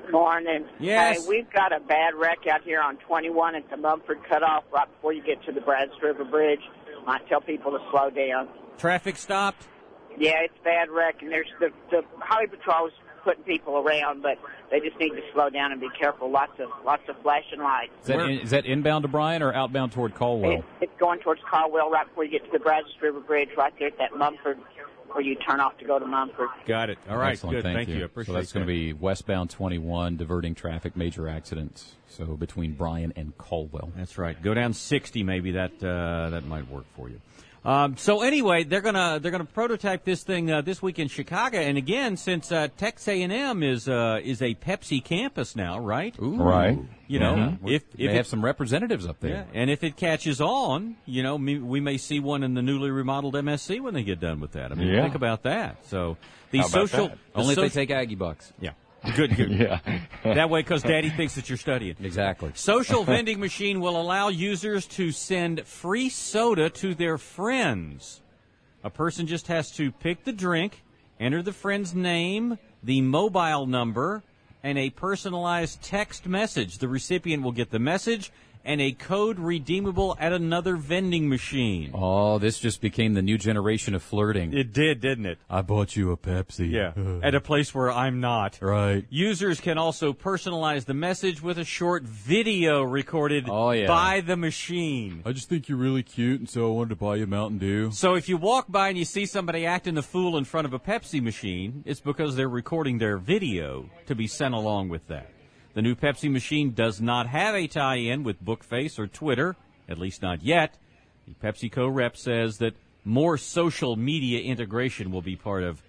Morning. Yes. Hey, we've got a bad wreck out here on twenty-one at the Mumford Cutoff right before you get to the Brazos River Bridge. Might tell people to slow down. Traffic stopped? Yeah, it's a bad wreck, and there's the, the Highway Patrol is putting people around, but they just need to slow down and be careful. Lots of lots of flashing lights. Is that, in, is that inbound to Bryan or outbound toward Caldwell? It, it's going towards Caldwell right before you get to the Brazos River Bridge, right there at that Mumford, where you turn off to go to Mumford. Got it. All right, Excellent. good. Thank, Thank you. you. I appreciate so that's going that. to be westbound twenty-one, diverting traffic, major accidents. So between Bryan and Caldwell. That's right. Go down sixty, maybe that uh, that might work for you. Um, so anyway, they're gonna they're gonna prototype this thing uh, this week in Chicago, and again, since uh, Texas A and M is uh, is a Pepsi campus now, right? Ooh. Right. You know, Mm-hmm. if they if have it, some representatives up there. yeah, and if it catches on, you know, me, we may see one in the newly remodeled M S C when they get done with that. I mean, Yeah. think about that. So the How about social that? the Only so- if they take Aggie bucks. yeah. Good, good. Yeah. That way, because Daddy thinks that you're studying. Exactly. Social vending machine will allow users to send free soda to their friends. A person just has to pick the drink, enter the friend's name, the mobile number, and a personalized text message. The recipient will get the message and a code redeemable at another vending machine. Oh, this just became the new generation of flirting. It did, didn't it? I bought you a Pepsi. Yeah, at a place where I'm not. Right. Users can also personalize the message with a short video recorded Oh, yeah. by the machine. I just think you're really cute, and so I wanted to buy you a Mountain Dew. So if you walk by and you see somebody acting the fool in front of a Pepsi machine, it's because they're recording their video to be sent along with that. The new Pepsi machine does not have a tie-in with Bookface or Twitter, at least not yet. The PepsiCo rep says that more social media integration will be part of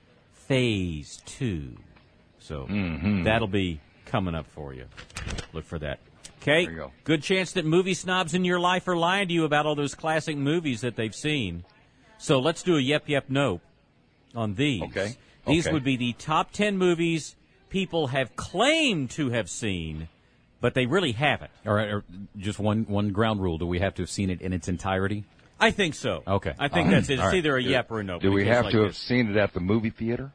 Phase two. So Mm-hmm. that'll be coming up for you. Look for that. Okay, There you go. good chance that movie snobs in your life are lying to you about all those classic movies that they've seen. So let's do a yep, yep, no on these. Okay. These Okay. would be the top ten movies people have claimed to have seen, but they really haven't. All right, or just one one ground rule. Do we have to have seen it in its entirety? I think so. Okay. I think Uh, that's it. It's all right. either a yep or a no. Do but we it goes have like to have this. seen it at the movie theater?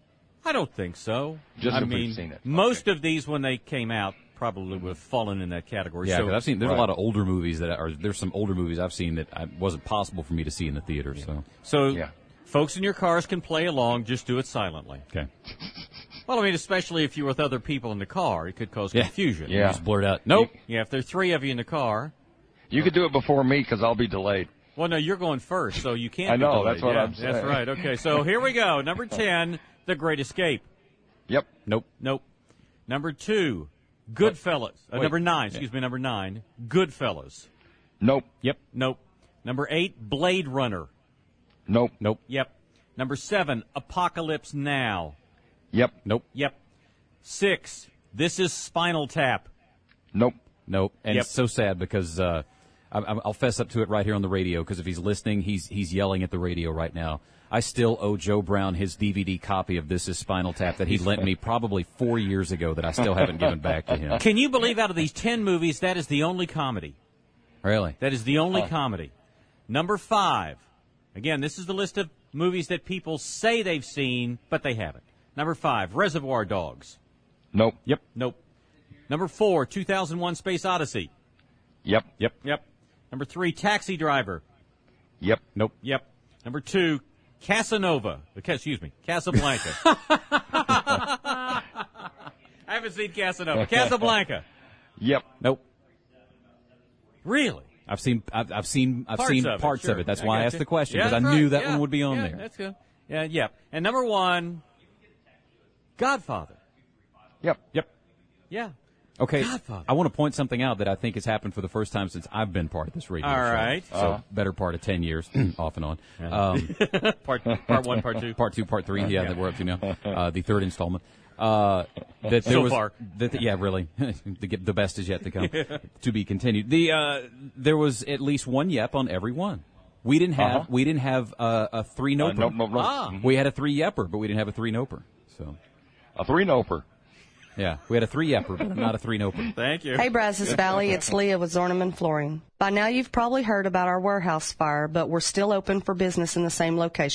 I don't think so. Just I if we've mean, seen it. most of these, when they came out, probably would have fallen in that category. Yeah, so, because I've seen there's Right. a lot of older movies that are there's some older movies I've seen that I, wasn't possible for me to see in the theater. So so Yeah. folks in your cars can play along. Just do it silently. okay, Well, I mean, especially if you're with other people in the car, it could cause Yeah. confusion. Yeah. just blurt out nope. Yeah, if there are three of you in the car. You could do it before me because I'll be delayed. Well, no, you're going first, so you can't. I be know, delayed. that's what Yeah, I'm saying. That's right. Okay, so here we go. Number ten, The Great Escape. Yep. Nope. Nope. Number two, Goodfellas. Uh, Wait. number nine, excuse me, number nine, Goodfellas. Nope. Yep. Nope. Number eight, Blade Runner. Nope. Nope. Yep. Number seven, Apocalypse Now. Yep. Nope. Yep. Six, This is Spinal Tap. Nope. Nope. And Yep. it's so sad because uh, I, I'll fess up to it right here on the radio because if he's listening, he's he's yelling at the radio right now. I still owe Joe Brown his D V D copy of This is Spinal Tap that he lent me probably four years ago that I still haven't given back to him. Can you believe out of these ten movies, that is the only comedy? Really? That is the only comedy. Number five. Again, this is the list of movies that people say they've seen, but they haven't. Number five, Reservoir Dogs. Nope. Yep. Nope. Number four, two thousand one Space Odyssey. Yep. Yep. Yep. Number three, Taxi Driver. Yep. Nope. Yep. Number two, Casanova. Excuse me, Casablanca. I haven't seen Casanova. Casablanca. Yep. Nope. Really? I've seen I've, I've seen I've Parts seen of it, parts sure. of it. That's I why I got asked you. the question Yeah, because I that's knew right. that Yeah. one would be on Yeah, there. That's good. Yeah, yeah. And number one, Godfather. Yep. Yep. Yeah. Okay, Godfather. I want to point something out that I think has happened for the first time since I've been part of this radio All show. right. So, Uh-huh. better part of ten years, off and on. Um, part part one, part two, part two, part three. Yeah, that we're up to now. Uh, the third installment. Uh, that there So was, far. That, yeah, really. the, the best is yet to come. To be continued. The uh, there was at least one yep on every one. We didn't have Uh-huh. we didn't have uh, a three noper. Uh, nope, nope, nope. Ah. We had a three yepper, but we didn't have a three noper. So A three noper. yeah, we had a three yepper, but not a three noper. Thank you. Hey, Brazos Valley, it's Leah with Zorneman Flooring. By now, you've probably heard about our warehouse fire, but we're still open for business in the same location.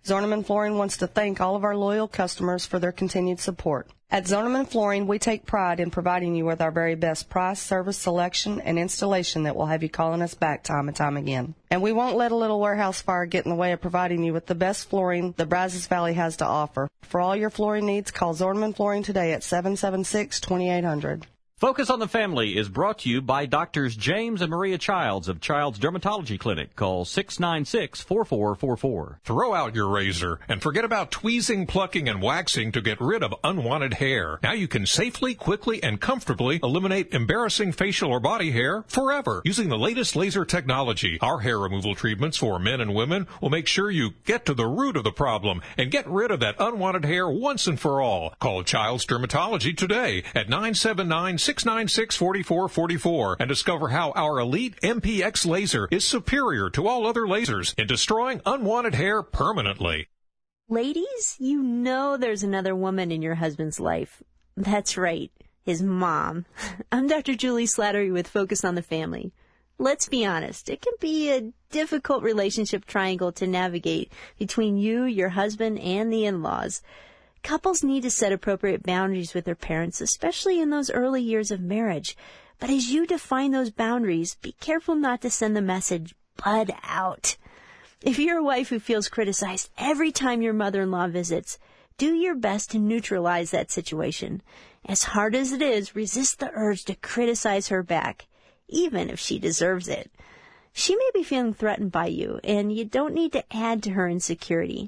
Zorneman Flooring wants to thank all of our loyal customers for their continued support. At Zorneman Flooring, we take pride in providing you with our very best price, service, selection, and installation that will have you calling us back time and time again. And we won't let a little warehouse fire get in the way of providing you with the best flooring the Brazos Valley has to offer. For all your flooring needs, call Zorneman Flooring today at seven seven six, two eight zero zero. Focus on the Family is brought to you by Doctors James and Maria Childs of Child's Dermatology Clinic. Call six nine six, four four four four. Throw out your razor and forget about tweezing, plucking, and waxing to get rid of unwanted hair. Now you can safely, quickly, and comfortably eliminate embarrassing facial or body hair forever using the latest laser technology. Our hair removal treatments for men and women will make sure you get to the root of the problem and get rid of that unwanted hair once and for all. Call Child's Dermatology today at nine seven nine, six nine six, four four four four and discover how our elite M P X laser is superior to all other lasers in destroying unwanted hair permanently. Ladies, you know there's another woman in your husband's life. That's right, his mom. I'm Doctor Julie Slattery with Focus on the Family. Let's be honest, it can be a difficult relationship triangle to navigate between you, your husband, and the in-laws. Couples need to set appropriate boundaries with their parents, especially in those early years of marriage. But as you define those boundaries, be careful not to send the message, bud out. If you're a wife who feels criticized every time your mother-in-law visits, do your best to neutralize that situation. As hard as it is, resist the urge to criticize her back, even if she deserves it. She may be feeling threatened by you, and you don't need to add to her insecurity.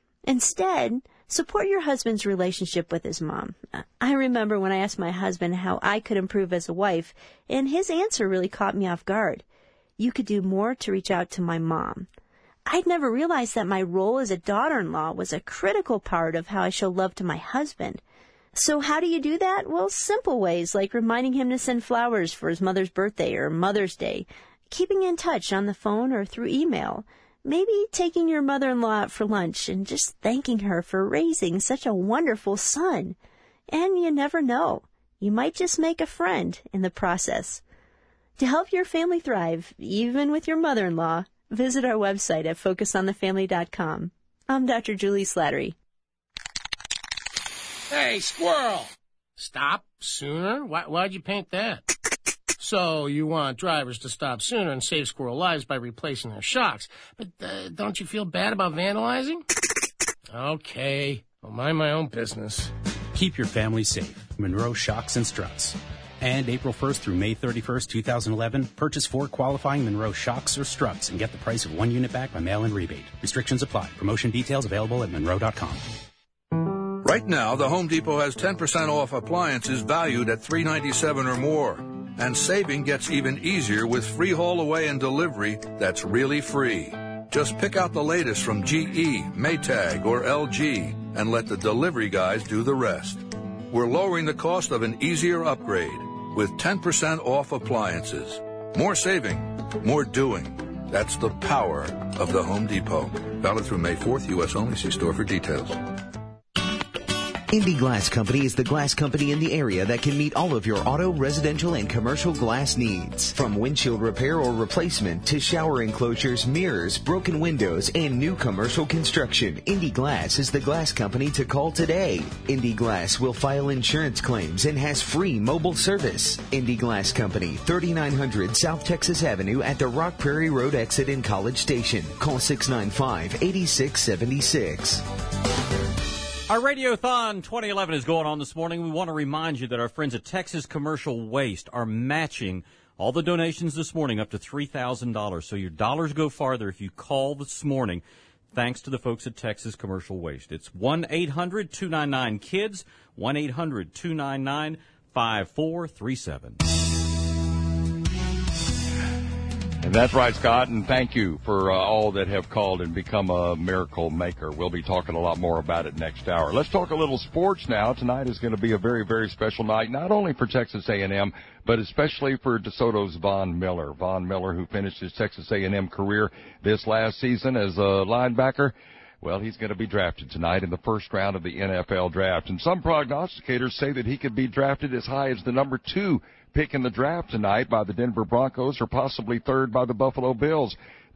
Instead, support your husband's relationship with his mom. I remember when I asked my husband how I could improve as a wife, and his answer really caught me off guard. You could do more to reach out to my mom. I'd never realized that my role as a daughter-in-law was a critical part of how I show love to my husband. So how do you do that? Well, simple ways like reminding him to send flowers for his mother's birthday or Mother's Day, keeping in touch on the phone or through email, maybe taking your mother-in-law out for lunch and just thanking her for raising such a wonderful son. And you never know, you might just make a friend in the process. To help your family thrive, even with your mother-in-law, visit our website at focus on the family dot com. I'm Doctor Julie Slattery. Hey, squirrel! Stop sooner? Why, why'd you paint that? So you want drivers to stop sooner and save squirrel lives by replacing their shocks. But uh, don't you feel bad about vandalizing? Okay, I'll mind my own business. Keep your family safe. Monroe Shocks and Struts. And April first through May thirty-first, twenty eleven, purchase four qualifying Monroe Shocks or Struts and get the price of one unit back by mail-in rebate. Restrictions apply. Promotion details available at monroe dot com. Right now, the Home Depot has ten percent off appliances valued at three hundred ninety-seven dollars or more. And saving gets even easier with free haul away and delivery that's really free. Just pick out the latest from G E, Maytag, or L G and let the delivery guys do the rest. We're lowering the cost of an easier upgrade with ten percent off appliances. More saving, more doing. That's the power of the Home Depot. Valid through May fourth, U S only. See store for details. Indy Glass Company is the glass company in the area that can meet all of your auto, residential, and commercial glass needs. From windshield repair or replacement to shower enclosures, mirrors, broken windows, and new commercial construction, Indy Glass is the glass company to call today. Indy Glass will file insurance claims and has free mobile service. Indy Glass Company, thirty-nine hundred South Texas Avenue at the Rock Prairie Road exit in College Station. Call six nine five, eight six seven six. Our Radiothon twenty eleven is going on this morning. We want to remind you that our friends at Texas Commercial Waste are matching all the donations this morning up to three thousand dollars. So your dollars go farther if you call this morning, thanks to the folks at Texas Commercial Waste. It's one eight hundred two nine nine KIDS, one eight hundred two nine nine five four three seven. And that's right, Scott, and thank you for uh, all that have called and become a miracle maker. We'll be talking a lot more about it next hour. Let's talk a little sports now. Tonight is going to be a very, very special night, not only for Texas A and M, but especially for DeSoto's Von Miller. Von Miller, who finished his Texas A and M career this last season as a linebacker. Well, he's going to be drafted tonight in the first round of the N F L draft. And some prognosticators say that he could be drafted as high as the number two pick in the draft tonight by the Denver Broncos or possibly third by the Buffalo Bills.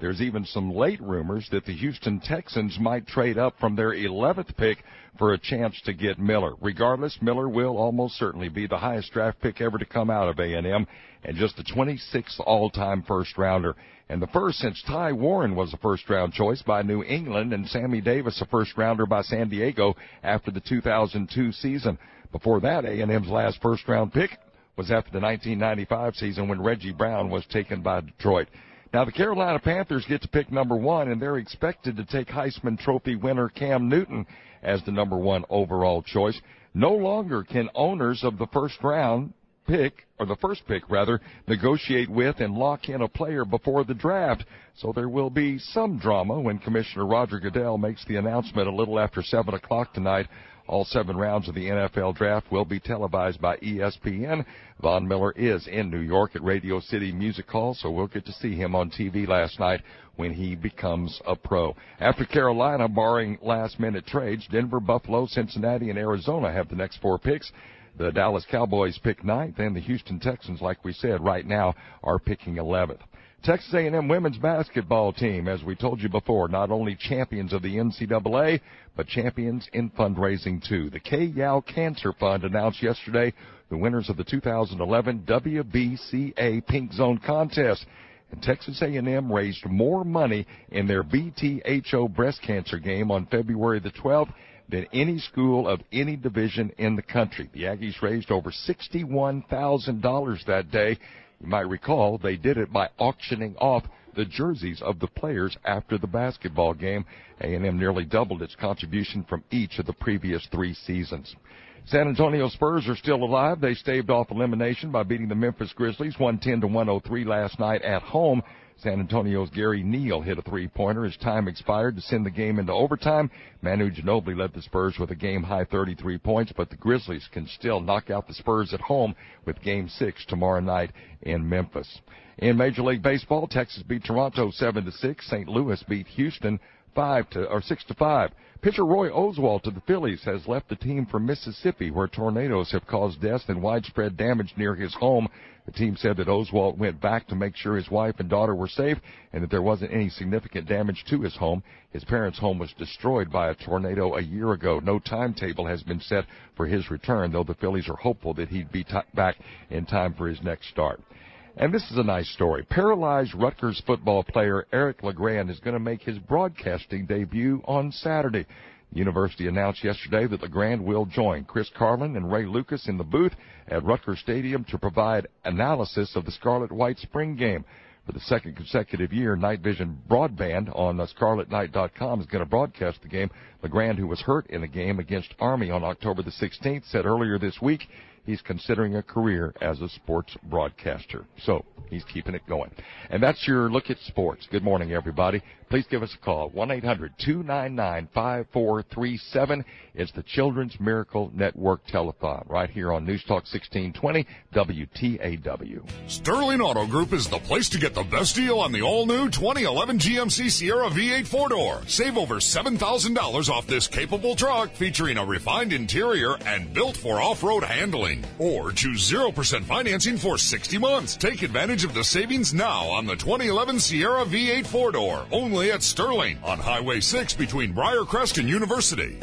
There's even some late rumors that the Houston Texans might trade up from their eleventh pick for a chance to get Miller. Regardless, Miller will almost certainly be the highest draft pick ever to come out of A and M, and just the twenty-sixth all-time first-rounder. And the first since Ty Warren was a first-round choice by New England and Sammy Davis a first-rounder by San Diego after the two thousand two season. Before that, A and M's last first-round pick was after the nineteen ninety-five season when Reggie Brown was taken by Detroit. Now, the Carolina Panthers get to pick number one, and they're expected to take Heisman Trophy winner Cam Newton as the number one overall choice. No longer can owners of the first-round pick, or the first pick, rather, negotiate with and lock in a player before the draft. So there will be some drama when Commissioner Roger Goodell makes the announcement a little after seven o'clock tonight. All seven rounds of the N F L draft will be televised by E S P N. Von Miller is in New York at Radio City Music Hall, so we'll get to see him on T V last night when he becomes a pro. After Carolina, barring last-minute trades, Denver, Buffalo, Cincinnati, and Arizona have the next four picks. The Dallas Cowboys pick ninth, and the Houston Texans, like we said, right now are picking eleventh. Texas A and M women's basketball team, as we told you before, not only champions of the N C double A, but champions in fundraising too. The K-Yow Cancer Fund announced yesterday the winners of the two thousand eleven W B C A Pink Zone contest. And Texas A and M raised more money in their B T H O breast cancer game on February the twelfth than any school of any division in the country. The Aggies raised over sixty-one thousand dollars that day. You might recall they did it by auctioning off the jerseys of the players after the basketball game. A and M nearly doubled its contribution from each of the previous three seasons. San Antonio Spurs are still alive. They staved off elimination by beating the Memphis Grizzlies one ten to one oh three last night at home. San Antonio's Gary Neal hit a three-pointer as time expired to send the game into overtime. Manu Ginobili led the Spurs with a game-high thirty-three points, but the Grizzlies can still knock out the Spurs at home with Game six tomorrow night in Memphis. In Major League Baseball, Texas beat Toronto seven to six. Saint Louis beat Houston five to or six to five. Pitcher Roy Oswalt of the Phillies has left the team for Mississippi, where tornadoes have caused deaths and widespread damage near his home. The team said that Oswalt went back to make sure his wife and daughter were safe and that there wasn't any significant damage to his home. His parents' home was destroyed by a tornado a year ago. No timetable has been set for his return, though the Phillies are hopeful that he'd be t- back in time for his next start. And this is a nice story. Paralyzed Rutgers football player Eric LeGrand is going to make his broadcasting debut on Saturday. The university announced yesterday that LeGrand will join Chris Carlin and Ray Lucas in the booth at Rutgers Stadium to provide analysis of the Scarlet-White spring game. For the second consecutive year, Night Vision Broadband on uh, scarlet night dot com is going to broadcast the game. LeGrand, who was hurt in a game against Army on October the sixteenth, said earlier this week he's considering a career as a sports broadcaster. So he's keeping it going. And that's your look at sports. Good morning, everybody. Please give us a call, one eight hundred two nine nine five four three seven. It's the Children's Miracle Network Telethon right here on News Talk sixteen twenty W T A W. Sterling Auto Group is the place to get the best deal on the all-new twenty eleven G M C Sierra V eight four-door. Save over seven thousand dollars off this capable truck featuring a refined interior and built for off-road handling. Or choose zero percent financing for sixty months. Take advantage of the savings now on the twenty eleven Sierra V eight four-door. Only at Sterling on Highway six between Briarcrest and University.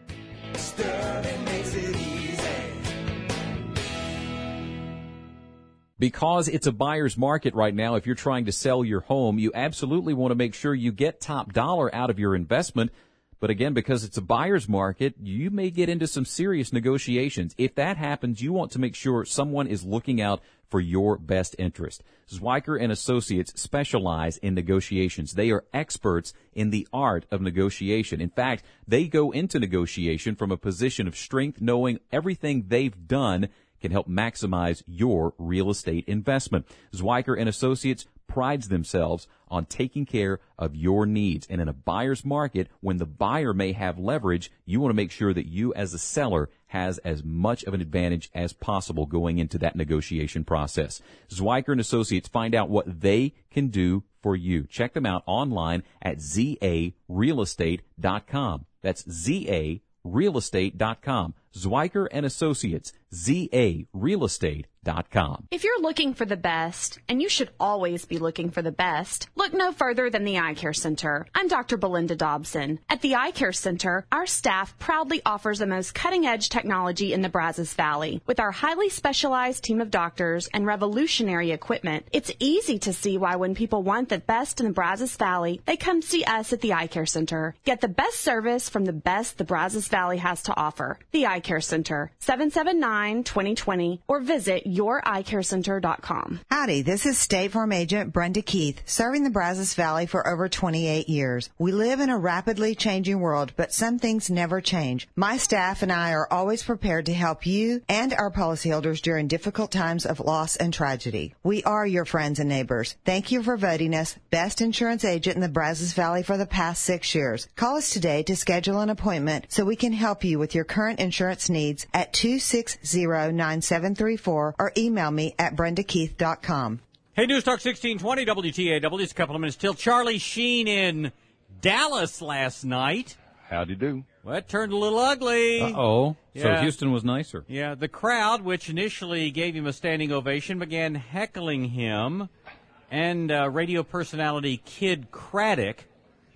Sterling makes it easy. Because it's a buyer's market right now, if you're trying to sell your home, you absolutely want to make sure you get top dollar out of your investment. But again, because it's a buyer's market, you may get into some serious negotiations. If that happens, you want to make sure someone is looking out for your best interest. Zwiker and Associates specialize in negotiations. They are experts in the art of negotiation. In fact, they go into negotiation from a position of strength, knowing everything they've done can help maximize your real estate investment. Zwiker and Associates prides themselves on taking care of your needs. And in a buyer's market, when the buyer may have leverage, you want to make sure that you as a seller has as much of an advantage as possible going into that negotiation process. Zwiker and Associates, find out what they can do for you. Check them out online at Z A real estate dot com. That's Z A real estate dot com. Zwiker and Associates, Z A real estate dot com. If you're looking for the best, and you should always be looking for the best, look no further than the Eye Care Center. I'm Doctor Belinda Dobson. At the Eye Care Center, our staff proudly offers the most cutting-edge technology in the Brazos Valley. With our highly specialized team of doctors and revolutionary equipment, it's easy to see why when people want the best in the Brazos Valley, they come see us at the Eye Care Center. Get the best service from the best the Brazos Valley has to offer. The Eye Care Center, seven seven nine, two zero two zero, or visit your eye care center dot com. Howdy, this is State Farm Agent Brenda Keith, serving the Brazos Valley for over twenty-eight years. We live in a rapidly changing world, but some things never change. My staff and I are always prepared to help you and our policyholders during difficult times of loss and tragedy. We are your friends and neighbors. Thank you for voting us Best Insurance Agent in the Brazos Valley for the past six years. Call us today to schedule an appointment so we can help you with your current insurance needs at two six zero, nine seven three four or email me at brenda keith dot com. Hey, News Talk sixteen twenty W T A W. It's a couple of minutes till. Charlie Sheen in Dallas last night. How'd he do? Well, it turned a little ugly. Uh-oh. Yeah. So Houston was nicer. Yeah, the crowd, which initially gave him a standing ovation, began heckling him and uh, radio personality Kid Craddock,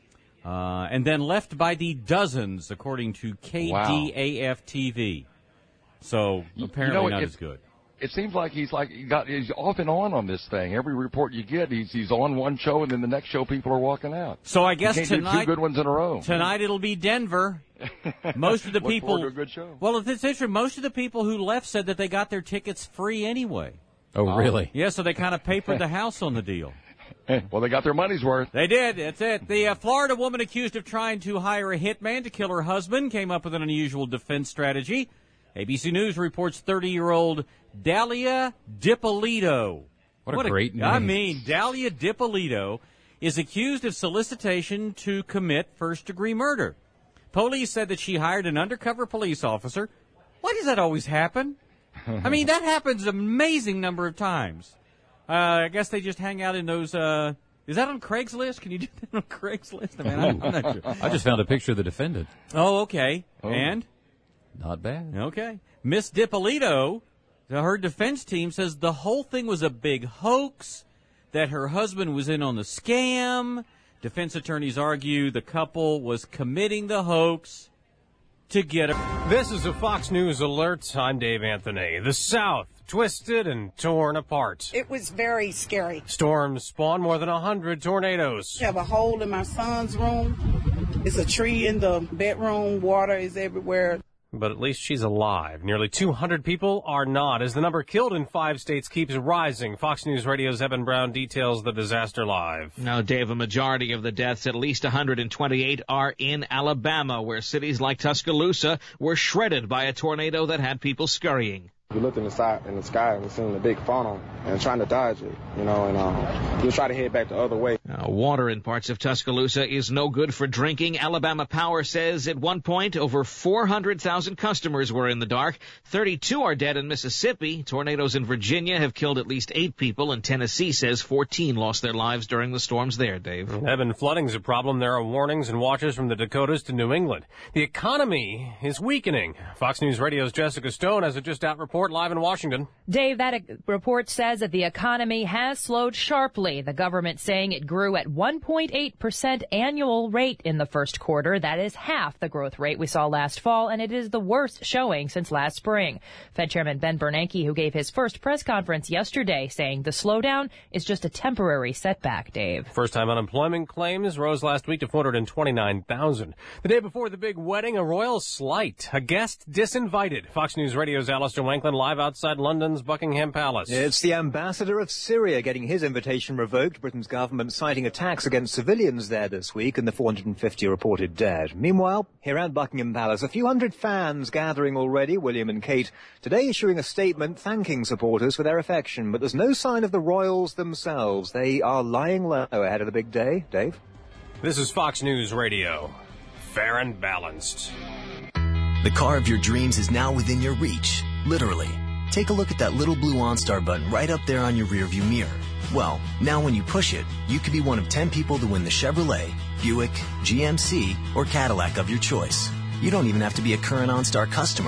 uh, and then left by the dozens, according to K D A F T V. So apparently you know, not it, as good. It seems like he's like he got he's off and on on this thing. Every report you get, he's he's on one show, and then the next show people are walking out. So I guess you can't tonight, do two good ones in a row. Tonight it'll be Denver. Most of the Look people. forward to a good show. Well, if it's interesting, most of the people who left said that they got their tickets free anyway. Oh, really? Yeah, so they kind of papered the house on the deal. Well, they got their money's worth. They did. That's it. The uh, Florida woman accused of trying to hire a hitman to kill her husband came up with an unusual defense strategy. A B C News reports thirty-year-old Dalia Dippolito. What a what great a, name. I mean, Dalia Dippolito is accused of solicitation to commit first-degree murder. Police said that she hired an undercover police officer. Why does that always happen? I mean, that happens an amazing number of times. Uh, I guess they just hang out in those... Uh, is that on Craigslist? Can you do that on Craigslist? I mean, I'm, I'm not sure. I just found a picture of the defendant. Oh, okay. Oh. And? Not bad. Okay. Miss Dippolito, her defense team says the whole thing was a big hoax, that her husband was in on the scam. Defense attorneys argue the couple was committing the hoax to get a... This is a Fox News Alert. I'm Dave Anthony. The South, twisted and torn apart. It was very scary. Storms spawned more than one hundred tornadoes. I have a hole in my son's room. It's a tree in the bedroom. Water is everywhere. But at least she's alive. Nearly two hundred people are not, as the number killed in five states keeps rising. Fox News Radio's Evan Brown details the disaster live. Now, Dave, a majority of the deaths, at least one hundred twenty-eight, are in Alabama, where cities like Tuscaloosa were shredded by a tornado that had people scurrying. We looked in the sky, in the sky and we seen a big funnel and trying to dodge it, you know, and um, we'll try to head back the other way. Now, water in parts of Tuscaloosa is no good for drinking. Alabama Power says at one point over four hundred thousand customers were in the dark. thirty-two are dead in Mississippi. Tornadoes in Virginia have killed at least eight people, and Tennessee says fourteen lost their lives during the storms there, Dave. Evan, flooding's a problem. There are warnings and watches from the Dakotas to New England. The economy is weakening. Fox News Radio's Jessica Stone has a just out report live in Washington. Dave, that report says that the economy has slowed sharply. The government saying it grew at one point eight percent annual rate in the first quarter. That is half the growth rate we saw last fall, and it is the worst showing since last spring. Fed Chairman Ben Bernanke, who gave his first press conference yesterday, saying the slowdown is just a temporary setback, Dave. First-time unemployment claims rose last week to four hundred twenty-nine thousand. The day before the big wedding, a royal slight. A guest disinvited. Fox News Radio's Alistair Wanklin live outside London's Buckingham Palace. It's the ambassador of Syria getting his invitation revoked. Britain's government citing attacks against civilians there this week and the four hundred fifty reported dead. Meanwhile, here at Buckingham Palace, a few hundred fans gathering already, William and Kate, today issuing a statement thanking supporters for their affection. But there's no sign of the royals themselves. They are lying low ahead of the big day. Dave? This is Fox News Radio. Fair and balanced. The car of your dreams is now within your reach, literally. Take a look at that little blue OnStar button right up there on your rearview mirror. Well, now when you push it, you could be one of ten people to win the Chevrolet, Buick, G M C, or Cadillac of your choice. You don't even have to be a current OnStar customer.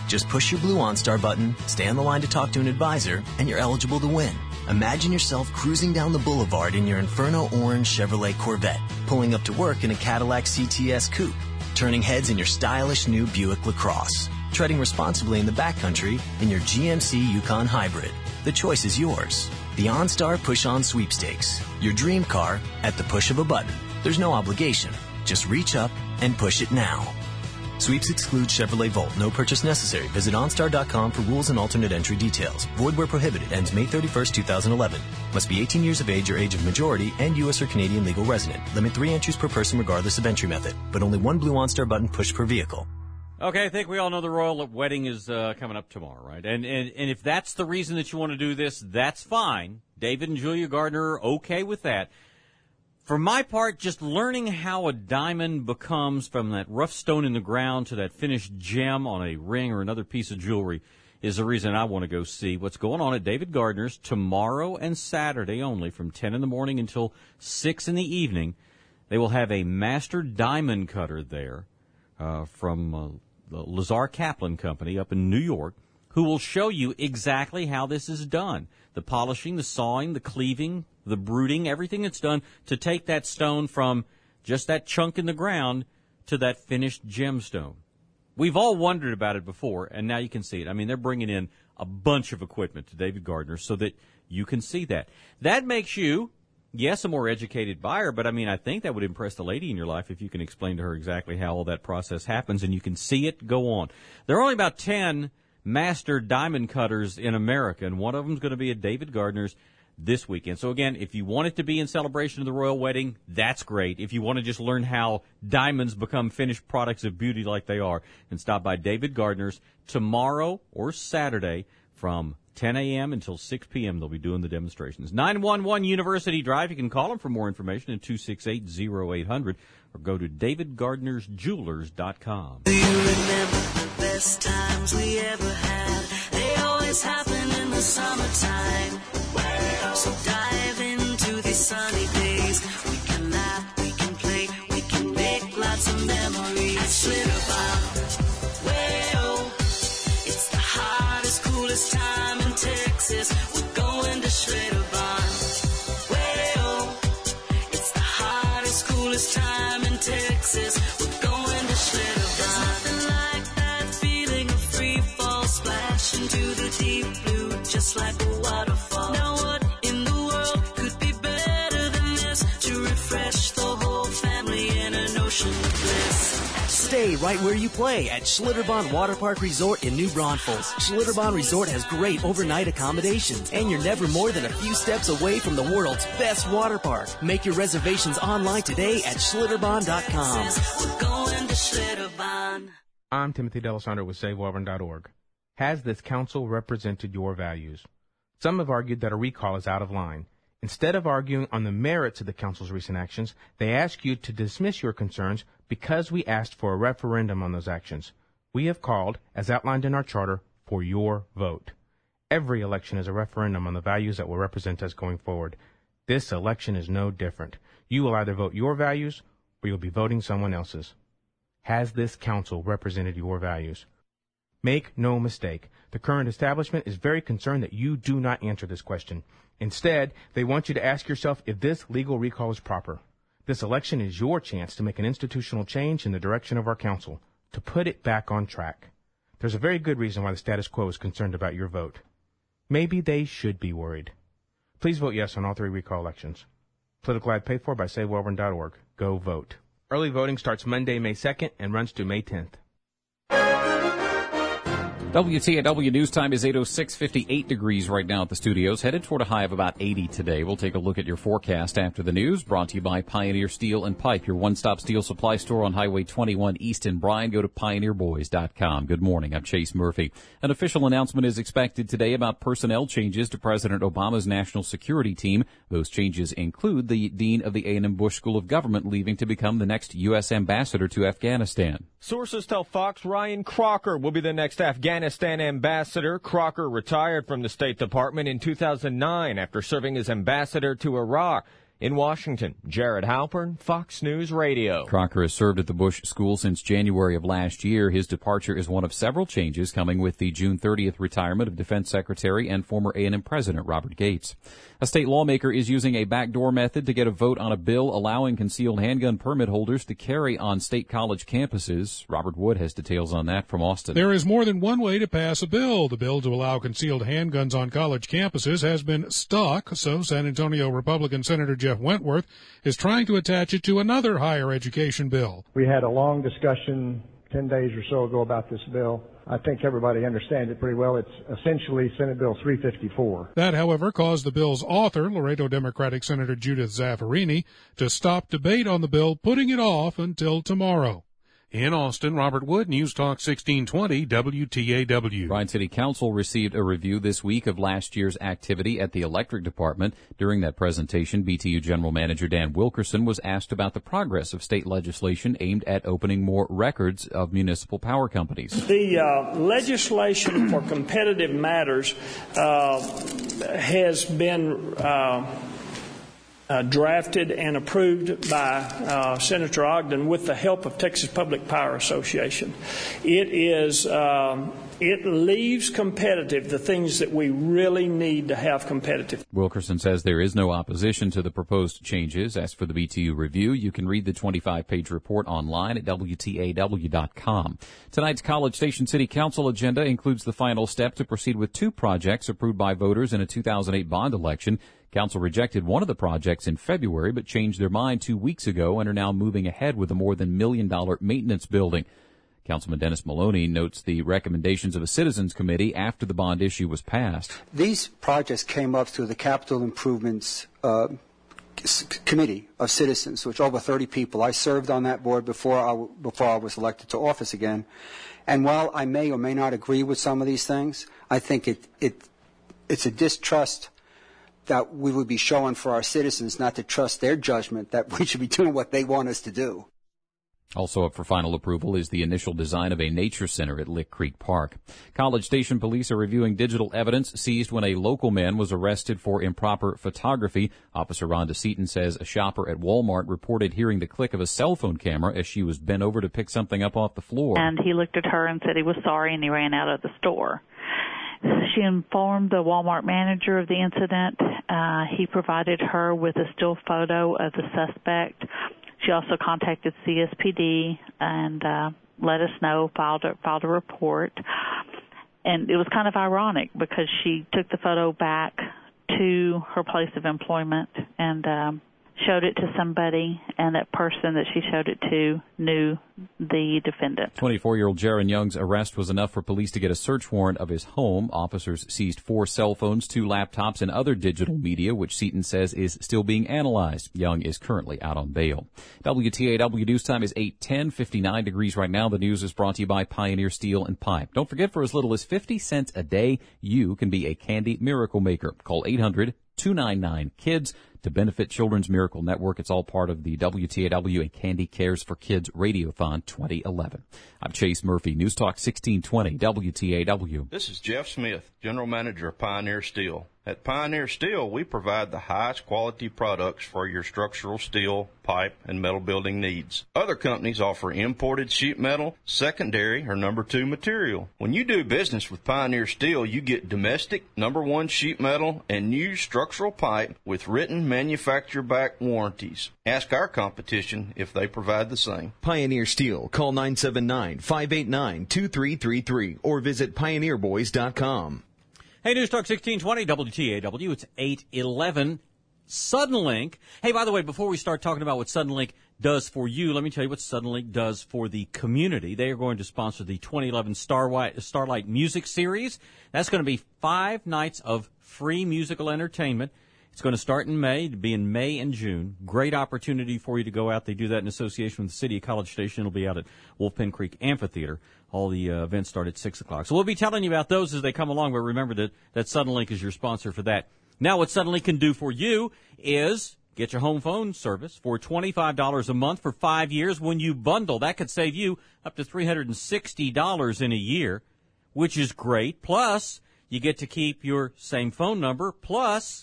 Just push your blue OnStar button, stay on the line to talk to an advisor, and you're eligible to win. Imagine yourself cruising down the boulevard in your Inferno orange Chevrolet Corvette, pulling up to work in a Cadillac C T S coupe, turning heads in your stylish new Buick LaCrosse, treading responsibly in the backcountry in your G M C Yukon Hybrid. The choice is yours. The OnStar Push-On Sweepstakes. Your dream car at the push of a button. There's no obligation. Just reach up and push it now. Sweeps exclude Chevrolet Volt. No purchase necessary. Visit OnStar dot com for rules and alternate entry details. Void where prohibited. Ends May thirty-first, twenty eleven. Must be eighteen years of age or age of majority and U S or Canadian legal resident. Limit three entries per person regardless of entry method. But only one blue OnStar button pushed per vehicle. Okay, I think we all know the royal wedding is uh, coming up tomorrow, right? And, and and if that's the reason that you want to do this, that's fine. David and Julia Gardner are okay with that. For my part, just learning how a diamond becomes from that rough stone in the ground to that finished gem on a ring or another piece of jewelry is the reason I want to go see what's going on at David Gardner's tomorrow and Saturday only from ten in the morning until six in the evening. They will have a master diamond cutter there uh, from uh, the Lazar Kaplan Company up in New York who will show you exactly how this is done. The polishing, the sawing, the cleaving, the brooding, everything that's done to take that stone from just that chunk in the ground to that finished gemstone. We've all wondered about it before, and now you can see it. I mean, they're bringing in a bunch of equipment to David Gardner so that you can see that. That makes you, yes, a more educated buyer, but I mean, I think that would impress the lady in your life if you can explain to her exactly how all that process happens and you can see it go on. There are only about ten master diamond cutters in America, and one of them is going to be at David Gardner's this weekend. So again, if you want it to be in celebration of the royal wedding, that's great. If you want to just learn how diamonds become finished products of beauty like they are, then stop by David Gardner's tomorrow or Saturday from ten a.m. until six p.m. They'll be doing the demonstrations. nine one one University Drive. You can call them for more information at two six eight, oh eight hundred or go to david gardners jewelers dot com. Do you remember the best times we ever had? They always happen in the summertime. So dive into these sunny days. We can laugh, we can play, we can make lots of memories. At Schlitterbahn, well, it's the hottest, coolest time in Texas. We're going to Schlitterbahn. Well, it's the hottest, coolest time in Texas. We're going to Schlitterbahn. There's nothing like that feeling of free fall, splash into the deep blue, just like a waterfall. Now what in the world could be better than this to refresh the whole family in an ocean of bliss? Stay right where you play at Schlitterbahn Water Park Resort in New Braunfels. Schlitterbahn Resort has great overnight accommodations, and you're never more than a few steps away from the world's best water park. Make your reservations online today at Schlitterbahn dot com. We're going to Schlitterbahn. I'm Timothy D'Alessandro with Save Auburn dot org. Has this council represented your values? Some have argued that a recall is out of line. Instead of arguing on the merits of the council's recent actions, they ask you to dismiss your concerns because we asked for a referendum on those actions. We have called, as outlined in our charter, for your vote. Every election is a referendum on the values that will represent us going forward. This election is no different. You will either vote your values or you'll be voting someone else's. Has this council represented your values? Make no mistake, the current establishment is very concerned that you do not answer this question. Instead, they want you to ask yourself if this legal recall is proper. This election is your chance to make an institutional change in the direction of our council, to put it back on track. There's a very good reason why the status quo is concerned about your vote. Maybe they should be worried. Please vote yes on all three recall elections. Political ad paid for by Save Auburn dot org. Go vote. Early voting starts Monday, May second and runs to May tenth. W T A W News Time is eight oh six, fifty-eight degrees right now at the studios, headed toward a high of about eighty today. We'll take a look at your forecast after the news, brought to you by Pioneer Steel and Pipe, your one-stop steel supply store on Highway twenty-one East in Bryan. Go to pioneer boys dot com. Good morning, I'm Chase Murphy. An official announcement is expected today about personnel changes to President Obama's national security team. Those changes include the dean of the A and M Bush School of Government leaving to become the next U S ambassador to Afghanistan. Sources tell Fox Ryan Crocker will be the next Afghanistan ambassador. Crocker retired from the State Department in two thousand nine after serving as ambassador to Iraq. In Washington, Jared Halpern, Fox News Radio. Crocker has served at the Bush School since January of last year. His departure is one of several changes coming with the June thirtieth retirement of Defense Secretary and former A and M President Robert Gates. A state lawmaker is using a backdoor method to get a vote on a bill allowing concealed handgun permit holders to carry on state college campuses. Robert Wood has details on that from Austin. There is more than one way to pass a bill. The bill to allow concealed handguns on college campuses has been stuck, so San Antonio Republican Senator Jeff Wentworth is trying to attach it to another higher education bill. We had a long discussion ten days or so ago about this bill. I think everybody understands it pretty well. It's essentially Senate Bill three fifty-four. That, however, caused the bill's author, Laredo Democratic Senator Judith Zaffirini, to stop debate on the bill, putting it off until tomorrow. In Austin, Robert Wood, News Talk sixteen twenty W T A W. Bryan City Council received a review this week of last year's activity at the electric department. During that presentation, B T U General Manager Dan Wilkerson was asked about the progress of state legislation aimed at opening more records of municipal power companies. The uh, legislation for competitive matters uh, has been uh, Uh, drafted and approved by uh, Senator Ogden with the help of Texas Public Power Association. It is um, it leaves competitive the things that we really need to have competitive. Wilkerson says there is no opposition to the proposed changes. As for the B T U review, you can read the twenty-five page report online at W T A W dot com. Tonight's College Station City Council agenda includes the final step to proceed with two projects approved by voters in a two thousand eight bond election. Council rejected one of the projects in February, but changed their mind two weeks ago and are now moving ahead with a more than million dollar maintenance building. Councilman Dennis Maloney notes the recommendations of a citizens committee after the bond issue was passed. These projects came up through the Capital Improvements uh, Committee of Citizens, which over thirty people. I served on that board before I, before I was elected to office again. And while I may or may not agree with some of these things, I think it, it it's a distrust that we would be showing for our citizens not to trust their judgment, that we should be doing what they want us to do. Also up for final approval is the initial design of a nature center at Lick Creek Park. College Station police are reviewing digital evidence seized when a local man was arrested for improper photography. Officer Rhonda Seaton says a shopper at Walmart reported hearing the click of a cell phone camera as she was bent over to pick something up off the floor. And he looked at her and said he was sorry, and he ran out of the store. She informed the Walmart manager of the incident. Uh, he provided her with a still photo of the suspect. She also contacted C S P D and uh, let us know, filed a, filed a report. And it was kind of ironic because she took the photo back to her place of employment and um, showed it to somebody, and that person that she showed it to knew the defendant. twenty-four-year-old Jaron Young's arrest was enough for police to get a search warrant of his home. Officers seized four cell phones, two laptops, and other digital media, which Seaton says is still being analyzed. Young is currently out on bail. W T A W news time is eight ten, fifty-nine degrees right now. The news is brought to you by Pioneer Steel and Pipe. Don't forget, for as little as fifty cents a day, you can be a candy miracle maker. Call eight hundred, two nine nine, KIDS to benefit Children's Miracle Network. It's all part of the W T A W and Candy Cares for Kids Radiothon twenty eleven. I'm Chase Murphy, News Talk sixteen twenty W T A W. This is Jeff Smith, General Manager of Pioneer Steel. At Pioneer Steel, we provide the highest quality products for your structural steel, pipe, and metal building needs. Other companies offer imported sheet metal, secondary, or number two material. When you do business with Pioneer Steel, you get domestic, number one sheet metal, and new structural pipe with written manufacturer-backed warranties. Ask our competition if they provide the same. Pioneer Steel. Call nine seven nine, five eight nine, two three three three or visit pioneer boys dot com. Hey, News Talk sixteen twenty W T A W. It's eight eleven. Suddenlink. Hey, by the way, before we start talking about what Suddenlink does for you, let me tell you what Suddenlink does for the community. They are going to sponsor the twenty eleven Starlight, Starlight Music Series. That's going to be five nights of free musical entertainment. It's going to start in May, to be in May and June. Great opportunity for you to go out. They do that in association with the City of College Station. It'll be out at Wolf Pen Creek Amphitheater. All the uh, events start at six o'clock. So we'll be telling you about those as they come along, but remember that, that Suddenlink is your sponsor for that. Now what Suddenlink can do for you is get your home phone service for twenty-five dollars a month for five years when you bundle. That could save you up to three hundred sixty dollars in a year, which is great. Plus, you get to keep your same phone number. Plus,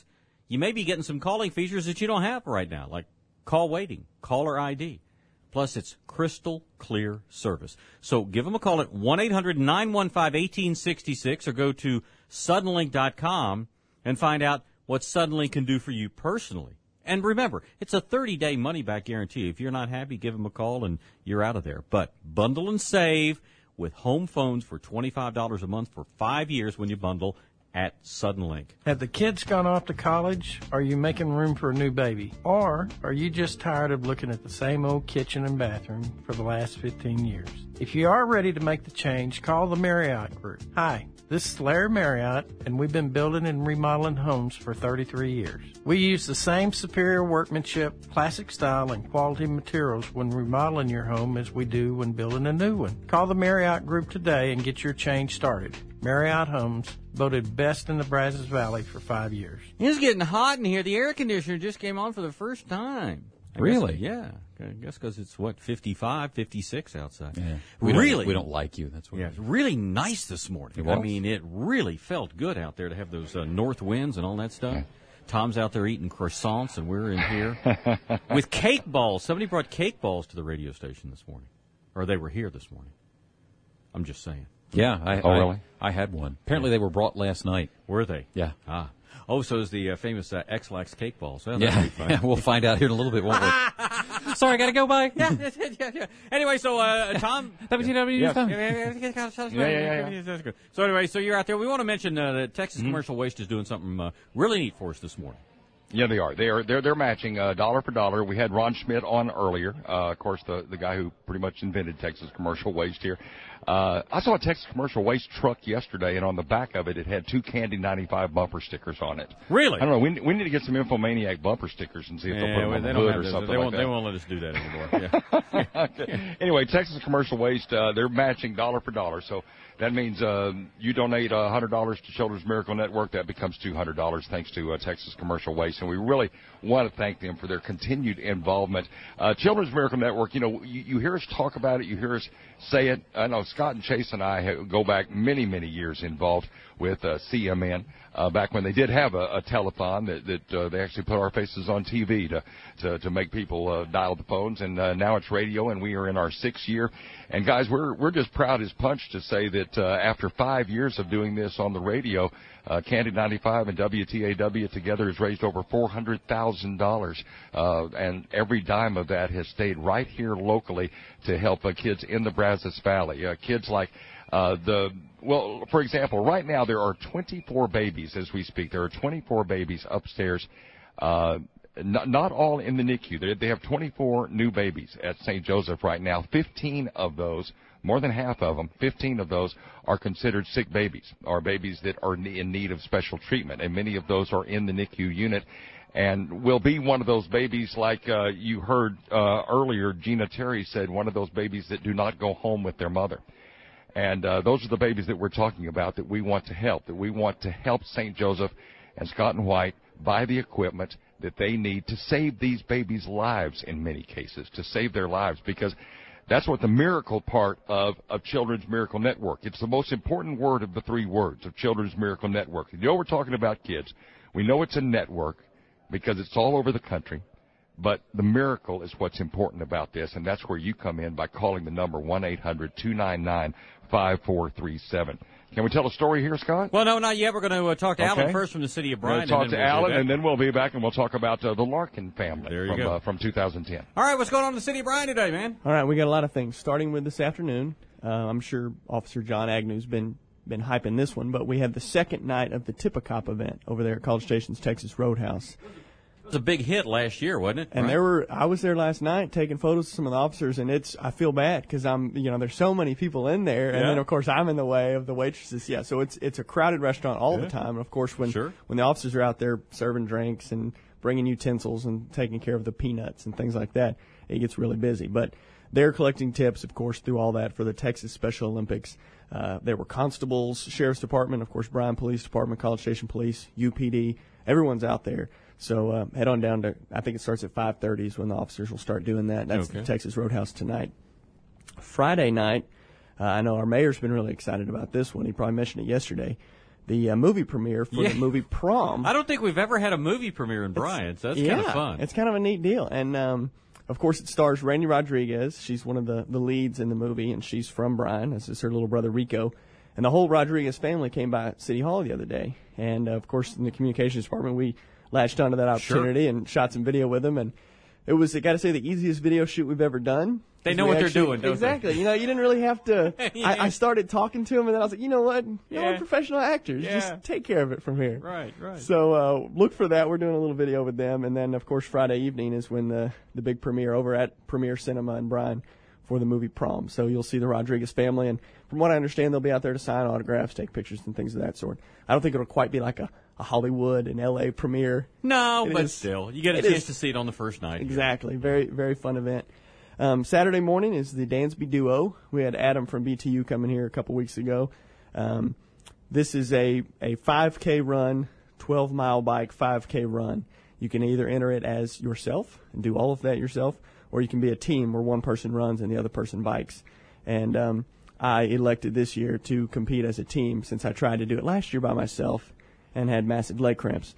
you may be getting some calling features that you don't have right now, like call waiting, caller I D. Plus, it's crystal clear service. So give them a call at one eight hundred nine one five one eight six six or go to suddenlink dot com and find out what Suddenlink can do for you personally. And remember, it's a thirty-day money-back guarantee. If you're not happy, give them a call and you're out of there. But bundle and save with home phones for twenty-five dollars a month for five years when you bundle at Suddenlink. Have the kids gone off to college? Are you making room for a new baby? Or are you just tired of looking at the same old kitchen and bathroom for the last fifteen years? If you are ready to make the change, call the Marriott Group. Hi, this is Larry Marriott, and we've been building and remodeling homes for thirty-three years. We use the same superior workmanship, classic style, and quality materials when remodeling your home as we do when building a new one. Call the Marriott Group today and get your change started. Marriott Homes, voted best in the Brazos Valley for five years. It's getting hot in here. The air conditioner just came on for the first time. I Really? Guess, yeah. I guess because it's, what, fifty-five, fifty-six outside. Yeah. We really? Don't, we don't like you. That's what. Yeah, it's really nice this morning. It I was? mean, it really felt good out there to have those uh, north winds and all that stuff. Yeah. Tom's out there eating croissants, and we're in here with cake balls. Somebody brought cake balls to the radio station this morning. Or they were here this morning. I'm just saying. Yeah. I, Oh, I, really? I had one. Apparently they were brought last night. Were they? Yeah. Ah. Oh, so is the uh, famous uh, X-Lax cake balls. Well, Yeah. that'll be fun. Yeah, we'll find out here in a little bit, won't we? Sorry, I got to go. Bye. Yeah, yeah, yeah, yeah. Anyway, so uh, Tom, W T W. Yes. Yeah, Yeah, yeah, yeah, That's good. So anyway, so you're out there. We want to mention uh, that Texas Mm-hmm. Commercial Waste is doing something uh, really neat for us this morning. Yeah, they are. They are. They're they're matching uh, dollar for dollar. We had Ron Schmidt on earlier. Uh, of course, the the guy who pretty much invented Texas Commercial Waste here. Uh, I saw a Texas Commercial Waste truck yesterday, and on the back of it, it had two Candy ninety-five bumper stickers on it. Really? I don't know. We we need to get some Infomaniac bumper stickers and see if they'll put them well, on they the don't hood have or those. something They like won't. that. They won't let us do that anymore. Yeah. Okay. Anyway, Texas Commercial Waste, uh, they're matching dollar for dollar. So that means uh, you donate one hundred dollars to Children's Miracle Network. That becomes two hundred dollars thanks to uh, Texas Commercial Waste. And we really want to thank them for their continued involvement. Uh, Children's Miracle Network, you know, you, you hear us talk about it. You hear us say it. I know Scott and Chase and I have, go back many, many years involved with uh, C M N. Uh, back when they did have a, a telethon that, that uh, they actually put our faces on T V to to, to make people uh, dial the phones, and uh, now it's radio, and we are in our sixth year. And guys, we're we're just proud as punch to say that uh, after five years of doing this on the radio, uh, Candy ninety-five and W T A W together has raised over four hundred thousand dollars, uh, and every dime of that has stayed right here locally to help uh, kids in the Brazos Valley. Uh, kids like uh, the Well, for example, right now there are twenty-four babies as we speak. There are twenty-four babies upstairs, uh, not, not all in the N I C U. They, they have twenty-four new babies at Saint Joseph right now. fifteen of those, more than half of them, fifteen of those are considered sick babies, or babies that are in need of special treatment, and many of those are in the N I C U unit. And will be one of those babies like uh, you heard uh, earlier, Gina Terry said, one of those babies that do not go home with their mother. And uh, those are the babies that we're talking about that we want to help, that we want to help Saint Joseph and Scott and White buy the equipment that they need to save these babies' lives in many cases, to save their lives, because that's what the miracle part of, of Children's Miracle Network. It's the most important word of the three words of Children's Miracle Network. You know we're talking about kids. We know it's a network because it's all over the country. But the miracle is what's important about this, and that's where you come in by calling the number one eight hundred two nine nine five four three seven. Can we tell a story here, Scott? Well, no, not yet. We're going to uh, talk to Okay. Alan first from the city of We're Bryan. going to talk and to then we'll Alan, do that. and then we'll be back, and we'll talk about uh, the Larkin family There you from, go. uh, from two thousand ten. All right, what's going on in the city of Bryan today, man? All right, we got a lot of things. Starting with this afternoon, uh, I'm sure Officer John Agnew's been been hyping this one, but we have the second night of the Tip-A-Cop event over there at College Station's Texas Roadhouse. It was a big hit last year, wasn't it? And Right? there were, I was there last night taking photos of some of the officers, and it's, I feel bad because I'm, you know, there's so many people in there, and Yeah. then of course I'm in the way of the waitresses. Yeah, so it's it's a crowded restaurant all Yeah. the time. And of course, when Sure. when the officers are out there serving drinks and bringing utensils and taking care of the peanuts and things like that, it gets really busy. But they're collecting tips, of course, through all that for the Texas Special Olympics. Uh, there were constables, Sheriff's Department, of course, Bryan Police Department, College Station Police, U P D. Everyone's out there. So uh, head on down to, I think it starts at five thirty is when the officers will start doing that. That's Okay. the Texas Roadhouse tonight. Friday night, uh, I know our mayor's been really excited about this one. He probably mentioned it yesterday. the uh, movie premiere for Yeah. the movie Prom. I don't think we've ever had a movie premiere in Bryan, so that's yeah, kind of fun. It's kind of a neat deal. And, um, of course, it stars Randy Rodriguez. She's one of the, the leads in the movie, and she's from Bryan. This is her little brother, Rico. And the whole Rodriguez family came by City Hall the other day. And, uh, of course, in the communications department, we latched onto that opportunity Sure. and shot some video with them. And it was, I got to say, the easiest video shoot we've ever done. They know We what they're actually- doing, don't they? Exactly. You know, you didn't really have to. Yeah. I, I started talking to them, and then I was like, you know what? No, Yeah. we're professional actors. Yeah. Just take care of it from here. Right, right. So uh, look for that. We're doing a little video with them, and then of course Friday evening is when the the big premiere over at Premiere Cinema in Bryan for the movie Prom. So you'll see the Rodriguez family, and from what I understand, they'll be out there to sign autographs, take pictures, and things of that sort. I don't think it'll quite be like a, a Hollywood and L A premiere. No, It but is- still, you get a it chance is- to see it on the first night. Exactly. Very, very fun event. Um, Saturday morning is the Dansby Duo. We had Adam from B T U come in here a couple weeks ago. Um, this is a, a five K run, twelve mile bike, five K run. You can either enter it as yourself and do all of that yourself, or you can be a team where one person runs and the other person bikes. And um, I elected this year to compete as a team since I tried to do it last year by myself and had massive leg cramps.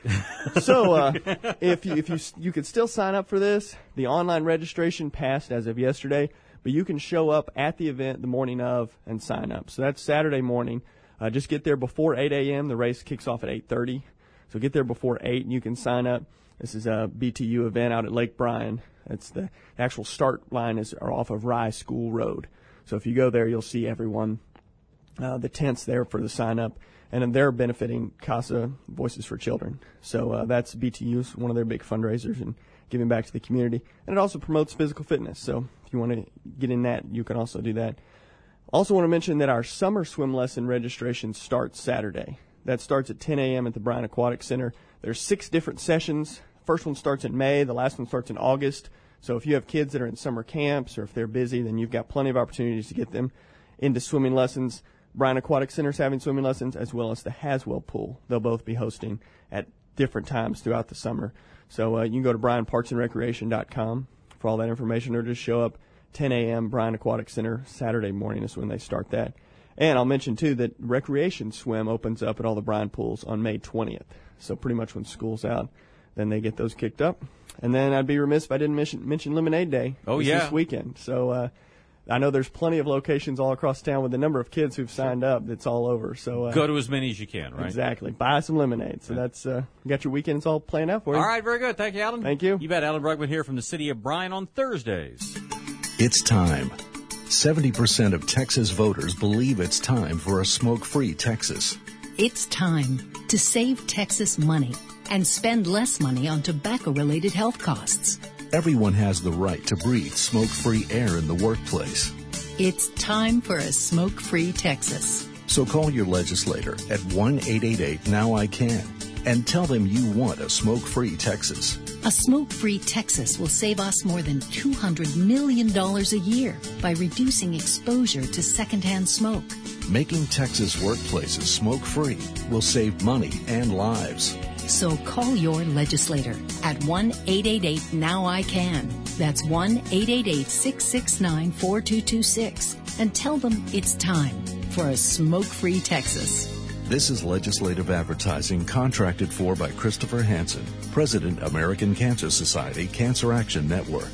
So uh, if you, if you you could still sign up for this, the online registration passed as of yesterday, but you can show up at the event the morning of and sign up. So that's Saturday morning. Uh, just get there before eight a.m. The race kicks off at eight thirty. So get there before eight and you can sign up. This is a B T U event out at Lake Bryan. It's the actual start line is are off of Rye School Road. So if you go there, you'll see everyone, uh, the tents there for the sign up. And then they're benefiting CASA Voices for Children. So uh, that's B T U's one of their big fundraisers and giving back to the community. And it also promotes physical fitness. So if you want to get in that, you can also do that. Also want to mention that our summer swim lesson registration starts Saturday. That starts at ten a.m. at the Bryan Aquatic Center. There's six different sessions. First one starts in May. The last one starts in August. So if you have kids that are in summer camps or if they're busy, then you've got plenty of opportunities to get them into swimming lessons. Bryan Aquatic Center is having swimming lessons as well as the Haswell Pool. They'll both be hosting at different times throughout the summer. So uh, you can go to bryan parks and recreation dot com for all that information or just show up ten a.m. Bryan Aquatic Center Saturday morning is when they start that. And I'll mention, too, that Recreation Swim opens up at all the Bryan pools on May twentieth. So pretty much when school's out, then they get those kicked up. And then I'd be remiss if I didn't mention, mention Lemonade Day. Oh, It's yeah. this weekend. So uh, I know there's plenty of locations all across town with the number of kids who've signed up. That's all over. So uh, Go to as many as you can, right? Exactly. Buy some lemonade. So that's uh, you got your weekends all planned out for you. All right, very good. Thank you, Alan. Thank you. You bet. Alan Brugman here from the city of Bryan on Thursdays. It's time. seventy percent of Texas voters believe it's time for a smoke-free Texas. It's time to save Texas money and spend less money on tobacco-related health costs. Everyone has the right to breathe smoke-free air in the workplace. It's time for a smoke-free Texas. So call your legislator at one eight eight eight now I can and tell them you want a smoke-free Texas. A smoke-free Texas will save us more than two hundred million dollars a year by reducing exposure to secondhand smoke. Making Texas workplaces smoke-free will save money and lives. So call your legislator at one eight eight eight now I can. That's one eight eight eight, six six nine, four two two six and tell them it's time for a smoke-free Texas. This is legislative advertising contracted for by Christopher Hansen, President, American Cancer Society Cancer Action Network.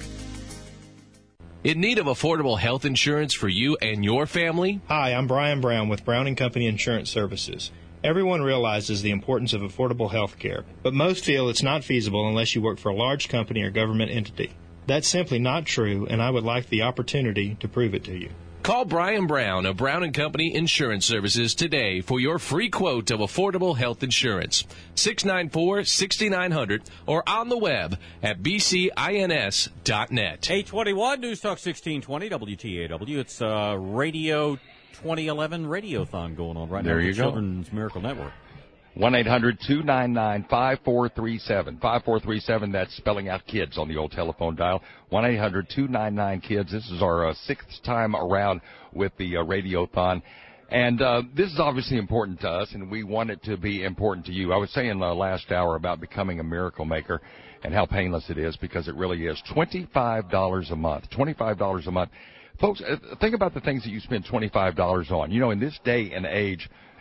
In need of affordable health insurance for you and your family? Hi, I'm Brian Brown with Brown and Company Insurance Services. Everyone realizes the importance of affordable health care, but most feel it's not feasible unless you work for a large company or government entity. That's simply not true, and I would like the opportunity to prove it to you. Call Brian Brown of Brown and Company Insurance Services today for your free quote of affordable health insurance. six nine four, six nine zero zero or on the web at b c ins dot net. eight twenty-one News Talk sixteen twenty W T A W. It's uh, Radio twenty eleven Radiothon going on right There now you with go. Children's Miracle Network. one eight hundred two nine nine five four three seven. five four three seven, that's spelling out kids on the old telephone dial. one eight hundred two nine nine kids. This is our uh, sixth time around with the uh, Radiothon. And uh, this is obviously important to us, and we want it to be important to you. I was saying uh, last hour about becoming a miracle maker and how painless it is, because it really is. twenty-five dollars a month. twenty-five dollars a month. Folks, uh, think about the things that you spend twenty-five dollars on. You know, in this day and age,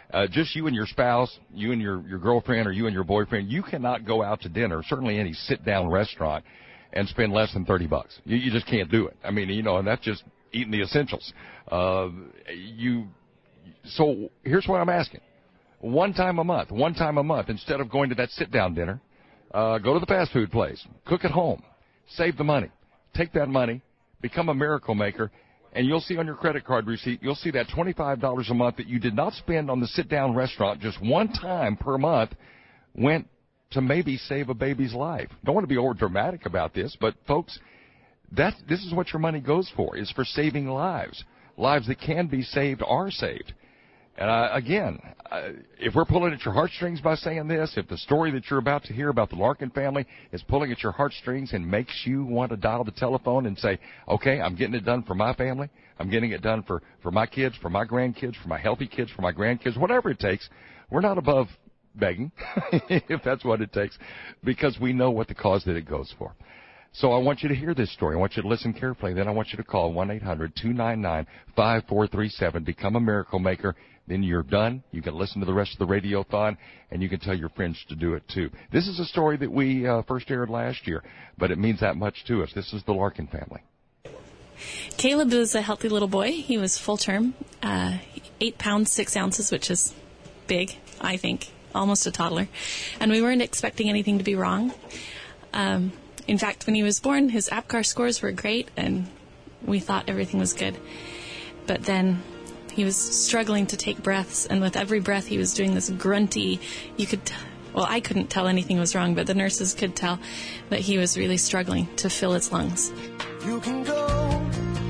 uh, just you and your spouse, you and your, your girlfriend or you and your boyfriend, you cannot go out to dinner, certainly any sit-down restaurant, and spend less than thirty bucks. You, you just can't do it. I mean, you know, and that's just eating the essentials. Uh, you, so here's what I'm asking. One time a month, one time a month, instead of going to that sit-down dinner, uh, go to the fast food place, cook at home, save the money, take that money, become a miracle maker, and you'll see on your credit card receipt, you'll see that twenty-five dollars a month that you did not spend on the sit-down restaurant just one time per month went to maybe save a baby's life. Don't want to be over dramatic about this, but folks, that this is what your money goes for, is for saving lives. Lives that can be saved are saved. And uh, again, uh, if we're pulling at your heartstrings by saying this, if the story that you're about to hear about the Larkin family is pulling at your heartstrings and makes you want to dial the telephone and say, okay, I'm getting it done for my family, I'm getting it done for, for my kids, for my grandkids, for my healthy kids, for my grandkids, whatever it takes, we're not above begging, if that's what it takes, because we know what the cause that it goes for. So I want you to hear this story. I want you to listen carefully. Then I want you to call one eight hundred two nine nine five four three seven. Become a miracle maker. Then you're done. You can listen to the rest of the Radiothon, and you can tell your friends to do it, too. This is a story that we uh, first aired last year, but it means that much to us. This is the Larkin family. Caleb was a healthy little boy. He was full term, uh, eight pounds, six ounces, which is big, I think, almost a toddler. And we weren't expecting anything to be wrong. Um, in fact, when he was born, his APGAR scores were great, and we thought everything was good. But then he was struggling to take breaths, and with every breath he was doing this grunty, you could, t- well, I couldn't tell anything was wrong, but the nurses could tell that he was really struggling to fill his lungs. You can go,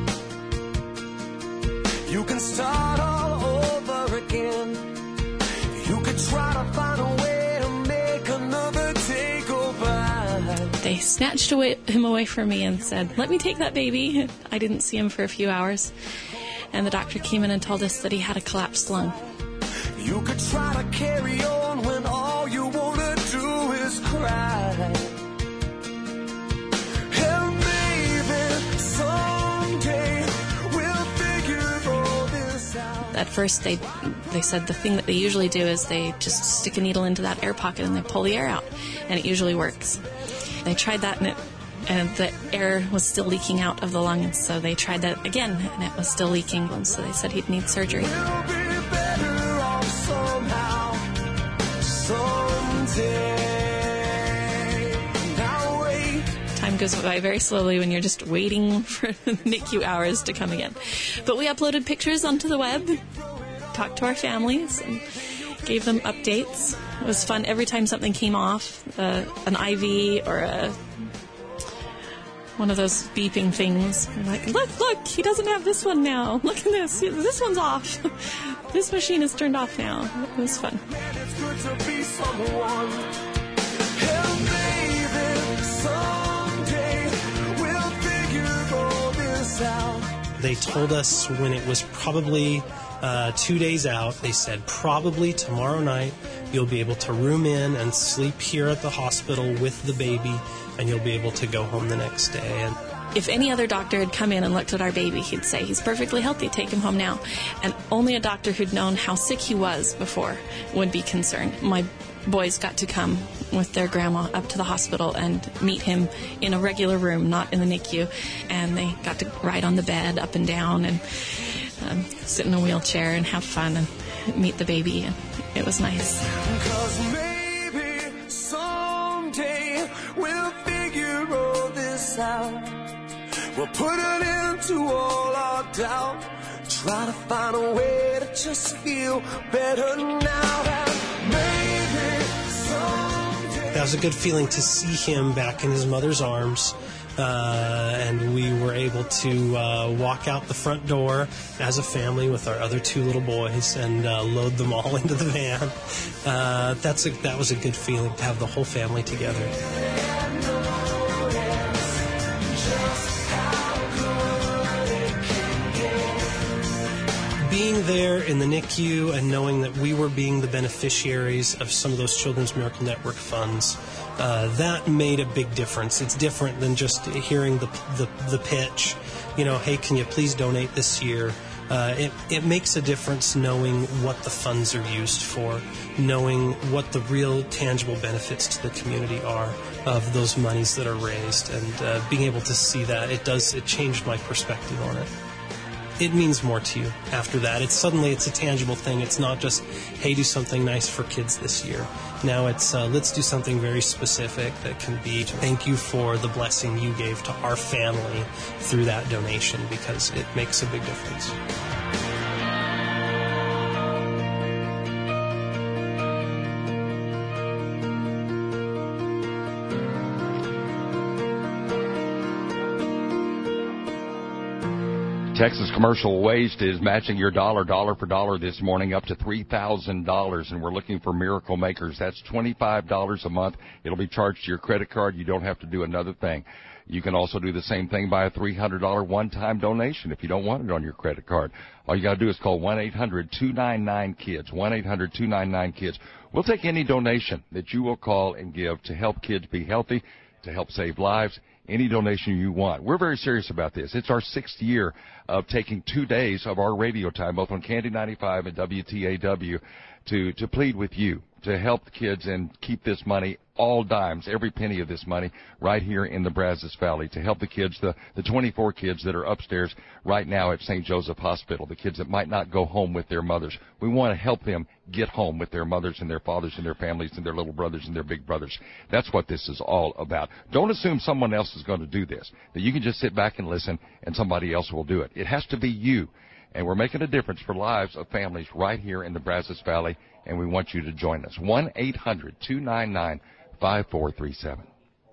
you can start all over again, you could try to find a way to make another day go by. They snatched away, him away from me and said, let me take that baby. I didn't see him for a few hours. And the doctor came in and told us that he had a collapsed lung. You could try to carry on when all you want to do is cry. And maybe someday we'll figure all this out. At first, they they said the thing that they usually do is they just stick a needle into that air pocket and they pull the air out. And it usually works. They tried that and it and the air was still leaking out of the lung, and so they tried that again, and it was still leaking, and so they said he'd need surgery. We'll be better off somehow, someday. Now wait. Time goes by very slowly when you're just waiting for the N I C U hours to come again. But we uploaded pictures onto the web, talked to our families, and gave them updates. It was fun every time something came off, uh, an I V or a one of those beeping things. I'm like, look, look, he doesn't have this one now. Look at this. This one's off. This machine is turned off now. It was fun. Man, it's good to be someone. And maybe someday we'll figure all this out. They told us when it was probably uh, two days out, they said probably tomorrow night you'll be able to room in and sleep here at the hospital with the baby, and you'll be able to go home the next day. And if any other doctor had come in and looked at our baby, he'd say, he's perfectly healthy, take him home now. And only a doctor who'd known how sick he was before would be concerned. My boys got to come with their grandma up to the hospital and meet him in a regular room, not in the N I C U. And they got to ride on the bed up and down and um, sit in a wheelchair and have fun and meet the baby. And it was nice. 'Cause maybe someday we'll figure all this out. We'll put an end to all our doubt. Try to find a way to just feel better now. And maybe someday. that was a good feeling to see him back in his mother's arms. Uh, and we were able to uh, walk out the front door as a family with our other two little boys and uh, load them all into the van. Uh, that's a, that was a good feeling to have the whole family together. Being there in the N I C U and knowing that we were being the beneficiaries of some of those Children's Miracle Network funds, uh, that made a big difference. It's different than just hearing the, the the pitch, you know, hey, can you please donate this year? uh, it, it makes a difference knowing what the funds are used for, knowing what the real tangible benefits to the community are of those monies that are raised, and uh, being able to see that, it does, it changed my perspective on it. It means more to you after that. It's suddenly it's a tangible thing. It's not just, hey, do something nice for kids this year. Now it's, uh, let's do something very specific that can be, thank you for the blessing you gave to our family through that donation, because it makes a big difference. Texas Commercial Waste is matching your dollar, dollar for dollar this morning up to three thousand dollars, and we're looking for miracle makers. That's twenty-five dollars a month. It'll be charged to your credit card. You don't have to do another thing. You can also do the same thing by a three hundred dollars one-time donation if you don't want it on your credit card. All you got to do is call one eight hundred two nine nine KIDS, one eight hundred two nine nine KIDS. We'll take any donation that you will call and give to help kids be healthy, to help save lives. Any donation you want. We're very serious about this. It's our sixth year of taking two days of our radio time, both on Candy ninety-five and W T A W, to, to plead with you to help the kids and keep this money, all dimes, every penny of this money, right here in the Brazos Valley, to help the kids, the, the twenty-four kids that are upstairs right now at Saint Joseph Hospital, the kids that might not go home with their mothers. We want to help them get home with their mothers and their fathers and their families and their little brothers and their big brothers. That's what this is all about. Don't assume someone else is going to do this, that you can just sit back and listen and somebody else will do it. It has to be you. And we're making a difference for lives of families right here in the Brazos Valley, and we want you to join us. one eight hundred two nine nine five four three seven.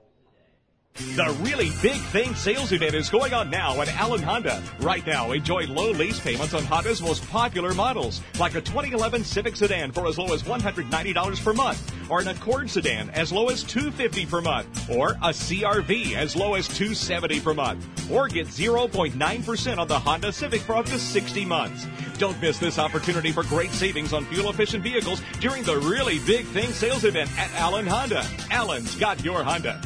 The Really Big Thing sales event is going on now at Allen Honda. Right now, enjoy low lease payments on Honda's most popular models, like a twenty eleven Civic sedan for as low as one hundred ninety dollars per month, or an Accord sedan as low as two hundred fifty dollars per month, or a C R V as low as two hundred seventy dollars per month, or get zero point nine percent on the Honda Civic for up to sixty months. Don't miss this opportunity for great savings on fuel-efficient vehicles during the Really Big Thing sales event at Allen Honda. Allen's got your Honda.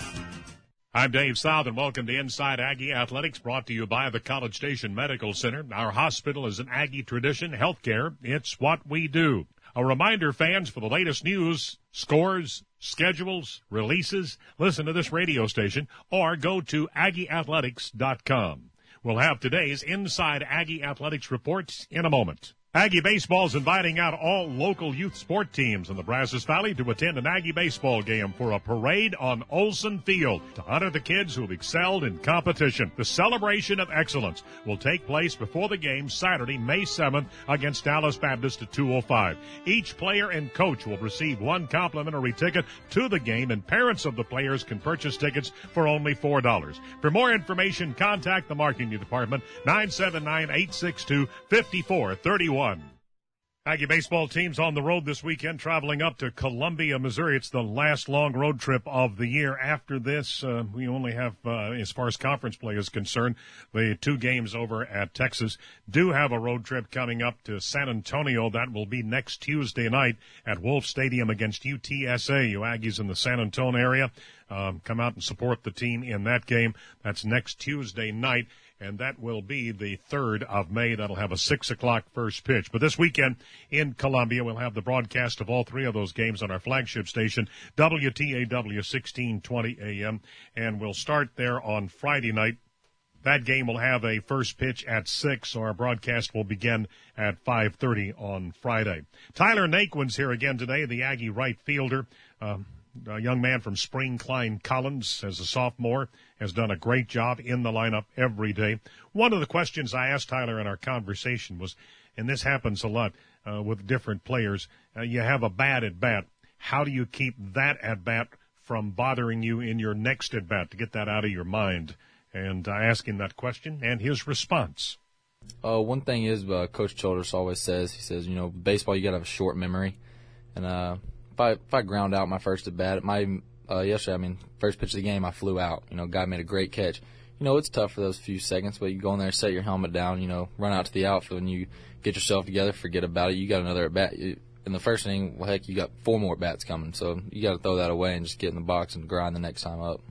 I'm Dave South, and welcome to Inside Aggie Athletics, brought to you by the College Station Medical Center. Our hospital is an Aggie tradition. Healthcare, it's what we do. A reminder, fans, for the latest news, scores, schedules, releases, listen to this radio station or go to Aggie Athletics dot com. We'll have today's Inside Aggie Athletics reports in a moment. Aggie Baseball is inviting out all local youth sport teams in the Brazos Valley to attend an Aggie baseball game for a parade on Olson Field to honor the kids who have excelled in competition. The celebration of excellence will take place before the game Saturday, May seventh against Dallas Baptist at two oh five. Each player and coach will receive one complimentary ticket to the game, and parents of the players can purchase tickets for only four dollars. For more information, contact the marketing department, nine seven nine, eight six two, five four three one. Aggie baseball teams on the road this weekend, traveling up to Columbia, Missouri. It's the last long road trip of the year. After this, uh, we only have, uh, as far as conference play is concerned, the two games over at Texas. Do have a road trip coming up to San Antonio. That will be next Tuesday night at Wolf Stadium against U T S A. You Aggies in the San Antonio area, um, come out and support the team in that game. That's next Tuesday night, and that will be the third of May. That'll have a six o'clock first pitch. But this weekend in Columbia, we'll have the broadcast of all three of those games on our flagship station, W T A W sixteen twenty A M, and we'll start there on Friday night. That game will have a first pitch at six, so our broadcast will begin at five thirty on Friday. Tyler Naquin's here again today, the Aggie right fielder. Um, A young man from Spring Klein Collins, as a sophomore, has done a great job in the lineup every day. One of the questions I asked Tyler in our conversation was, and this happens a lot uh, with different players, uh, you have a bad at-bat. How do you keep that at-bat from bothering you in your next at-bat, to get that out of your mind? And I asked him that question, and his response. Uh, one thing is, uh, Coach Childress always says, he says, you know, baseball, you got to have a short memory. And, uh, If I, if I ground out my first at bat, my uh, yesterday, I mean, first pitch of the game, I flew out. You know, guy made a great catch. You know, it's tough for those few seconds, but you go in there, set your helmet down, you know, run out to the outfield, and you get yourself together, forget about it. You got another at bat. You, in the first inning, well, heck, you got four more bats coming, so you got to throw that away and just get in the box and grind the next time up.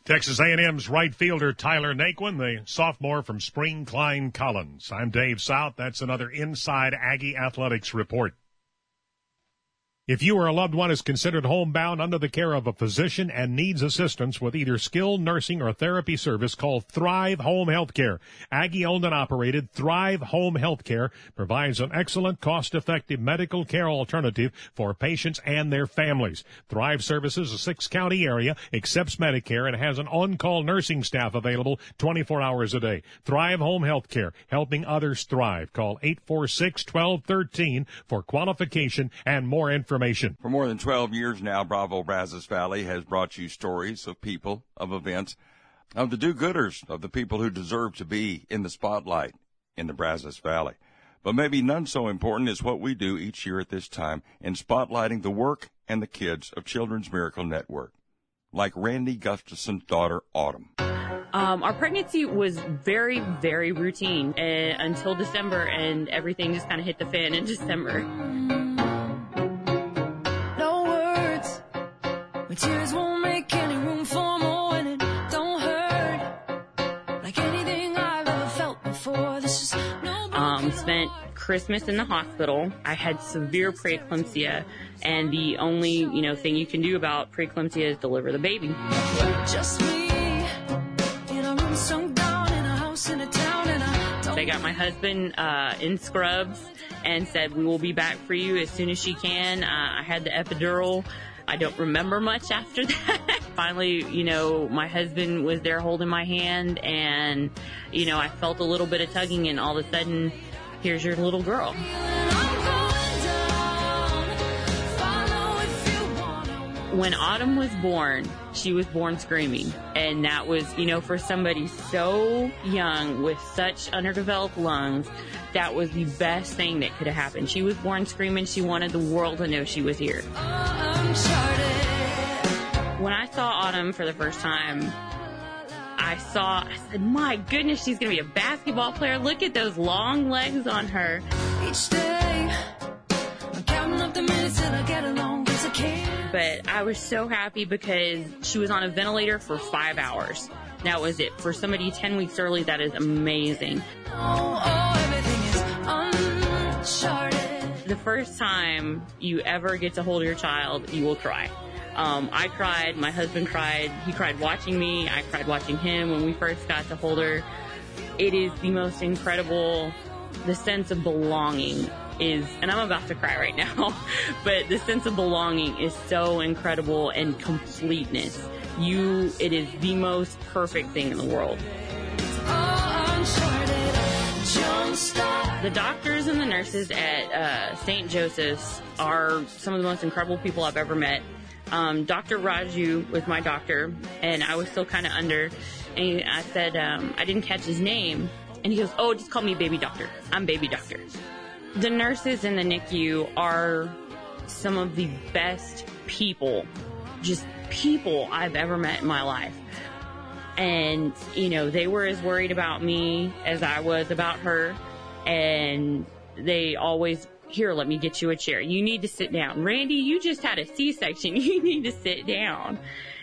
Texas A and M's right fielder Tyler Naquin, the sophomore from Spring Klein Collins. I'm Dave South. That's another Inside Aggie Athletics report. If you or a loved one is considered homebound under the care of a physician and needs assistance with either skilled nursing or therapy service, call Thrive Home Healthcare. Aggie-owned and operated, Thrive Home Healthcare provides an excellent, cost-effective medical care alternative for patients and their families. Thrive services a six-county area, accepts Medicare, and has an on-call nursing staff available twenty-four hours a day. Thrive Home Healthcare, helping others thrive. Call eight four six, one two one three for qualification and more information. For more than twelve years now, Bravo Brazos Valley has brought you stories of people, of events, of the do-gooders, of the people who deserve to be in the spotlight in the Brazos Valley. But maybe none so important is what we do each year at this time in spotlighting the work and the kids of Children's Miracle Network, like Randy Gustafson's daughter, Autumn. Um, our pregnancy was very, very routine uh, until December, and everything just kind of hit the fan in December. My tears won't make any room for more, and it don't hurt like anything I've ever felt before. This is no um, spent Christmas in the hospital. I had severe preeclampsia, and the only, you know, thing you can do about preeclampsia is deliver the baby. Just me in a room sunk down in a house in a town, and I don't. They got my husband uh, in scrubs and said, we will be back for you as soon as she can. Uh, I had the epidural. I don't remember much after that. Finally, you know, my husband was there holding my hand, and, you know, I felt a little bit of tugging, and all of a sudden, here's your little girl. When Autumn was born, she was born screaming. And that was, you know, for somebody so young with such underdeveloped lungs, that was the best thing that could have happened. She was born screaming. She wanted the world to know she was here. When I saw Autumn for the first time, I saw, I said, my goodness, she's going to be a basketball player. Look at those long legs on her. Each day, I'm counting up the minutes till I get along, 'cause I can't. But I was so happy because she was on a ventilator for five hours. That was it. For somebody ten weeks early, that is amazing. Oh, oh, everything is uncharted. The first time you ever get to hold your child, you will cry. Um, I cried. My husband cried. He cried watching me. I cried watching him when we first got to hold her. It is the most incredible, the sense of belonging is, and I'm about to cry right now, but the sense of belonging is so incredible, and completeness. You, it is the most perfect thing in the world. The doctors and the nurses at uh, Saint Joseph's are some of the most incredible people I've ever met. Um, Doctor Raju was my doctor, and I was still kind of under, and I said, um, I didn't catch his name, and he goes, oh, just call me Baby Doctor. I'm Baby Doctor. The nurses in the N I C U are some of the best people, just people I've ever met in my life. And, you know, they were as worried about me as I was about her. And they always, here, let me get you a chair. You need to sit down. Randy, you just had a C-section. You need to sit down.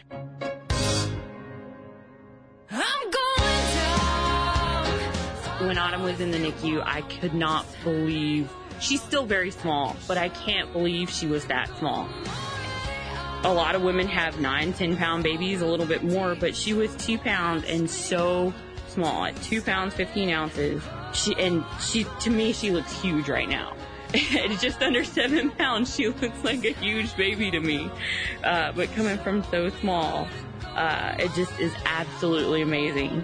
I'm going down. When Autumn was in the N I C U, I could not believe, she's still very small, but I can't believe she was that small. A lot of women have nine, ten pound babies, a little bit more, but she was two pounds and so small. At two pounds, fifteen ounces. She, and she, to me, she looks huge right now. At just under seven pounds, she looks like a huge baby to me. Uh, but coming from so small, uh, it just is absolutely amazing.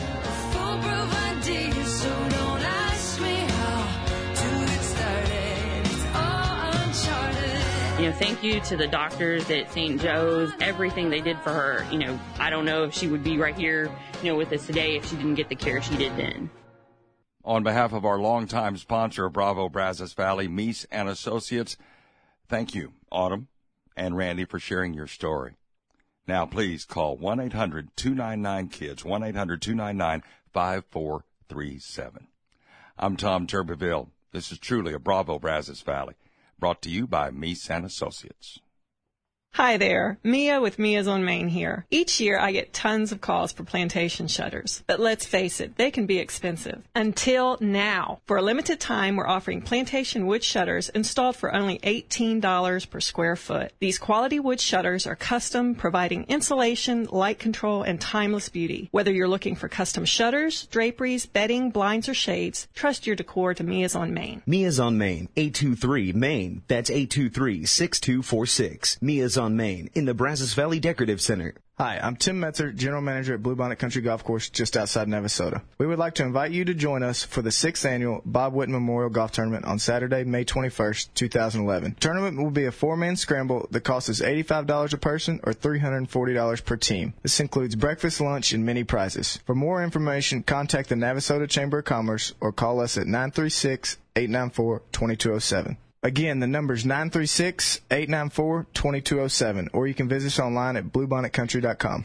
You know, thank you to the doctors at Saint Joe's, everything they did for her. You know, I don't know if she would be right here, you know, with us today if she didn't get the care she did then. On behalf of our longtime sponsor of Bravo Brazos Valley, Meese and Associates, thank you, Autumn and Randy, for sharing your story. Now, please call one eight hundred two nine nine KIDS, one eight hundred two nine nine five four three seven. I'm Tom Turbeville. This is truly a Bravo Brazos Valley, brought to you by Meese and Associates. Hi there, Mia with Mia's on Main here. Each year I get tons of calls for plantation shutters, but let's face it, they can be expensive. Until now. For a limited time, we're offering plantation wood shutters installed for only eighteen dollars per square foot. These quality wood shutters are custom, providing insulation, light control, and timeless beauty. Whether you're looking for custom shutters, draperies, bedding, blinds, or shades, trust your decor to Mia's on Main. Mia's on Main, eight two three Main. That's eight two three, six two four six. Mia's on Main in the Brazos Valley Decorative Center. Hi, I'm Tim Metzer, General Manager at Bluebonnet Country Golf Course just outside Navasota. We would like to invite you to join us for the sixth Annual Bob Whitten Memorial Golf Tournament on Saturday, May twenty-first, two thousand eleven. The tournament will be a four-man scramble that costs us eighty-five dollars a person or three hundred forty dollars per team. This includes breakfast, lunch, and many prizes. For more information, contact the Navasota Chamber of Commerce or call us at nine three six, eight nine four, two two zero seven. Again, the number's nine three six, eight nine four, two two zero seven, or you can visit us online at bluebonnet country dot com.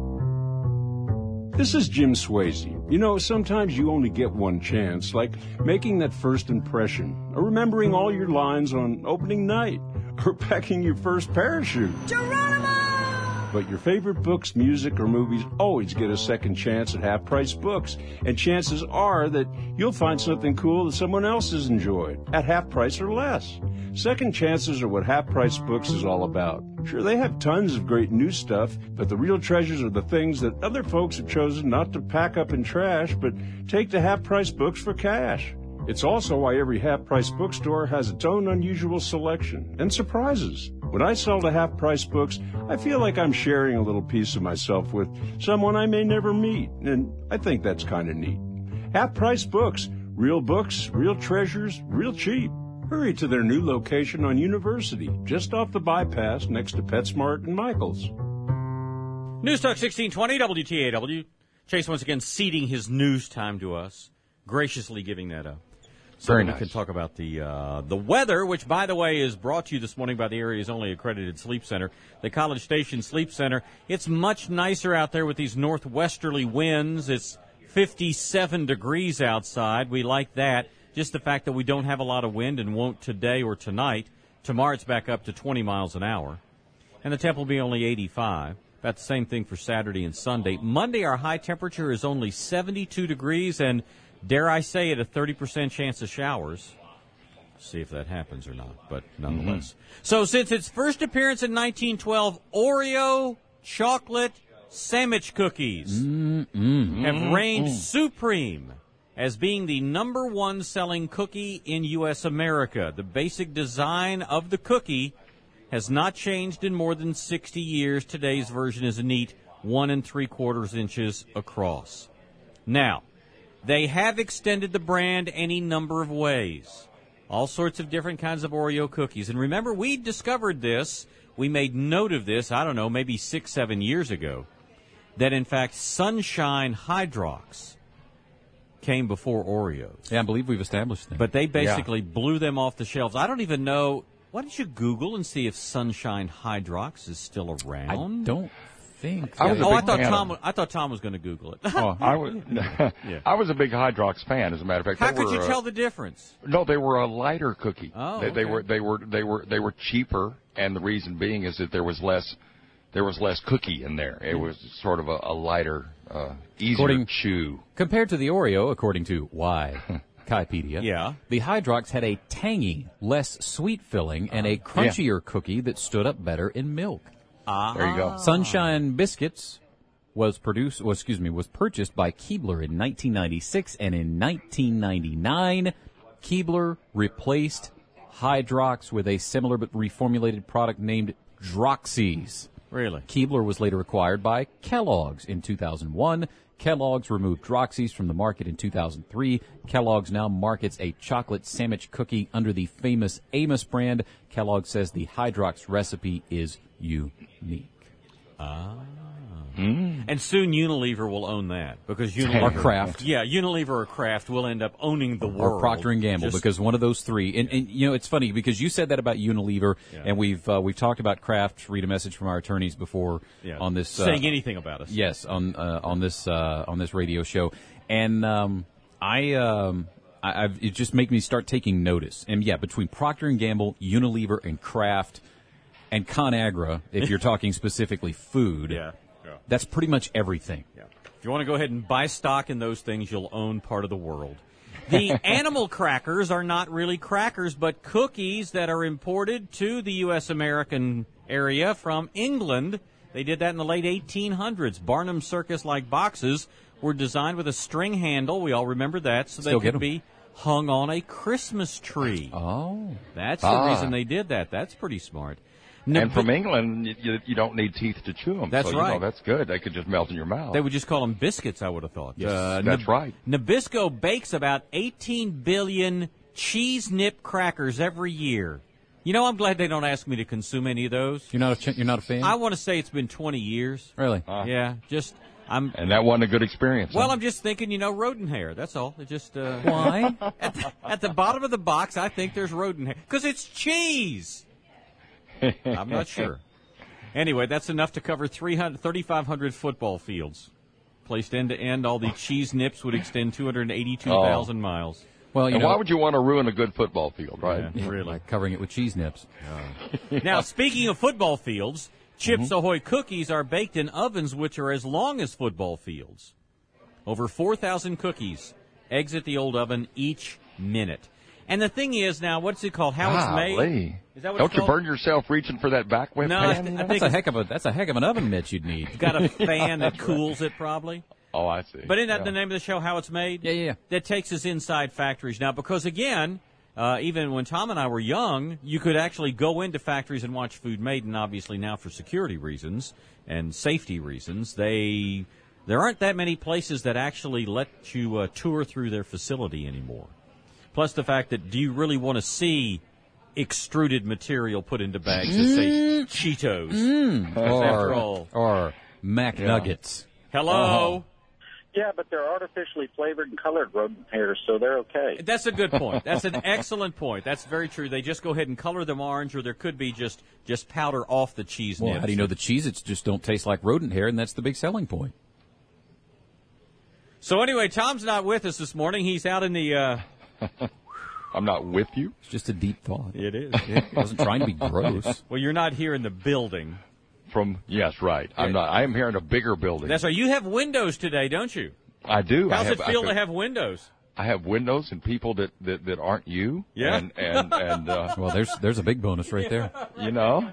This is Jim Swayze. You know, sometimes you only get one chance, like making that first impression, or remembering all your lines on opening night, or packing your first parachute. Geronimo! But your favorite books, music, or movies always get a second chance at half-price books, and chances are that you'll find something cool that someone else has enjoyed, at half price or less. Second chances are what half-price books is all about. Sure, they have tons of great new stuff, but the real treasures are the things that other folks have chosen not to pack up in trash, but take to half-price books for cash. It's also why every half-price bookstore has its own unusual selection and surprises. When I sell to half-price books, I feel like I'm sharing a little piece of myself with someone I may never meet, and I think that's kind of neat. Half-price books, real books, real treasures, real cheap. Hurry to their new location on University, just off the bypass next to PetSmart and Michael's. News Talk sixteen twenty, W T A W. Chase once again ceding his news time to us, graciously giving that up. So Very we nice. can talk about the uh, the weather, which, by the way, is brought to you this morning by the area's only accredited sleep center, the College Station Sleep Center. It's much nicer out there with these northwesterly winds. It's fifty-seven degrees outside. We like that. Just the fact that we don't have a lot of wind and won't today or tonight. Tomorrow it's back up to twenty miles an hour. And the temp will be only eighty-five. About the same thing for Saturday and Sunday. Monday, our high temperature is only seventy-two degrees, and dare I say it, a thirty percent chance of showers. See if that happens or not, but nonetheless. Mm-hmm. So since its first appearance in nineteen twelve, Oreo chocolate sandwich cookies Mm-mm. have reigned Mm-mm. supreme as being the number one selling cookie in U S America. The basic design of the cookie has not changed in more than sixty years. Today's version is a neat one and three quarters inches across. Now, they have extended the brand any number of ways. All sorts of different kinds of Oreo cookies. And remember, we discovered this, we made note of this, I don't know, maybe six, seven years ago, that in fact Sunshine Hydrox came before Oreos. Yeah, I believe we've established that. But they basically yeah. blew them off the shelves. I don't even know. Why don't you Google and see if Sunshine Hydrox is still around? I don't think. I was a oh, big I thought fan Tom. of- I thought Tom was going to Google it. Oh, I was, Yeah. I was a big Hydrox fan, as a matter of fact. How They could were, you uh, tell the difference? No, they were a lighter cookie. Oh, they, they okay. were they were they were they were cheaper, and the reason being is that there was less there was less cookie in there. It was sort of a, a lighter, uh, easier According- to chew. Compared to the Oreo, according to Y. Wikipedia, Yeah. the Hydrox had a tangy, less sweet filling and a crunchier cookie that stood up better in milk. Ah. There you go. Sunshine Biscuits was produced, well, excuse me, was purchased by Keebler in nineteen ninety-six, and in nineteen ninety-nine, Keebler replaced Hydrox with a similar but reformulated product named Droxy's. Really? Keebler was later acquired by Kellogg's in two thousand one. Kellogg's removed Droxy's from the market in two thousand three. Kellogg's now markets a chocolate sandwich cookie under the famous Amos brand. Kellogg says the Hydrox recipe is unique. Ah. And soon Unilever will own that because Or Unilever Kraft. Yeah, Unilever or Kraft will end up owning the world. Or Procter and Gamble, Just- because one of those three. And, and you know, it's funny because you said that about Unilever, Yeah. and we've uh, we've talked about Kraft. Read a message from our attorneys before Yeah. on this. Uh, saying anything about us. Yes, on uh, on this uh, on this radio show, and um, I. Um, I, I've, it just make me start taking notice. And yeah, between Procter and Gamble, Unilever, and Kraft, and ConAgra, if you're talking specifically food, Yeah. Yeah. that's pretty much everything. Yeah. If you want to go ahead and buy stock in those things, you'll own part of the world. The animal crackers are not really crackers, but cookies that are imported to the U S American area from England. They did that in the late eighteen hundreds. Barnum Circus-like boxes were designed with a string handle. We all remember that, so Still they get could 'em. be hung on a Christmas tree. Oh. That's Ah. the reason they did that. That's pretty smart. And from England, you- you, you don't need teeth to chew them. That's so, you right. know, that's good. They could just melt in your mouth. They would just call them biscuits, I would have thought. Yes, Uh, that's right. Nabisco bakes about eighteen billion cheese nip crackers every year. You know, I'm glad they don't ask me to consume any of those. You're not a ch- you're not a fan? I want to say it's been twenty years. Really? Yeah, just I'm. And that wasn't a good experience. Well, huh? I'm just thinking, you know, rodent hair. That's all. It just uh, Why? At the, at the bottom of the box, I think there's rodent hair because it's cheese. I'm not sure. Anyway, that's enough to cover three hundred, thirty-five hundred football fields. Placed end to end, all the cheese nips would extend two hundred eighty-two thousand miles. Well, you and know, why would you want to ruin a good football field, right? Yeah, really. like covering it with cheese nips. Now, speaking of football fields, Chips Mm-hmm. Ahoy cookies are baked in ovens which are as long as football fields. Over four thousand cookies exit the old oven each minute. And the thing is now, what's it called? How it's made? Golly. Is that what Don't it's you called? burn yourself reaching for that back whip No, I pan? th- I That's think a it's heck of a that's a heck of an oven mitts you'd need. got a fan that cools it probably. Oh, I see. But isn't that Yeah. the name of the show, How It's Made? Yeah, yeah, yeah. That takes us inside factories now because, again, uh, even when Tom and I were young, you could actually go into factories and watch food made, and obviously now for security reasons and safety reasons, they there aren't that many places that actually let you uh, tour through their facility anymore. Plus the fact that do you really want to see extruded material put into bags that say Cheetos? Mm. After Or, all. or Mac Nuggets. Hello? Yeah, but they're artificially flavored and colored rodent hairs, so they're okay. That's a good point. That's an excellent point. That's very true. They just go ahead and color them orange, or there could be just, just powder off the cheese Well, nibs. how do you know the Cheez-Its just don't taste like rodent hair, and that's the big selling point? So anyway, Tom's not with us this morning. He's out in the... Uh... I'm not with you? It's just a deep thought. It is. I wasn't trying to be gross. Well, you're not here in the building. From yes, right. I'm not. I am here in a bigger building. That's right. You have windows today, don't you? I do. How's I have, it feel I to have windows? I have windows and people that, that, that aren't you. Yeah. And and, and uh, Well, there's there's a big bonus right there. you know,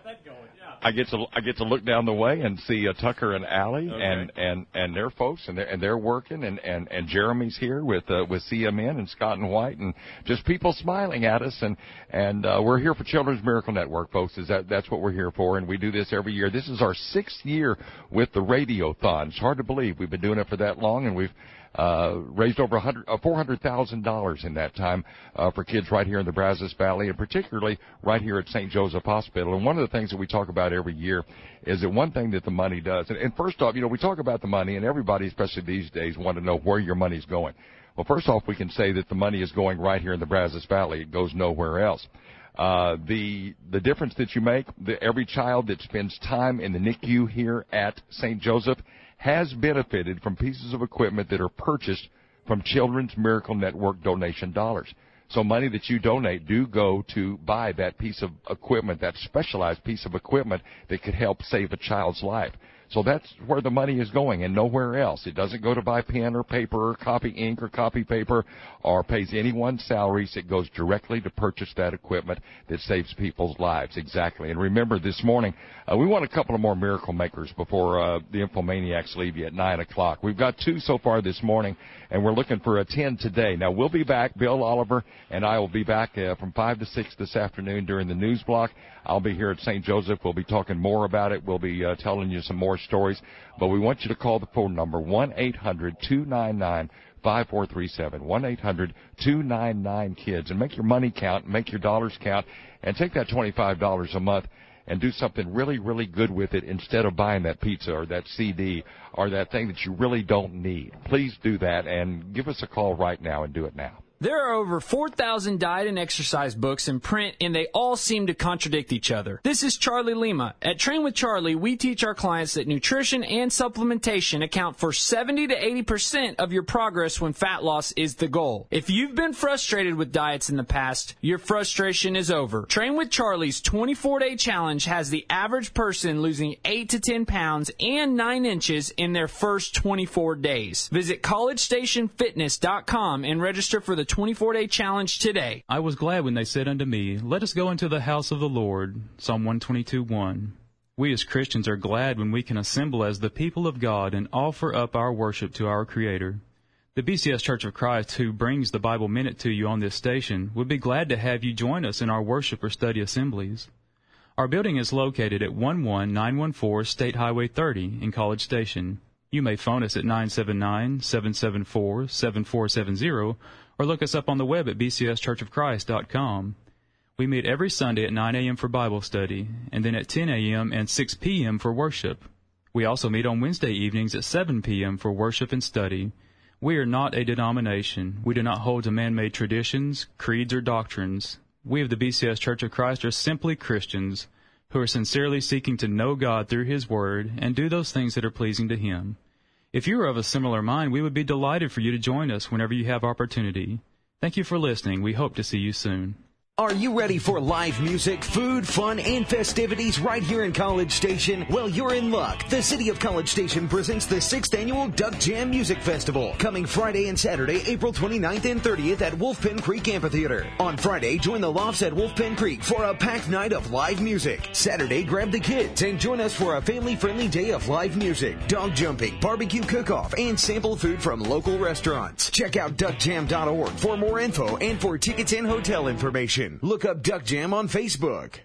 I get to I get to look down the way and see uh, Tucker and Allie Okay. and, and, and their folks and they're and they're working and, and, and Jeremy's here with uh, with C M N and Scott and White and just people smiling at us and and uh, we're here for Children's Miracle Network, folks. Is that that's what we're here for, and we do this every year. This is our sixth year with the Radiothon. It's hard to believe we've been doing it for that long, and we've Uh, raised over one hundred, uh, four hundred thousand dollars in that time uh, for kids right here in the Brazos Valley, and particularly right here at Saint Joseph Hospital. And one of the things that we talk about every year is that one thing that the money does, and, and first off, you know, we talk about the money, and everybody, especially these days, want to know where your money's going. Well, first off, we can say that the money is going right here in the Brazos Valley. It goes nowhere else. Uh, the the difference that you make, the, every child that spends time in the N I C U here at Saint Joseph has benefited from pieces of equipment that are purchased from Children's Miracle Network donation dollars. So money that you donate do go to buy that piece of equipment, that specialized piece of equipment that could help save a child's life. So that's where the money is going and nowhere else. It doesn't go to buy pen or paper or copy ink or copy paper or pays anyone's salaries. It goes directly to purchase that equipment that saves people's lives. Exactly. And remember, this morning, uh, we want a couple of more miracle makers before uh, the Infomaniacs leave you at nine o'clock. We've got two so far this morning, and we're looking for a ten today. Now, we'll be back. Bill Oliver and I will be back uh, from five to six this afternoon during the news block. I'll be here at Saint Joseph. We'll be talking more about it. We'll be uh, telling you some more stories. But we want you to call the phone number, one eight hundred two nine nine five four three seven, one eight hundred two nine nine KIDS, and make your money count, make your dollars count, and take that twenty-five dollars a month and do something really, really good with it instead of buying that pizza or that C D or that thing that you really don't need. Please do that and give us a call right now and do it now. There are over four thousand diet and exercise books in print, and they all seem to contradict each other. This is Charlie Lima. At Train with Charlie, we teach our clients that nutrition and supplementation account for seventy to eighty percent of your progress when fat loss is the goal. If you've been frustrated with diets in the past, your frustration is over. Train with Charlie's twenty-four day challenge has the average person losing eight to ten pounds and nine inches in their first twenty-four days. Visit college station fitness dot com and register for the twenty-four day challenge today. I was glad when they said unto me, let us go into the house of the Lord. Psalm one twenty-two, one. We as Christians are glad when we can assemble as the people of God and offer up our worship to our Creator. The B C S Church of Christ, who brings the Bible Minute to you on this station, would be glad to have you join us in our worship or study assemblies. Our building is located at one one nine one four State Highway thirty in College Station. You may phone us at nine seven nine, seven seven four, seven four seven zero or look us up on the web at b c s church of christ dot com. We meet every Sunday at nine a.m. for Bible study, and then at ten a.m. and six p.m. for worship. We also meet on Wednesday evenings at seven p.m. for worship and study. We are not a denomination. We do not hold to man-made traditions, creeds, or doctrines. We of the B C S Church of Christ are simply Christians who are sincerely seeking to know God through His Word and do those things that are pleasing to Him. If you are of a similar mind, we would be delighted for you to join us whenever you have opportunity. Thank you for listening. We hope to see you soon. Are you ready for live music, food, fun, and festivities right here in College Station? Well, you're in luck. The City of College Station presents the sixth Annual Duck Jam Music Festival, coming Friday and Saturday, April twenty-ninth and thirtieth at Wolfpen Creek Amphitheater. On Friday, join the Lofts at Wolfpen Creek for a packed night of live music. Saturday, grab the kids and join us for a family-friendly day of live music, dog jumping, barbecue cook-off, and sample food from local restaurants. Check out duck jam dot org for more info and for tickets and hotel information. Look up Duck Jam on Facebook.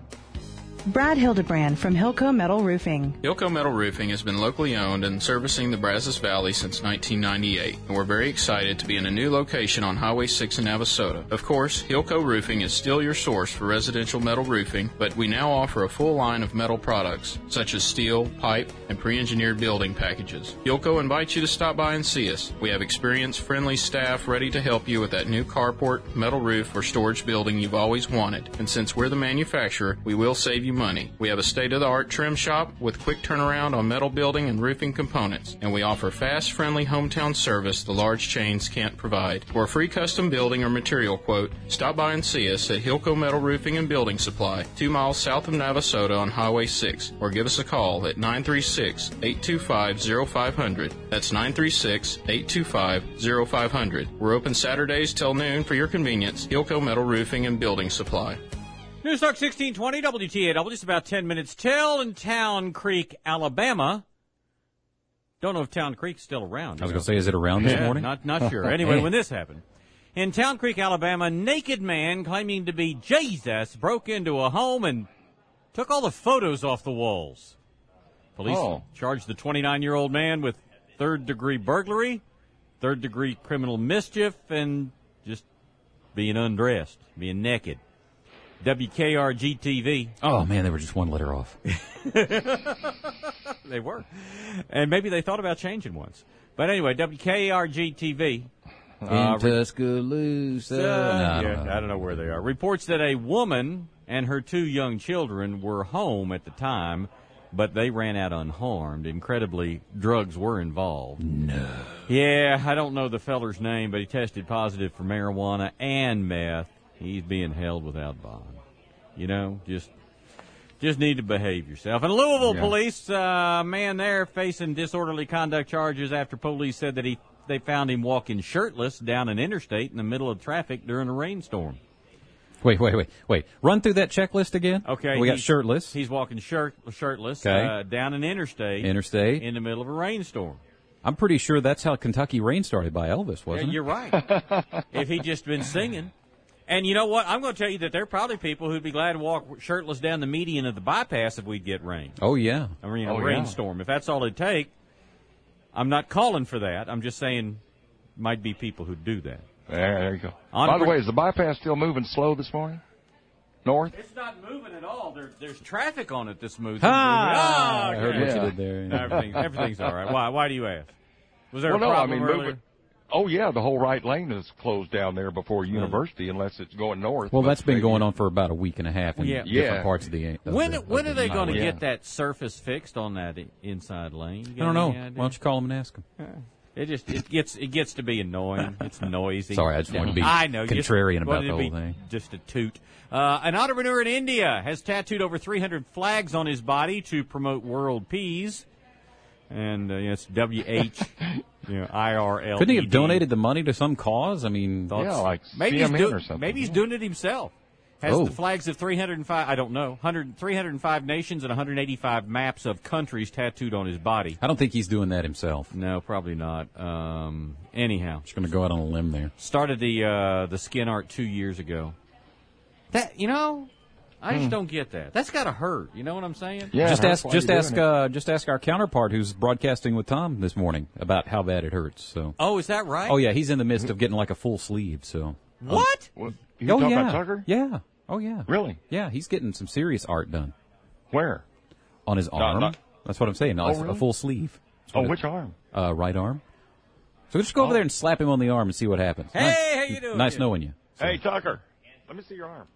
Brad Hildebrand from Hilco Metal Roofing. Hilco Metal Roofing has been locally owned and servicing the Brazos Valley since nineteen ninety-eight, and we're very excited to be in a new location on Highway six in Navasota. Of course, Hilco Roofing is still your source for residential metal roofing, but we now offer a full line of metal products, such as steel, pipe, and pre-engineered building packages. Hilco invites you to stop by and see us. We have experienced, friendly staff ready to help you with that new carport, metal roof, or storage building you've always wanted, and since we're the manufacturer, we will save you money. We have a state-of-the-art trim shop with quick turnaround on metal building and roofing components, and we offer fast, friendly hometown service the large chains can't provide. For a free custom building or material quote, stop by and see us at Hilco Metal Roofing and Building Supply, two miles south of Navasota on Highway six, or give us a call at nine three six, eight two five, zero five zero zero. That's nine three six, eight two five, zero five zero zero. We're open Saturdays till noon for your convenience. Hilco Metal Roofing and Building Supply. News Talk sixteen twenty W T A W, just about ten minutes till in Town Creek, Alabama. Don't know if Town Creek's still around. I was going to say, is it around this yeah, morning? Not, not sure. Anyway, when this happened. In Town Creek, Alabama, a naked man claiming to be Jesus broke into a home and took all the photos off the walls. Police oh. charged the twenty-nine-year-old man with third-degree burglary, third-degree criminal mischief, and just being undressed, being naked. W K R G T V. Oh, man, they were just one letter off. They were. And maybe they thought about changing once. But anyway, W K R G T V. In uh, Tuscaloosa. Uh, no, yeah, I don't know. I don't know where they are. Reports that a woman and her two young children were home at the time, but they ran out unharmed. Incredibly, drugs were involved. No. Yeah, I don't know the feller's name, but he tested positive for marijuana and meth. He's being held without bond. You know, just just need to behave yourself. And Louisville yeah. police, a uh, man there facing disorderly conduct charges after police said that he they found him walking shirtless down an interstate in the middle of traffic during a rainstorm. Wait, wait, wait, wait. Run through that checklist again. Okay. We got shirtless. He's walking shirt, shirtless okay. uh, down an interstate. Interstate. In the middle of a rainstorm. I'm pretty sure that's how Kentucky Rain started by Elvis, wasn't yeah, it? You're right. If he'd just been singing. And you know what? I'm going to tell you that there are probably people who'd be glad to walk shirtless down the median of the bypass if we'd get rain. Oh, yeah. I mean, a oh, rainstorm. Yeah. If that's all it'd take, I'm not calling for that. I'm just saying might be people who do that. There, there you go. On By the way, is the bypass still moving slow this morning? North? It's not moving at all. There, there's traffic on it that's moving. Ah, oh, I heard yeah. what you did there. No, everything, everything's all right. Why, why do you ask? Was there well, a problem no, I mean, earlier? moving. Oh, yeah, the whole right lane is closed down there before University unless it's going north. Well, but that's been maybe- going on for about a week and a half in Yeah. different Yeah. parts of the of When the, when of are the they going to highway. get that surface fixed on that i- inside lane? You I got don't know. any Why idea? don't you call them and ask them? It just it gets it gets to be annoying. It's noisy. Sorry, I just wanted to be I know, just contrarian about wanted the to be whole thing. Just a toot. Uh, an entrepreneur in India has tattooed over three hundred flags on his body to promote world peace. And uh, you know, it's W H, you know, I R L E D. Couldn't he have donated the money to some cause? I mean, Yeah, like maybe he's, C M N do- or something. maybe he's doing it himself. Has Oh. the flags of three hundred five, I don't know, one hundred, three hundred five nations and one hundred eighty-five maps of countries tattooed on his body. I don't think he's doing that himself. No, probably not. Um, anyhow. Just going to go out on a limb there. Started the uh, the skin art two years ago. That, you know, I just Hmm. don't get that. That's got to hurt. You know what I'm saying? just ask, just ask, uh, just ask our counterpart who's broadcasting with Tom this morning about how bad it hurts. So. Oh, is that right? Oh yeah, he's in the midst of getting like a full sleeve. So. What? What? Oh, You talking yeah. about Tucker? Yeah. Oh yeah. Really? Yeah, he's getting some serious art done. Where? On his Not- arm. not- That's what I'm saying. No, Oh, it's really? a full sleeve. That's Oh, what it- which arm? Uh, right arm. So just go over Oh. there and slap him on the arm and see what happens. Hey, nice, how you doing? Nice Yeah. knowing you. Hey, Tucker. Let me see your arm.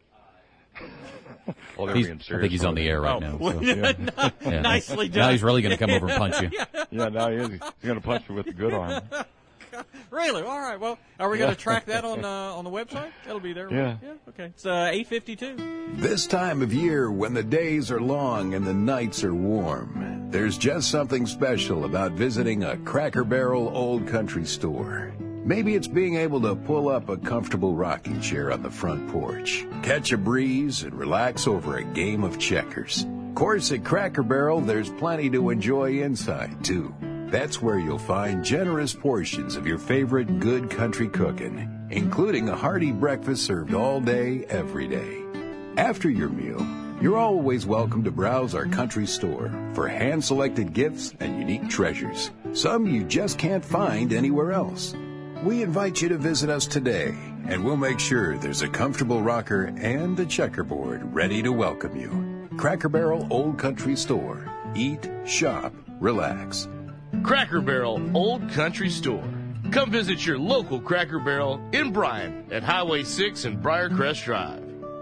Well, they're He's- being I serious. think he's on the air right Oh, now. well, so- yeah. Yeah. Nicely done. Now he's really going to come over and punch you. Yeah, now he is. He's going to punch you with the good arm. Really? All right. Well, are we going to track that on uh, on the website? It'll be there. Yeah. Yeah. Okay. It's uh, eight fifty-two. This time of year, when the days are long and the nights are warm, there's just something special about visiting a Cracker Barrel Old Country store. Maybe it's being able to pull up a comfortable rocking chair on the front porch, catch a breeze, and relax over a game of checkers. Of course, at Cracker Barrel, there's plenty to enjoy inside, too. That's where you'll find generous portions of your favorite good country cooking, including a hearty breakfast served all day, every day. After your meal, you're always welcome to browse our country store for hand-selected gifts and unique treasures, some you just can't find anywhere else. We invite you to visit us today, and we'll make sure there's a comfortable rocker and a checkerboard ready to welcome you. Cracker Barrel Old Country Store. Eat, shop, relax. Cracker Barrel Old Country Store. Come visit your local Cracker Barrel in Bryan at Highway six and Briarcrest Drive.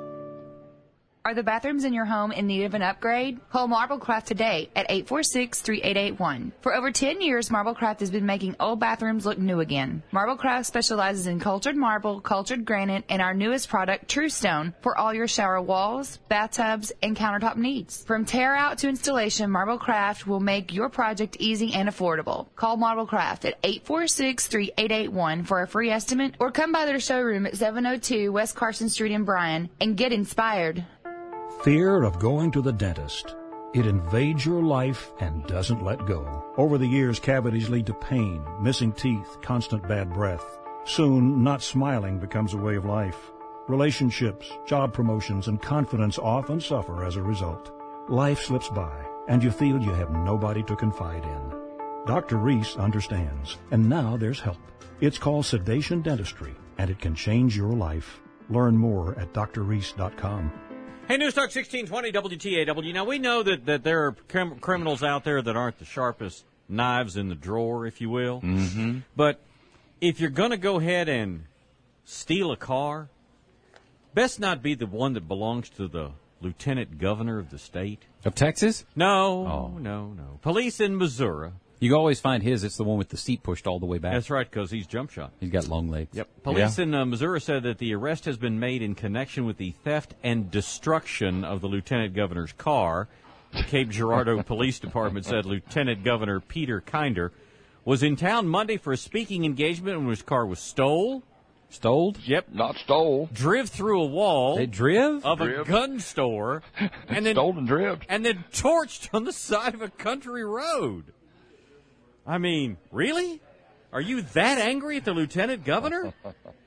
Are the bathrooms in your home in need of an upgrade? Call Marblecraft today at eight four six, three eight eight one. For over ten years, Marblecraft has been making old bathrooms look new again. Marblecraft specializes in cultured marble, cultured granite, and our newest product, True Stone, for all your shower walls, bathtubs, and countertop needs. From tear out to installation, Marblecraft will make your project easy and affordable. Call Marblecraft at eight four six, three eight eight one for a free estimate, or come by their showroom at seven oh two West Carson Street in Bryan and get inspired. Fear of going to the dentist. It invades your life and doesn't let go. Over the years, cavities lead to pain, missing teeth, constant bad breath. Soon, not smiling becomes a way of life. Relationships, job promotions, and confidence often suffer as a result. Life slips by, and you feel you have nobody to confide in. Doctor Reese understands, and now there's help. It's called sedation dentistry, and it can change your life. Learn more at d r reese dot com. Hey, News Talk sixteen twenty W T A W. Now, we know that, that there are crim- criminals out there that aren't the sharpest knives in the drawer, if you will. Mm-hmm. But if you're going to go ahead and steal a car, best not be the one that belongs to the lieutenant governor of the state. Of Texas? No, Oh. no, no. Police in Missouri. You always find his. It's the one with the seat pushed all the way back. That's right, because he's jump shot. He's got long legs. Yep. Police in uh, Missouri said that the arrest has been made in connection with the theft and destruction of the lieutenant governor's car. The Cape Girardeau Police Department said Lieutenant Governor Peter Kinder was in town Monday for a speaking engagement when his car was stole. Stole? Yep. Not stole. Driv through a wall. They driv? Of Driv. a gun store. and then Stole and driv. And then torched on the side of a country road. I mean, really? Are you that angry at the lieutenant governor?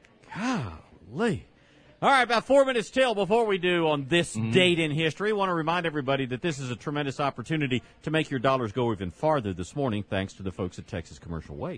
Golly. All right, about four minutes till before we do on this Mm-hmm. date in history. I want to remind everybody that this is a tremendous opportunity to make your dollars go even farther this morning thanks to the folks at Texas Commercial Waste.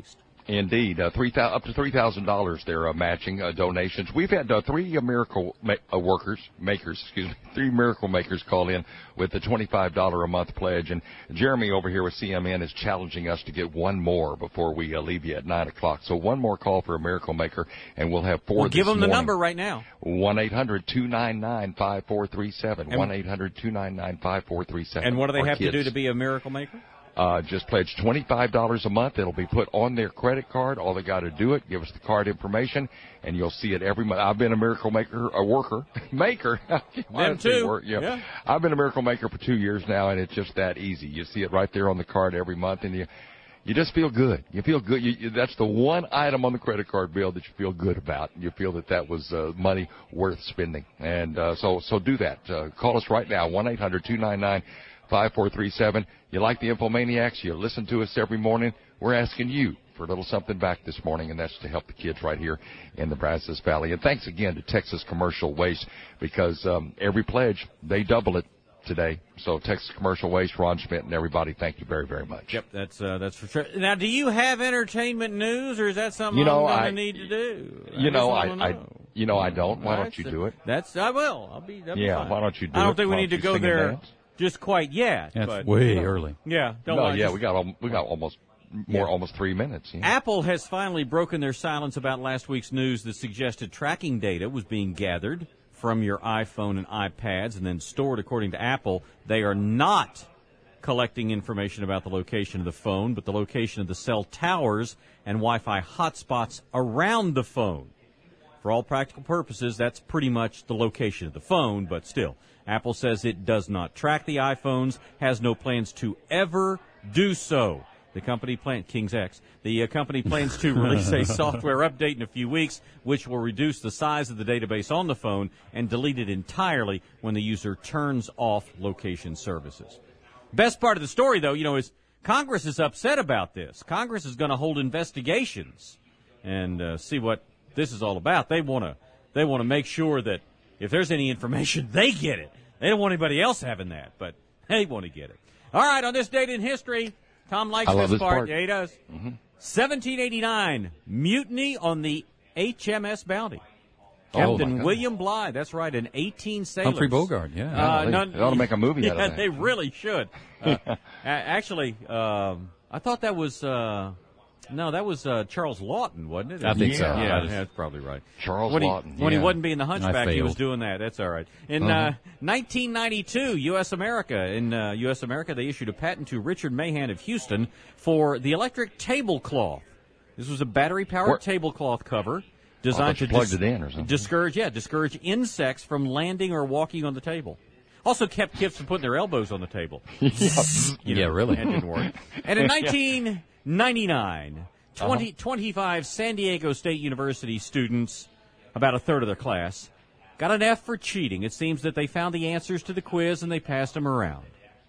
Indeed, uh, three thousand up to three thousand dollars. They're uh, matching uh, donations. We've had uh, three uh, miracle ma- uh, workers, makers, excuse me, three miracle makers call in with the twenty-five dollars a month pledge. And Jeremy over here with C M N is challenging us to get one more before we uh, leave you at nine o'clock. So one more call for a miracle maker, and we'll have four. Well, this give them morning. the number right now. One eight hundred two nine nine five four three seven. One eight hundred two nine nine five four three seven. And what do they Our have kids. to do to be a miracle maker? Uh, just pledge twenty-five dollars a month. It'll be put on their credit card. All they got to do it, give us the card information, and you'll see it every month. I've been a miracle maker, a worker, maker. Them too. Work, yeah. yeah. I've been a miracle maker for two years now, and it's just that easy. You see it right there on the card every month, and you you just feel good. You feel good. You, you, that's the one item on the credit card bill that you feel good about. You feel that that was uh, money worth spending. And uh, so so do that. Uh, call us right now, one eight hundred two nine nine five four three seven. You like the Infomaniacs? You listen to us every morning. We're asking you for a little something back this morning, and that's to help the kids right here in the Brazos Valley. And thanks again to Texas Commercial Waste, because um, every pledge, they double it today. So Texas Commercial Waste, Ron Schmidt, and everybody, thank you very, very much. Yep, that's uh, that's for sure. Now, do you have entertainment news, or is that something You know, I'm I- going to need to do? You know, I, just I, wanna know. you know, I don't. Why don't That's you a- do it? That's I will. I'll be. that'll be Yeah, fine. why don't you do I don't it? think we Why need to don't you go sing and there dance? just quite yet. That's but, way you know, early. Yeah. Don't No, want yeah, just- we got al- we got almost more, Yeah. almost three minutes. Yeah. Apple has finally broken their silence about last week's news that suggested tracking data was being gathered from your iPhone and iPads and then stored. According to Apple, they are not collecting information about the location of the phone, but the location of the cell towers and Wi-Fi hotspots around the phone. For all practical purposes, that's pretty much the location of the phone, but still. Apple says it does not track the iPhones, has no plans to ever do so. The company plan King's X. The uh, company plans to release a software update in a few weeks, which will reduce the size of the database on the phone and delete it entirely when the user turns off location services. Best part of the story, though, you know, is Congress is upset about this. Congress is going to hold investigations and uh, see what this is all about. They want to they want to make sure that if there's any information, they get it. They don't want anybody else having that, but they want to get it. All right, on this date in history, Tom likes I love this this part. part. Yeah, he does. Mm-hmm. seventeen eighty-nine, mutiny on the H M S Bounty. Oh, Captain my God. William Bligh, that's right, and eighteen sailors. Humphrey Bogart, yeah. Uh, they, none- they ought to make a movie yeah, out of that. they really should. Uh, a- actually, um, I thought that was, uh, no, that was uh, Charles Lawton, wasn't it? I think so. Yeah, I yeah just- that's probably right. Charles when he, Lawton, When he yeah. wasn't being the hunchback, he was failed. doing that. That's all right. In Uh-huh. uh, nineteen ninety-two, U S. America, in uh, U S. America, they issued a patent to Richard Mahan of Houston for the electric tablecloth. This was a battery-powered Where- tablecloth cover I designed thought you to plugged dis- it in or something. discourage, yeah, discourage insects from landing or walking on the table. Also kept kids from putting their elbows on the table. You know, Yeah, really. That didn't work. And in nineteen ninety-nine, twenty, Uh-huh. twenty-five San Diego State University students, about a third of their class, got an F for cheating. It seems that they found the answers to the quiz and they passed them around.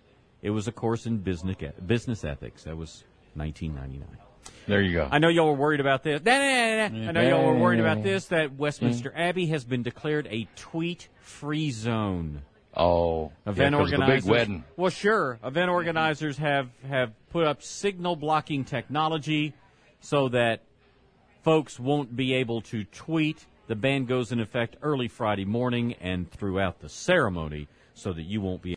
It was a course in business business ethics. That was nineteen ninety-nine. There you go. I know y'all were worried about this. Nah, nah, nah, nah. I know y'all were worried about this, that Westminster Abbey has been declared a tweet-free zone. Oh, Event yeah, 'cause of the organizers. big wedding. Well, sure. Event organizers have, have put up signal blocking technology so that folks won't be able to tweet. The ban goes in effect early Friday morning and throughout the ceremony so that you won't be